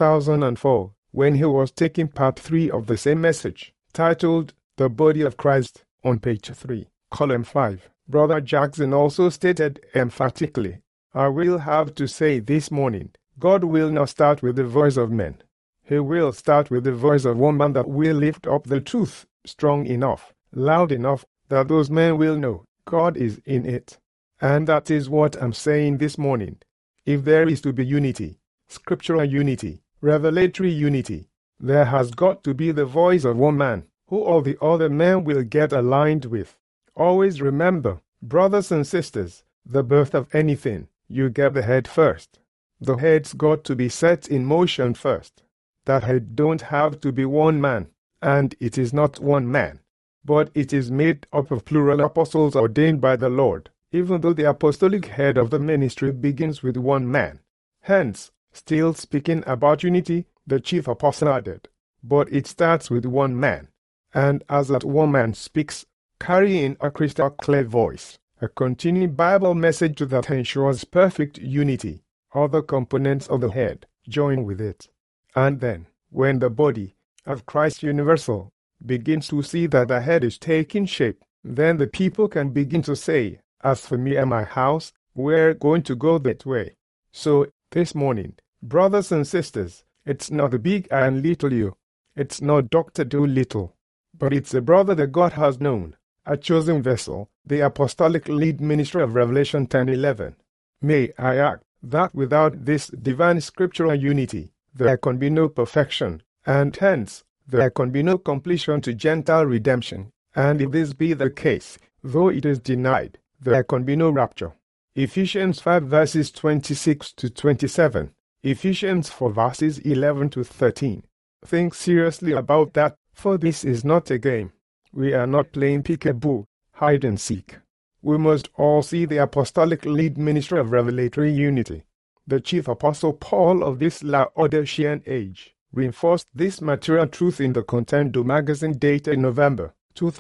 2004, when he was taking part 3 of the same message, titled The Body of Christ, on page 3, column 5, Brother Jackson also stated emphatically, I will have to say this morning, God will not start with the voice of men. He will start with the voice of one man that will lift up the truth strong enough, loud enough, that those men will know God is in it. And that is what I'm saying this morning. If there is to be unity, scriptural unity, revelatory unity, there has got to be the voice of one man, who all the other men will get aligned with. Always remember, brothers and sisters, the birth of anything, you get the head first. The head's got to be set in motion first. That head don't have to be one man, and it is not one man, but it is made up of plural apostles ordained by the Lord, even though the apostolic head of the ministry begins with one man. Hence, still speaking about unity, the chief apostle added, but it starts with one man, and as that one man speaks, carrying a crystal clear voice, a continuing Bible message that ensures perfect unity, other components of the head join with it. And then, when the body of Christ universal begins to see that the head is taking shape, then the people can begin to say, as for me and my house, we're going to go that way. So, this morning, brothers and sisters, it's not the big and little you, it's not Dr. Doolittle, but it's a brother that God has known, a chosen vessel, the apostolic lead ministry of Revelation 10:11. May I add that without this divine scriptural unity, there can be no perfection, and hence, there can be no completion to Gentile redemption, and if this be the case, though it is denied, there can be no rapture. Ephesians 5 verses 26 to 27, Ephesians 4 verses 11 to 13. Think seriously about that, for this is not a game. We are not playing peekaboo, hide and seek. We must all see the apostolic lead ministry of revelatory unity. The chief apostle Paul of this Laodicean age reinforced this material truth in the Contender magazine dated November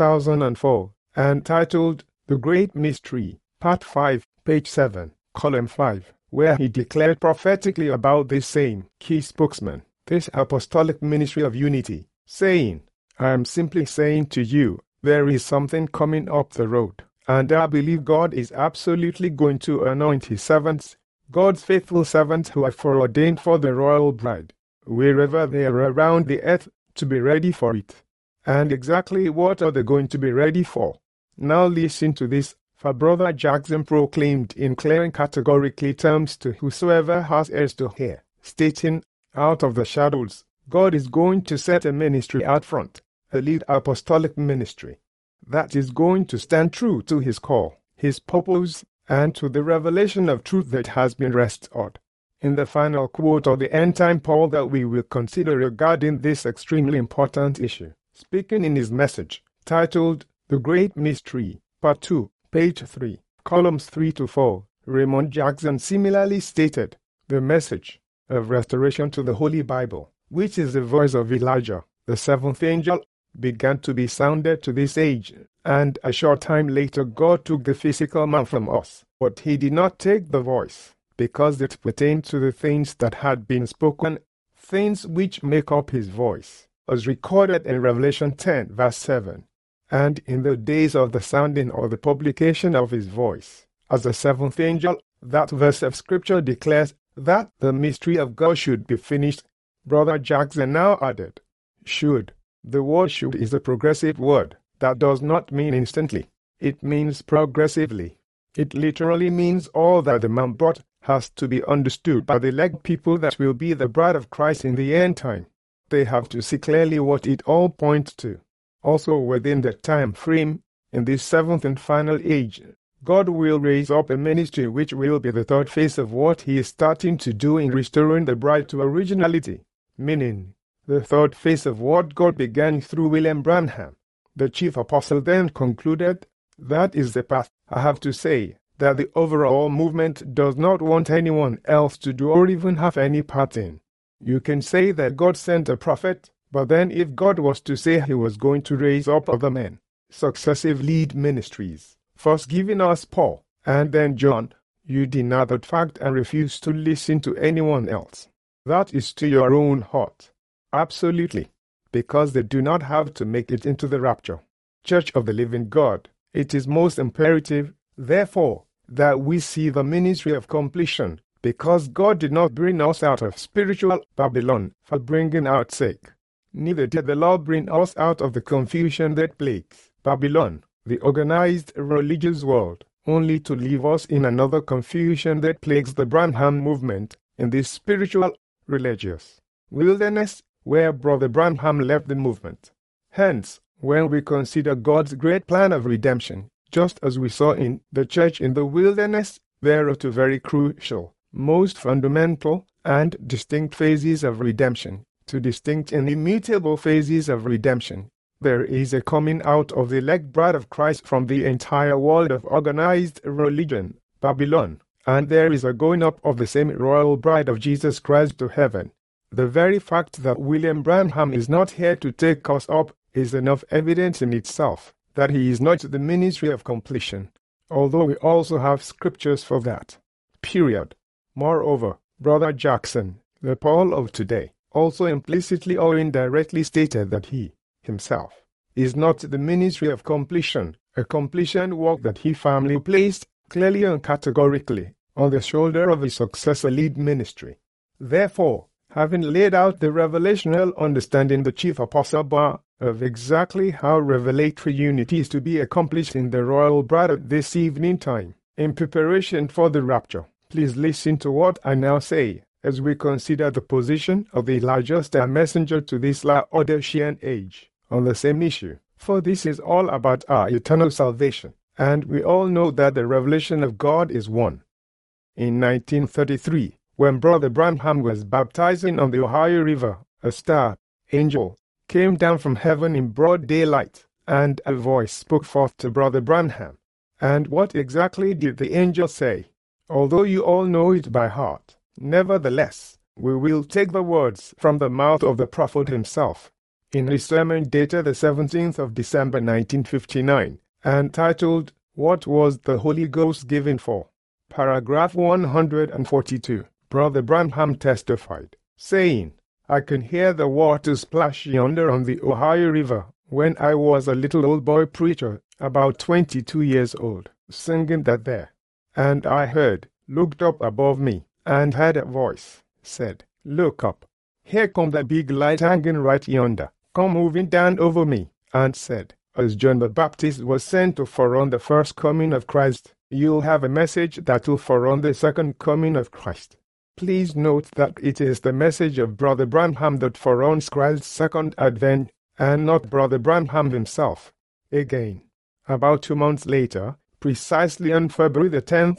2004 and titled The Great Mystery, Part 5, page 7, column 5, where he declared prophetically about this same key spokesman, this apostolic ministry of unity, saying, I am simply saying to you, there is something coming up the road, and I believe God is absolutely going to anoint his servants, God's faithful servants who are foreordained for the royal bride, wherever they are around the earth, to be ready for it. And exactly what are they going to be ready for? Now listen to this, for Brother Jackson proclaimed in clear and categorically terms to whosoever has ears to hear, stating, out of the shadows, God is going to set a ministry out front, a lead apostolic ministry, that is going to stand true to his call, his purpose, and to the revelation of truth that has been restored. In the final quote of the end-time Paul that we will consider regarding this extremely important issue, speaking in his message, titled, The Great Mystery, Part 2, page 3, columns 3 to 4, Raymond Jackson similarly stated, the message of restoration to the Holy Bible, which is the voice of Elijah, the seventh angel, began to be sounded to this age, and a short time later God took the physical man from us. But he did not take the voice, because it pertained to the things that had been spoken, things which make up his voice, as recorded in Revelation 10, verse 7. And in the days of the sounding or the publication of his voice, as the seventh angel, that verse of Scripture declares that the mystery of God should be finished. Brother Jackson now added, should. The word should is a progressive word that does not mean instantly. It means progressively. It literally means all that the man brought has to be understood by the elect people that will be the bride of Christ in the end time. They have to see clearly what it all points to. Also within the time frame, in this seventh and final age, God will raise up a ministry which will be the third phase of what he is starting to do in restoring the bride to originality, meaning the third phase of what God began through William Branham. The chief apostle then concluded, that is the path. I have to say that the overall movement does not want anyone else to do or even have any part in. You can say that God sent a prophet, but then if God was to say he was going to raise up other men, successive lead ministries, first giving us Paul, and then John, you deny that fact and refuse to listen to anyone else. That is to your own heart. Absolutely. Because they do not have to make it into the rapture. Church of the Living God, it is most imperative, therefore, that we see the ministry of completion, because God did not bring us out of spiritual Babylon for bringing our sake. Neither did the Lord bring us out of the confusion that plagues Babylon, the organized religious world, only to leave us in another confusion that plagues the Branham movement in this spiritual, religious wilderness where Brother Branham left the movement. Hence, when we consider God's great plan of redemption, just as we saw in the church in the wilderness, there are two very crucial, most fundamental, and distinct phases of redemption, two distinct and immutable phases of redemption. There is a coming out of the elect bride of Christ from the entire world of organized religion, Babylon, and there is a going up of the same royal bride of Jesus Christ to heaven. The very fact that William Branham is not here to take us up is enough evidence in itself that he is not the ministry of completion, although we also have scriptures for that. Period. Moreover, Brother Jackson, the Paul of today, also implicitly or indirectly stated that he, himself, is not the ministry of completion, a completion work that he firmly placed, clearly and categorically, on the shoulder of his successor lead ministry. Therefore, having laid out the revelational understanding the chief apostle bar of exactly how revelatory unity is to be accomplished in the royal bride at this evening time, in preparation for the rapture, please listen to what I now say as we consider the position of the Elijah star messenger to this Laodicean age on the same issue, for this is all about our eternal salvation, and we all know that the revelation of God is one. In 1933, when Brother Branham was baptizing on the Ohio River, a star, angel, came down from heaven in broad daylight, and a voice spoke forth to Brother Branham. And what exactly did the angel say? Although you all know it by heart, nevertheless, we will take the words from the mouth of the prophet himself. In his sermon dated the 17th of December 1959, and titled, What Was the Holy Ghost Given For? Paragraph 142. Brother Branham testified, saying, I can hear the water splash yonder on the Ohio River when I was a little old boy preacher, about 22 years old, singing that there. And I looked up above me, and heard a voice, said, "Look up. Here come the big light hanging right yonder, come moving down over me," and said, as John the Baptist was sent to forerun the first coming of Christ, you'll have a message that will forerun the second coming of Christ. Please note that it is the message of Brother Branham that foreruns Christ's second advent, and not Brother Branham himself. Again, about 2 months later, precisely on February the 10th,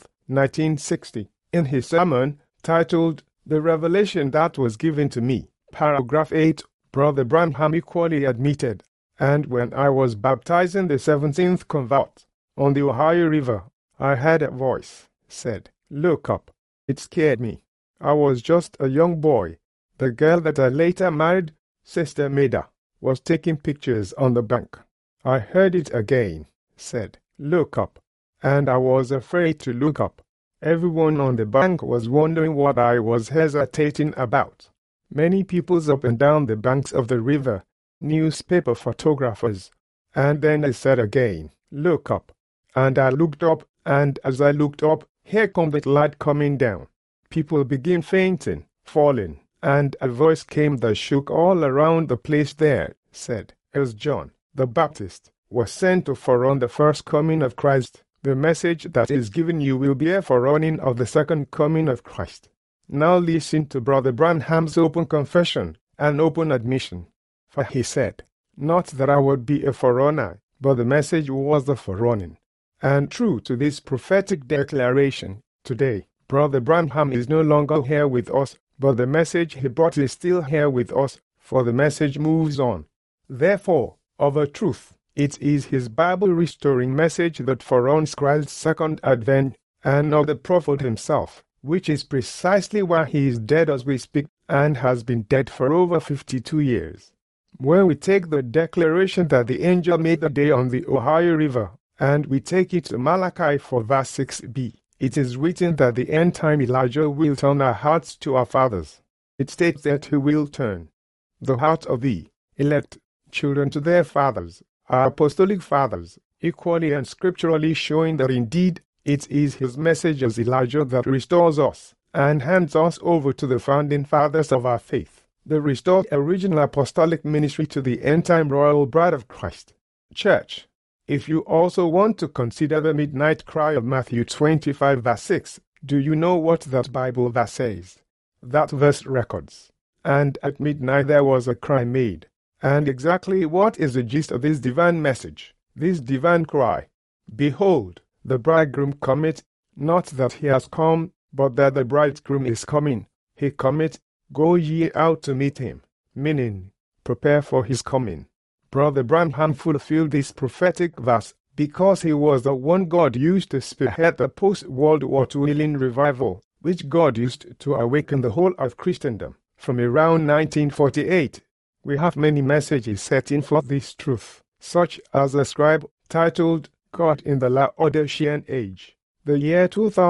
1960, in his sermon titled "The Revelation That Was Given to Me," paragraph 8, Brother Branham equally admitted, "And when I was baptizing the 17th convert on the Ohio River, I heard a voice, said, 'Look up.' It scared me. I was just a young boy. The girl that I later married, Sister Maida, was taking pictures on the bank. I heard it again, said, 'Look up.' And I was afraid to look up. Everyone on the bank was wondering what I was hesitating about. Many peoples up and down the banks of the river, newspaper photographers. And then I said again, 'Look up.' And I looked up, and as I looked up, here come the light coming down. People began fainting, falling, and a voice came that shook all around the place there, said, as John the Baptist was sent to forerun the first coming of Christ, the message that is given you will be a forerunning of the second coming of Christ. Now listen to Brother Branham's open confession and open admission. For he said, not that I would be a forerunner, but the message was the forerunning. And true to this prophetic declaration, today, Brother Branham is no longer here with us, but the message he brought is still here with us, for the message moves on. Therefore, of a truth, it is his Bible-restoring message that foreruns Christ's second advent, and of the prophet himself, which is precisely why he is dead as we speak, and has been dead for over 52 years. When we take the declaration that the angel made the day on the Ohio River, and we take it to Malachi 4 verse 6b, it is written that the end-time Elijah will turn our hearts to our fathers. It states that he will turn the heart of the elect children to their fathers, our apostolic fathers, equally and scripturally showing that indeed it is his message as Elijah that restores us and hands us over to the founding fathers of our faith, the restored original apostolic ministry to the end-time royal bride of Christ. Church, if you also want to consider the midnight cry of Matthew 25 verse 6, do you know what that Bible verse says? That verse records, "And at midnight there was a cry made." And exactly what is the gist of this divine message, this divine cry? Behold, the bridegroom cometh, not that he has come, but that the bridegroom is coming. He cometh, go ye out to meet him, meaning, prepare for his coming. Brother Branham fulfilled this prophetic verse because he was the one God used to spearhead the post-World War II healing revival, which God used to awaken the whole of Christendom from around 1948. We have many messages setting forth this truth, such as a scribe titled God in the Laodicean Age, the year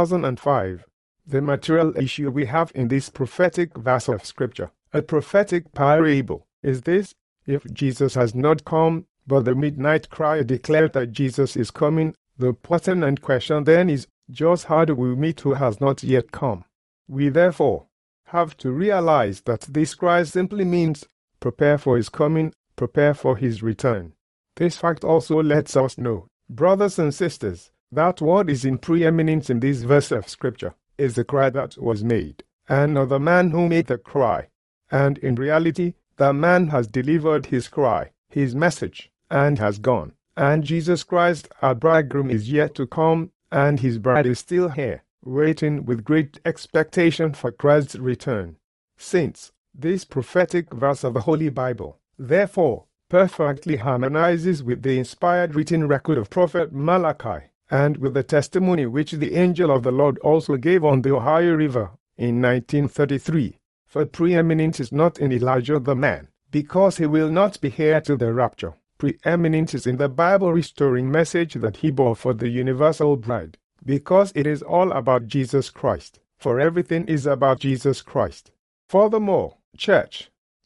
2005. The material issue we have in this prophetic verse of Scripture, a prophetic parable, is this: if Jesus has not come, but the midnight cry declared that Jesus is coming, the pertinent question then is, just how do we meet who has not yet come? We therefore have to realize that this cry simply means prepare for his coming, prepare for his return. This fact also lets us know, brothers and sisters, that what is in preeminence in this verse of Scripture is the cry that was made, and not the man who made the cry. And in reality, the man has delivered his cry, his message, and has gone. And Jesus Christ, our bridegroom, is yet to come, and his bride is still here, waiting with great expectation for Christ's return. Saints, this prophetic verse of the Holy Bible, therefore, perfectly harmonizes with the inspired written record of Prophet Malachi, and with the testimony which the angel of the Lord also gave on the Ohio River in 1933. For preeminence is not in Elijah the man, because he will not be here till the rapture. Preeminence is in the Bible restoring message that he bore for the universal bride, because it is all about Jesus Christ, for everything is about Jesus Christ. Furthermore, church,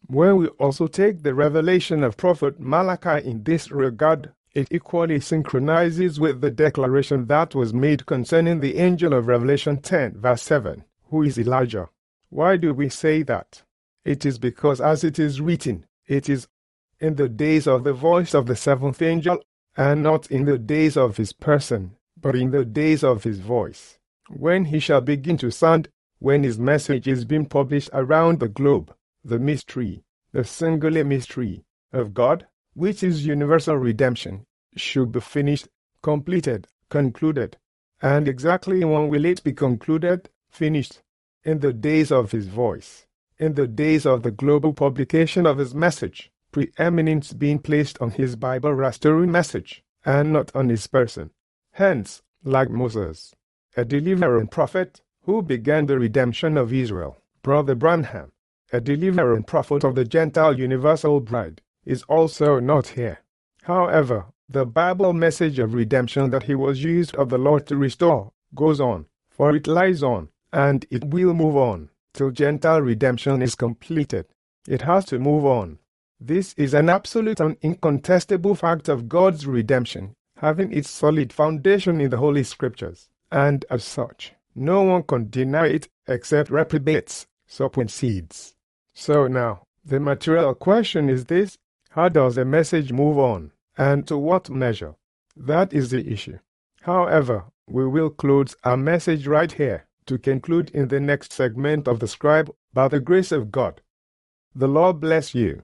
When we also take the revelation of Prophet Malachi in this regard, it equally synchronizes with the declaration that was made concerning the angel of Revelation 10, verse 7, who is Elijah. Why do we say that? It is because, as it is written, it is in the days of the voice of the seventh angel, and not in the days of his person, but in the days of his voice, when he shall begin to sound, when his message is being published around the globe. The mystery, the singular mystery of God, which is universal redemption, should be finished, completed, concluded. And exactly when will it be concluded, finished? In the days of his voice, in the days of the global publication of his message, preeminence being placed on his Bible restoring message, and not on his person. Hence, like Moses, a deliverer and prophet, who began the redemption of Israel, Brother Branham, a deliverer and prophet of the Gentile universal bride, is also not here. However, the Bible message of redemption that he was used of the Lord to restore goes on, for it lies on, and it will move on, till Gentile redemption is completed. It has to move on. This is an absolute and incontestable fact of God's redemption, having its solid foundation in the Holy Scriptures, and as such, no one can deny it except reprobates, serpent seeds. So now, the material question is this: how does the message move on, and to what measure? That is the issue. However, we will close our message right here, to conclude in the next segment of the Scribe, by the grace of God. The Lord bless you.